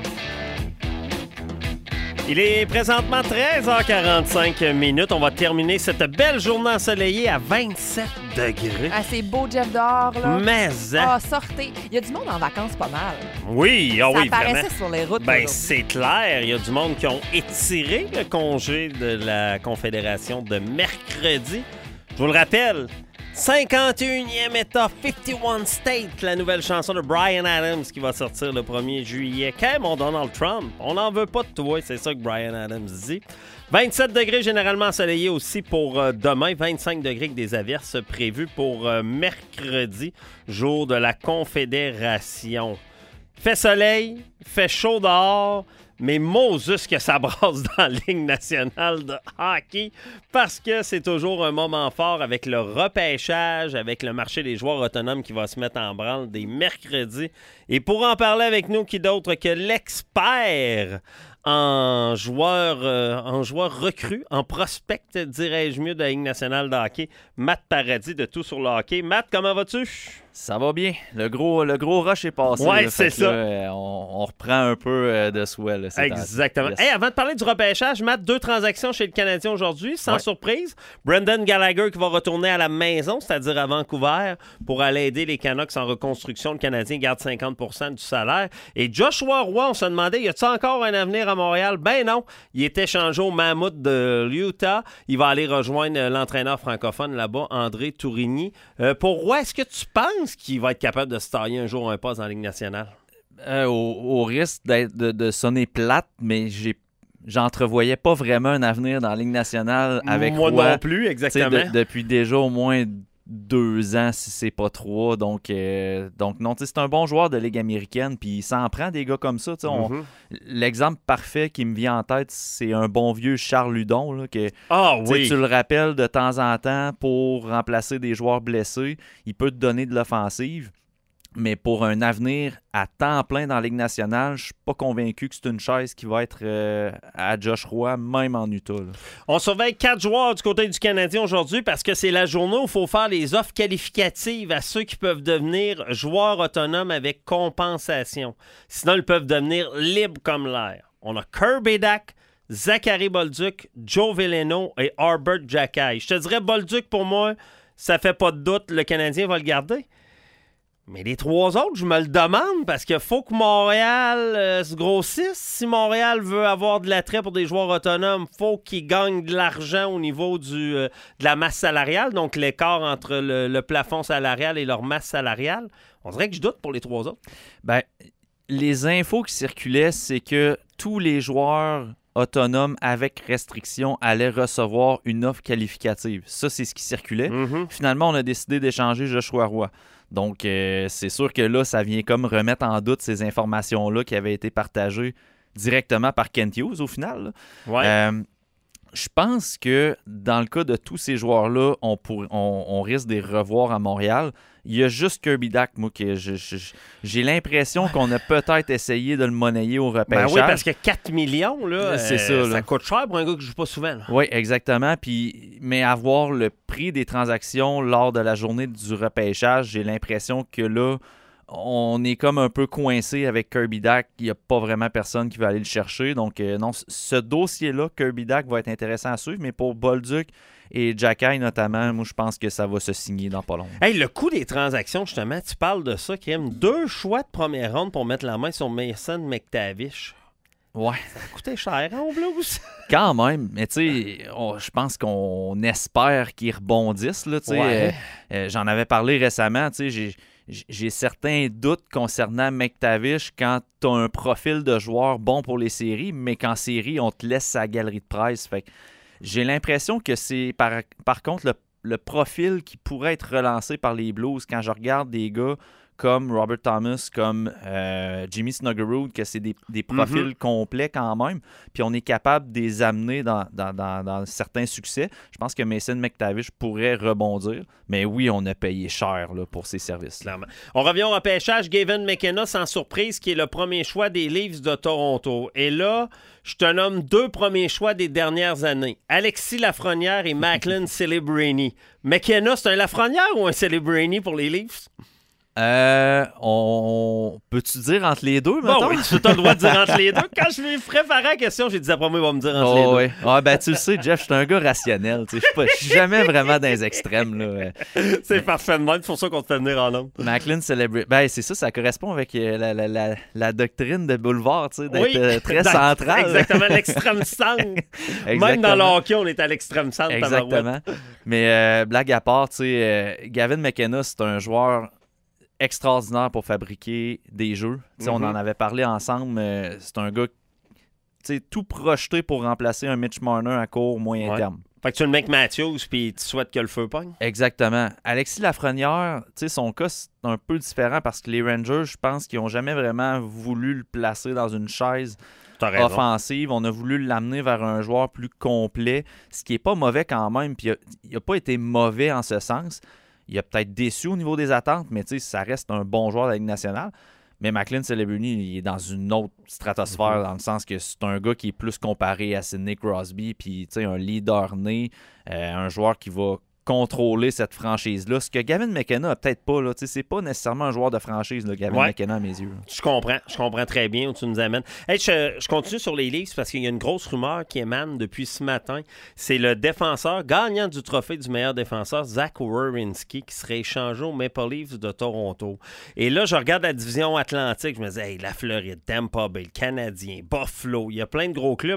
Speaker 1: Il est présentement treize heures quarante-cinq minutes. On va terminer cette belle journée ensoleillée à vingt-sept degrés.
Speaker 2: Ah, c'est beau, Jeff dehors, là.
Speaker 1: Mais, hein?
Speaker 2: Ah, sortez. Il y a du monde en vacances pas mal.
Speaker 1: Oui, ah
Speaker 2: ça
Speaker 1: oui,
Speaker 2: apparaissait
Speaker 1: vraiment.
Speaker 2: sur les routes.
Speaker 1: Ben,
Speaker 2: aujourd'hui.
Speaker 1: c'est clair. Il y a du monde qui ont étiré le congé de la Confédération de mercredi. Je vous le rappelle, cinquante et unième État, cinquante et un State, la nouvelle chanson de Bryan Adams qui va sortir le premier juillet. Qu'est mon Donald Trump? On n'en veut pas de toi, c'est ça que Bryan Adams dit. vingt-sept degrés généralement ensoleillés aussi pour euh, demain. vingt-cinq degrés avec des averses prévues pour euh, mercredi, jour de la Confédération. Fait soleil, fait chaud dehors, mais Moses que ça brasse dans la Ligue nationale de hockey parce que c'est toujours un moment fort avec le repêchage, avec le marché des joueurs autonomes qui va se mettre en branle dès mercredi. Et pour en parler avec nous, qui d'autre que l'expert en joueur, euh, en joueur recru, en prospect, dirais-je mieux, de la Ligue nationale de hockey, Matt Paradis de Tout sur le hockey. Matt, comment vas-tu?
Speaker 11: Ça va bien. Le gros, le gros rush est passé.
Speaker 1: Ouais,
Speaker 11: là.
Speaker 1: c'est
Speaker 11: Fait que
Speaker 1: ça.
Speaker 11: là, euh, on, on reprend un peu euh, de souhait. Là, ces
Speaker 1: Exactement.
Speaker 11: temps-ci.
Speaker 1: Hey,
Speaker 11: Yes.
Speaker 1: avant de parler du repêchage, Matt, deux transactions chez le Canadien aujourd'hui, sans
Speaker 11: Ouais.
Speaker 1: surprise. Brendan Gallagher qui va retourner à la maison, c'est-à-dire à Vancouver, pour aller aider les Canucks en reconstruction. Le Canadien garde cinquante pour cent du salaire. Et Joshua Roy, on se demandait, y a-t-il encore un avenir à Montréal? Ben non. Il est échangé au Mammoth de l'Utah. Il va aller rejoindre l'entraîneur francophone là-bas, André Tourigny. Euh, pour Roy, est-ce que tu penses qu'il va être capable de se tailler un jour un poste dans la Ligue nationale?
Speaker 11: Euh, au, au risque d'être, de, de sonner plate, mais j'ai j'entrevoyais pas vraiment un avenir dans la Ligue nationale avec
Speaker 1: Moi
Speaker 11: Roy.
Speaker 1: non plus, exactement.
Speaker 11: De, depuis déjà au moins deux ans, si c'est pas trois. Donc, euh, donc non, c'est un bon joueur de Ligue américaine, puis il s'en prend des gars comme ça. On, mm-hmm. L'exemple parfait qui me vient en tête, c'est un bon vieux Charles Ludon. Là, que,
Speaker 1: ah oui!
Speaker 11: Tu le rappelles de temps en temps pour remplacer des joueurs blessés. Il peut te donner de l'offensive. Mais pour un avenir à temps plein dans la Ligue nationale, je ne suis pas convaincu que c'est une chaise qui va être euh, à Josh Roy, même en Utah. Là.
Speaker 1: On surveille quatre joueurs du côté du Canadien aujourd'hui parce que c'est la journée où il faut faire les offres qualificatives à ceux qui peuvent devenir joueurs autonomes avec compensation. Sinon, ils peuvent devenir libres comme l'air. On a Kirby Dach, Zachary Bolduc, Joe Veleno et Albert Jacquet. Je te dirais Bolduc, pour moi, ça fait pas de doute, le Canadien va le garder. Mais les trois autres, je me le demande parce qu'il faut que Montréal euh, se grossisse. Si Montréal veut avoir de l'attrait pour des joueurs autonomes, il faut qu'ils gagnent de l'argent au niveau du, euh, de la masse salariale, donc l'écart entre le, le plafond salarial et leur masse salariale. On dirait que je doute pour les trois autres.
Speaker 11: Ben, les infos qui circulaient, c'est que tous les joueurs autonomes avec restriction allaient recevoir une offre qualificative. Ça, c'est ce qui circulait. Mm-hmm. Finalement, on a décidé d'échanger Joshua Roy. Donc, euh, c'est sûr que là, ça vient comme remettre en doute ces informations-là qui avaient été partagées directement par Kent Hughes, au final.
Speaker 1: Ouais.
Speaker 11: Euh, je pense que dans le cas de tous ces joueurs-là, on, pour, on, on risque de les revoir à Montréal. Il y a juste Kirby Dach, moi, que je, je, j'ai l'impression qu'on a peut-être essayé de le monnayer au repêchage.
Speaker 1: Ben oui, parce que quatre millions, là,
Speaker 11: c'est
Speaker 1: euh,
Speaker 11: ça, là.
Speaker 1: Ça coûte cher pour un gars qui ne joue pas souvent. Là.
Speaker 11: Oui, exactement. Puis, mais avoir le prix des transactions lors de la journée du repêchage, j'ai l'impression que là, on est comme un peu coincé avec Kirby Dach. Il n'y a pas vraiment personne qui va aller le chercher. Donc, euh, non, ce dossier-là, Kirby Dach, va être intéressant à suivre. Mais pour Bolduc et Jacquet, notamment, moi, je pense que ça va se signer dans pas longtemps.
Speaker 1: Hey, le coût des transactions, justement, tu parles de ça, Kim. Deux choix de première ronde pour mettre la main sur Mason McTavish.
Speaker 11: Ouais.
Speaker 1: Ça a coûté cher, hein, au Blues?
Speaker 11: Quand même. Mais tu sais, je pense qu'on espère qu'ils rebondissent. Là, ouais. euh, euh, j'en avais parlé récemment. Tu sais, j'ai... J'ai certains doutes concernant McTavish quand tu as un profil de joueur bon pour les séries, mais qu'en série, on te laisse sa galerie de presse. Fait que j'ai l'impression que c'est par, par contre le, le profil qui pourrait être relancé par les Blues quand je regarde des gars comme Robert Thomas, comme euh, Jimmy Snuggerud, que c'est des, des profils mm-hmm. complets quand même, puis on est capable de les amener dans, dans, dans, dans certains succès. Je pense que Mason McTavish pourrait rebondir, mais oui, on a payé cher là, pour ces services.
Speaker 1: Clairement. On revient au repêchage. Gavin McKenna, sans surprise, qui est le premier choix des Leafs de Toronto. Et là, je te nomme deux premiers choix des dernières années. Alexis Lafrenière et Macklin Celebrini. McKenna, c'est un Lafrenière ou un Celebrini pour les Leafs?
Speaker 11: Euh, on peut-tu dire entre les deux, mettons?
Speaker 1: Bon, oui, tu as le droit de dire entre les deux. Quand je lui préparais la question, j'ai dit après moi, il va me dire entre
Speaker 11: oh,
Speaker 1: les deux.
Speaker 11: Ouais. Ah, ben, tu le sais, Jeff, je suis un gars rationnel. Je suis jamais vraiment dans les extrêmes. Là.
Speaker 1: C'est mais... parfait de même, c'est pour ça qu'on te fait venir en nombre.
Speaker 11: Macklin Celebrity. Ben, c'est ça, ça correspond avec la, la, la, la doctrine de Boulevard, d'être oui, euh, très central.
Speaker 1: Exactement, l'extrême centre. Même dans le hockey, on est à l'extrême centre.
Speaker 11: Exactement. Mais euh, blague à part, tu sais, euh, Gavin McKenna, c'est un joueur extraordinaire pour fabriquer des jeux. Mm-hmm. On en avait parlé ensemble. Euh, c'est un gars tout projeté pour remplacer un Mitch Marner à court, moyen ouais. terme.
Speaker 1: Fait que tu le mec Matthews puis tu souhaites que le feu pogne.
Speaker 11: Exactement. Alexis Lafrenière, son cas, c'est un peu différent parce que les Rangers, je pense qu'ils n'ont jamais vraiment voulu le placer dans une chaise offensive. On a voulu l'amener vers un joueur plus complet, ce qui n'est pas mauvais quand même. Puis il n'a pas été mauvais en ce sens. Il a peut-être déçu au niveau des attentes, mais ça reste un bon joueur de la Ligue nationale. Mais Macklin Celebrini, il est dans une autre stratosphère, mm-hmm. dans le sens que c'est un gars qui est plus comparé à Sidney Crosby, puis un leader né, euh, un joueur qui va contrôler cette franchise-là. Ce que Gavin McKenna a peut-être pas, là. C'est pas nécessairement un joueur de franchise, là, Gavin ouais. McKenna, à mes yeux. Là.
Speaker 1: Je comprends. Je comprends très bien où tu nous amènes. Hey, je, je continue sur les Leafs parce qu'il y a une grosse rumeur qui émane depuis ce matin. C'est le défenseur gagnant du trophée du meilleur défenseur, Zach Werenski, qui serait échangé aux Maple Leafs de Toronto. Et là, je regarde la division Atlantique. Je me dis, hey, la Floride, Tampa Bay, le Canadien, Buffalo, il y a plein de gros clubs.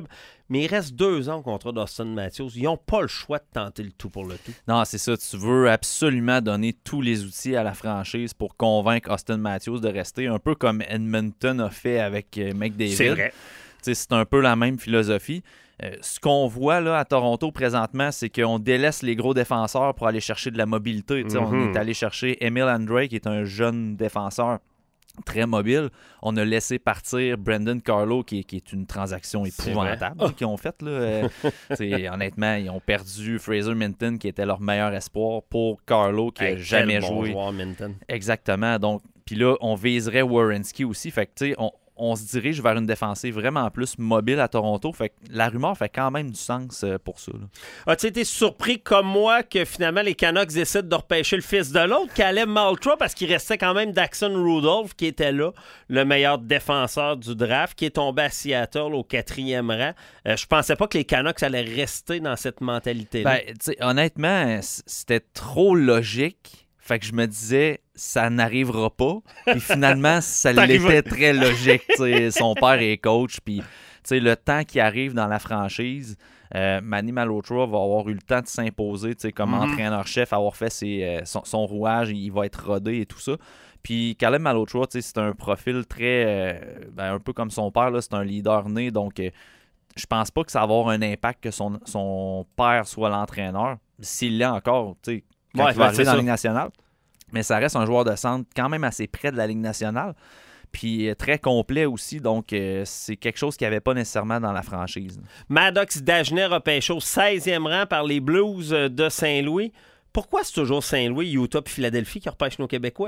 Speaker 1: mais il reste deux ans au contrat d'Austin Matthews. Ils n'ont pas le choix de tenter le tout pour le tout.
Speaker 11: Non, c'est ça. Tu veux absolument donner tous les outils à la franchise pour convaincre Austin Matthews de rester, un peu comme Edmonton a fait avec euh, McDavid.
Speaker 1: C'est vrai.
Speaker 11: T'sais, c'est un peu la même philosophie. Euh, ce qu'on voit là, à Toronto présentement, c'est qu'on délaisse les gros défenseurs pour aller chercher de la mobilité. Mm-hmm. On est allé chercher Emil Andrae, qui est un jeune défenseur très mobile. On a laissé partir Brendan Carlo, qui, qui est une transaction épouvantable qu'ils ont faite. Euh, honnêtement, ils ont perdu Fraser Minton, qui était leur meilleur espoir, pour Carlo, qui n'a hey, jamais
Speaker 1: bon
Speaker 11: joué.
Speaker 1: Joueur, Minton.
Speaker 11: Exactement. Donc, puis là, on viserait Werenski aussi. Fait que, tu sais, on on se dirige vers une défensive vraiment plus mobile à Toronto. Fait que la rumeur fait quand même du sens pour ça. Là.
Speaker 1: As-tu été surpris comme moi que finalement les Canucks décident de repêcher le fils de l'autre, Caleb Maltra, parce qu'il restait quand même Daxon Rudolph qui était là, le meilleur défenseur du draft, qui est tombé à Seattle au quatrième rang. Euh, je pensais pas que les Canucks allaient rester dans cette mentalité-là.
Speaker 11: Ben, honnêtement, c'était trop logique. Fait que je me disais, ça n'arrivera pas. Puis finalement, ça l'était très logique. T'sais. Son père est coach. Puis le temps qui arrive dans la franchise, euh, Manny Malhotra va avoir eu le temps de s'imposer comme mm-hmm. entraîneur-chef, avoir fait ses, euh, son, son rouage, il va être rodé et tout ça. Puis Caleb Malhotra, c'est un profil très... Euh, ben, un peu comme son père, là, c'est un leader né. Donc, euh, je pense pas que ça va avoir un impact que son, son père soit l'entraîneur. S'il l'est encore, tu sais. Quand ouais, il va arriver dans la Ligue nationale. Mais ça reste un joueur de centre quand même assez près de la Ligue nationale. Puis euh, très complet aussi. Donc, euh, c'est quelque chose qu'il n'y avait pas nécessairement dans la franchise.
Speaker 1: Maddox Dagenet repêché au seizième rang par les Blues de Saint-Louis. Pourquoi c'est toujours Saint-Louis, Utah et Philadelphie qui repêchent nos Québécois?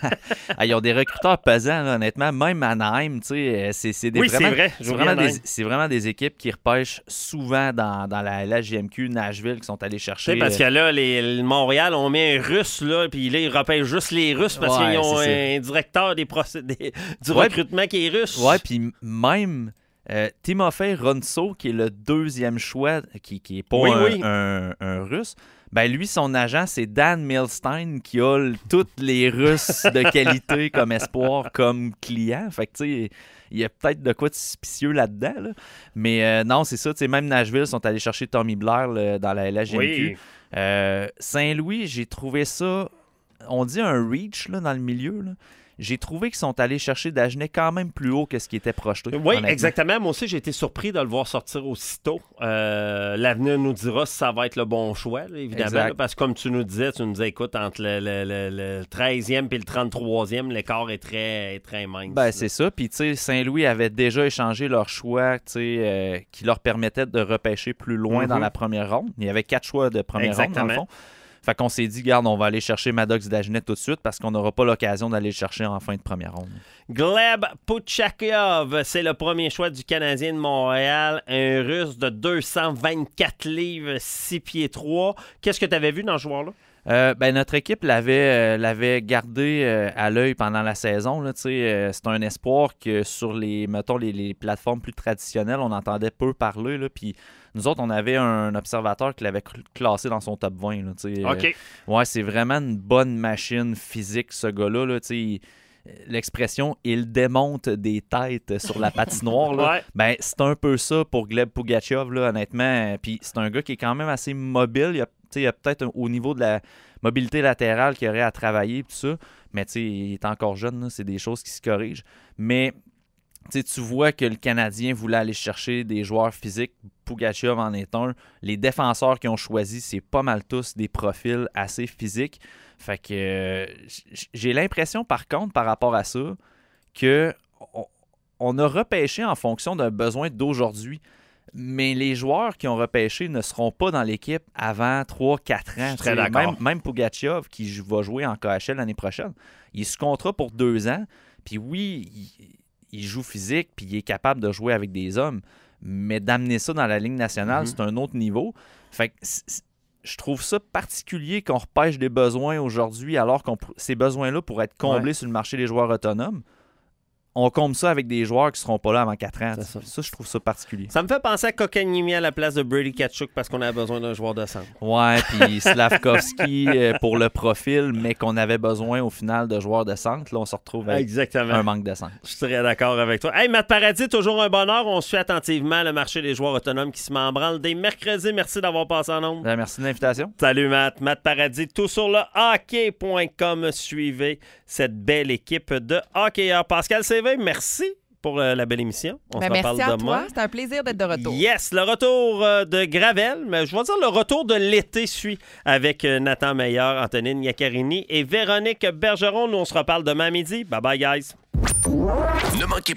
Speaker 11: ah, ils ont des recruteurs pesants, là, honnêtement. Même Anaheim, tu sais, c'est, c'est des
Speaker 1: oui,
Speaker 11: vraiment,
Speaker 1: c'est vrai.
Speaker 11: C'est vraiment, des, c'est vraiment des équipes qui repêchent souvent dans, dans la L H J M Q, Nashville, qui sont allés chercher.
Speaker 1: Tu sais, parce que là, les, les Montréal, on met un Russe, là, puis là, ils repêchent juste les Russes parce ouais, qu'ils ont un directeur des procé- des, du ouais, recrutement qui est russe.
Speaker 11: Ouais, puis même... Euh, Timofey Ronso, qui est le deuxième choix, qui, qui est pas
Speaker 1: oui,
Speaker 11: un,
Speaker 1: oui.
Speaker 11: Un, un Russe, ben lui, son agent, c'est Dan Milstein, qui a l- tous les Russes de qualité comme espoir, comme client. Fait que, tu sais, il y a peut-être de quoi de suspicieux là-dedans. Là. Mais euh, non, c'est ça. Tu sais, même Nashville sont allés chercher Tommy Blair là, dans la L H J M Q. Oui. Euh, Saint-Louis, j'ai trouvé ça, on dit un reach là, dans le milieu, là. J'ai trouvé qu'ils sont allés chercher Dagenet quand même plus haut que ce qui était projeté.
Speaker 1: Oui, honnêtement. Exactement. Moi aussi, j'ai été surpris de le voir sortir aussitôt. Euh, l'avenir nous dira si ça va être le bon choix, là, évidemment. Là, parce que comme tu nous disais, tu nous disais, écoute, entre le, le, le, le treizième et le trente-troisième, l'écart est très, est très mince.
Speaker 11: Ben, c'est ça. Puis, tu sais, Saint-Louis avait déjà échangé leur choix, tu sais, euh, qui leur permettait de repêcher plus loin mm-hmm. dans la première ronde. Il y avait quatre choix de première
Speaker 1: exactement.
Speaker 11: ronde, dans le fond. Fait qu'on s'est dit, garde, on va aller chercher Maddox Dagenet tout de suite parce qu'on n'aura pas l'occasion d'aller le chercher en fin de première ronde.
Speaker 1: Gleb Puchakov, c'est le premier choix du Canadien de Montréal, un Russe de deux cent vingt-quatre livres, six pieds trois. Qu'est-ce que tu avais vu dans ce joueur-là?
Speaker 11: Euh, ben, notre équipe l'avait, euh, l'avait gardé euh, à l'œil pendant la saison. Là, euh, c'est un espoir que sur les, mettons, les, les plateformes plus traditionnelles, on entendait peu parler. Là, puis nous autres, on avait un observateur qui l'avait classé dans son top vingt. Là,
Speaker 1: OK.
Speaker 11: Euh, ouais, c'est vraiment une bonne machine physique, ce gars-là. Là, il, l'expression « il démonte des têtes sur la patinoire », là,
Speaker 1: ouais.
Speaker 11: ben, c'est un peu ça pour Gleb Pugachev, là, honnêtement. Puis c'est un gars qui est quand même assez mobile. Il y a il y a peut-être un, au niveau de la mobilité latérale qu'il y aurait à travailler, tout ça. Mais il est encore jeune, là, c'est des choses qui se corrigent. Mais tu vois que le Canadien voulait aller chercher des joueurs physiques. Pugachev en est un. Les défenseurs qu'ils ont choisis, c'est pas mal tous des profils assez physiques. Fait que euh, j'ai l'impression, par contre, par rapport à ça, que on, on a repêché en fonction d'un besoin d'aujourd'hui. Mais les joueurs qui ont repêché ne seront pas dans l'équipe avant trois quatre ans.
Speaker 1: Très d'accord.
Speaker 11: Même, même Pugachev, qui va jouer en K H L l'année prochaine, il est sous contrat pour deux ans. Puis oui, il, il joue physique, puis il est capable de jouer avec des hommes. Mais d'amener ça dans la Ligue nationale, mm-hmm. c'est un autre niveau. Fait que c'est, je trouve ça particulier qu'on repêche des besoins aujourd'hui, alors que ces besoins-là pourraient être comblés ouais. sur le marché des joueurs autonomes. on comble ça avec des joueurs qui seront pas là avant quatre ans. Ça. ça, je trouve ça particulier.
Speaker 1: Ça me fait penser à Kotkaniemi à la place de Brady Tkachuk parce qu'on avait besoin d'un joueur de centre.
Speaker 11: Ouais, puis Slavkovski euh, pour le profil, mais qu'on avait besoin au final de joueurs de centre. Là, on se retrouve avec
Speaker 1: Exactement.
Speaker 11: un manque de centre.
Speaker 1: Je suis très d'accord avec toi. Hey, Matt Paradis, toujours un bonheur. On suit attentivement le marché des joueurs autonomes qui se met en branle dès mercredi. Merci d'avoir passé en ondes.
Speaker 11: Ben, merci de l'invitation.
Speaker 1: Salut, Matt. Matt Paradis, tout sur le hockey point com. Suivez cette belle équipe de hockeyeurs. Pascal Sévé, merci pour euh, la belle émission. On
Speaker 2: Ben,
Speaker 1: se
Speaker 2: merci
Speaker 1: reparle
Speaker 2: à
Speaker 1: demain.
Speaker 2: toi. C'était un plaisir d'être de retour.
Speaker 1: Yes, le retour euh, de Gravel, mais je vais dire le retour de l'été suit avec euh, Nathan Meilleur, Antonine Iaccarini et Véronique Bergeron. Nous, on se reparle demain à midi. Bye bye, guys.
Speaker 3: Ne manquez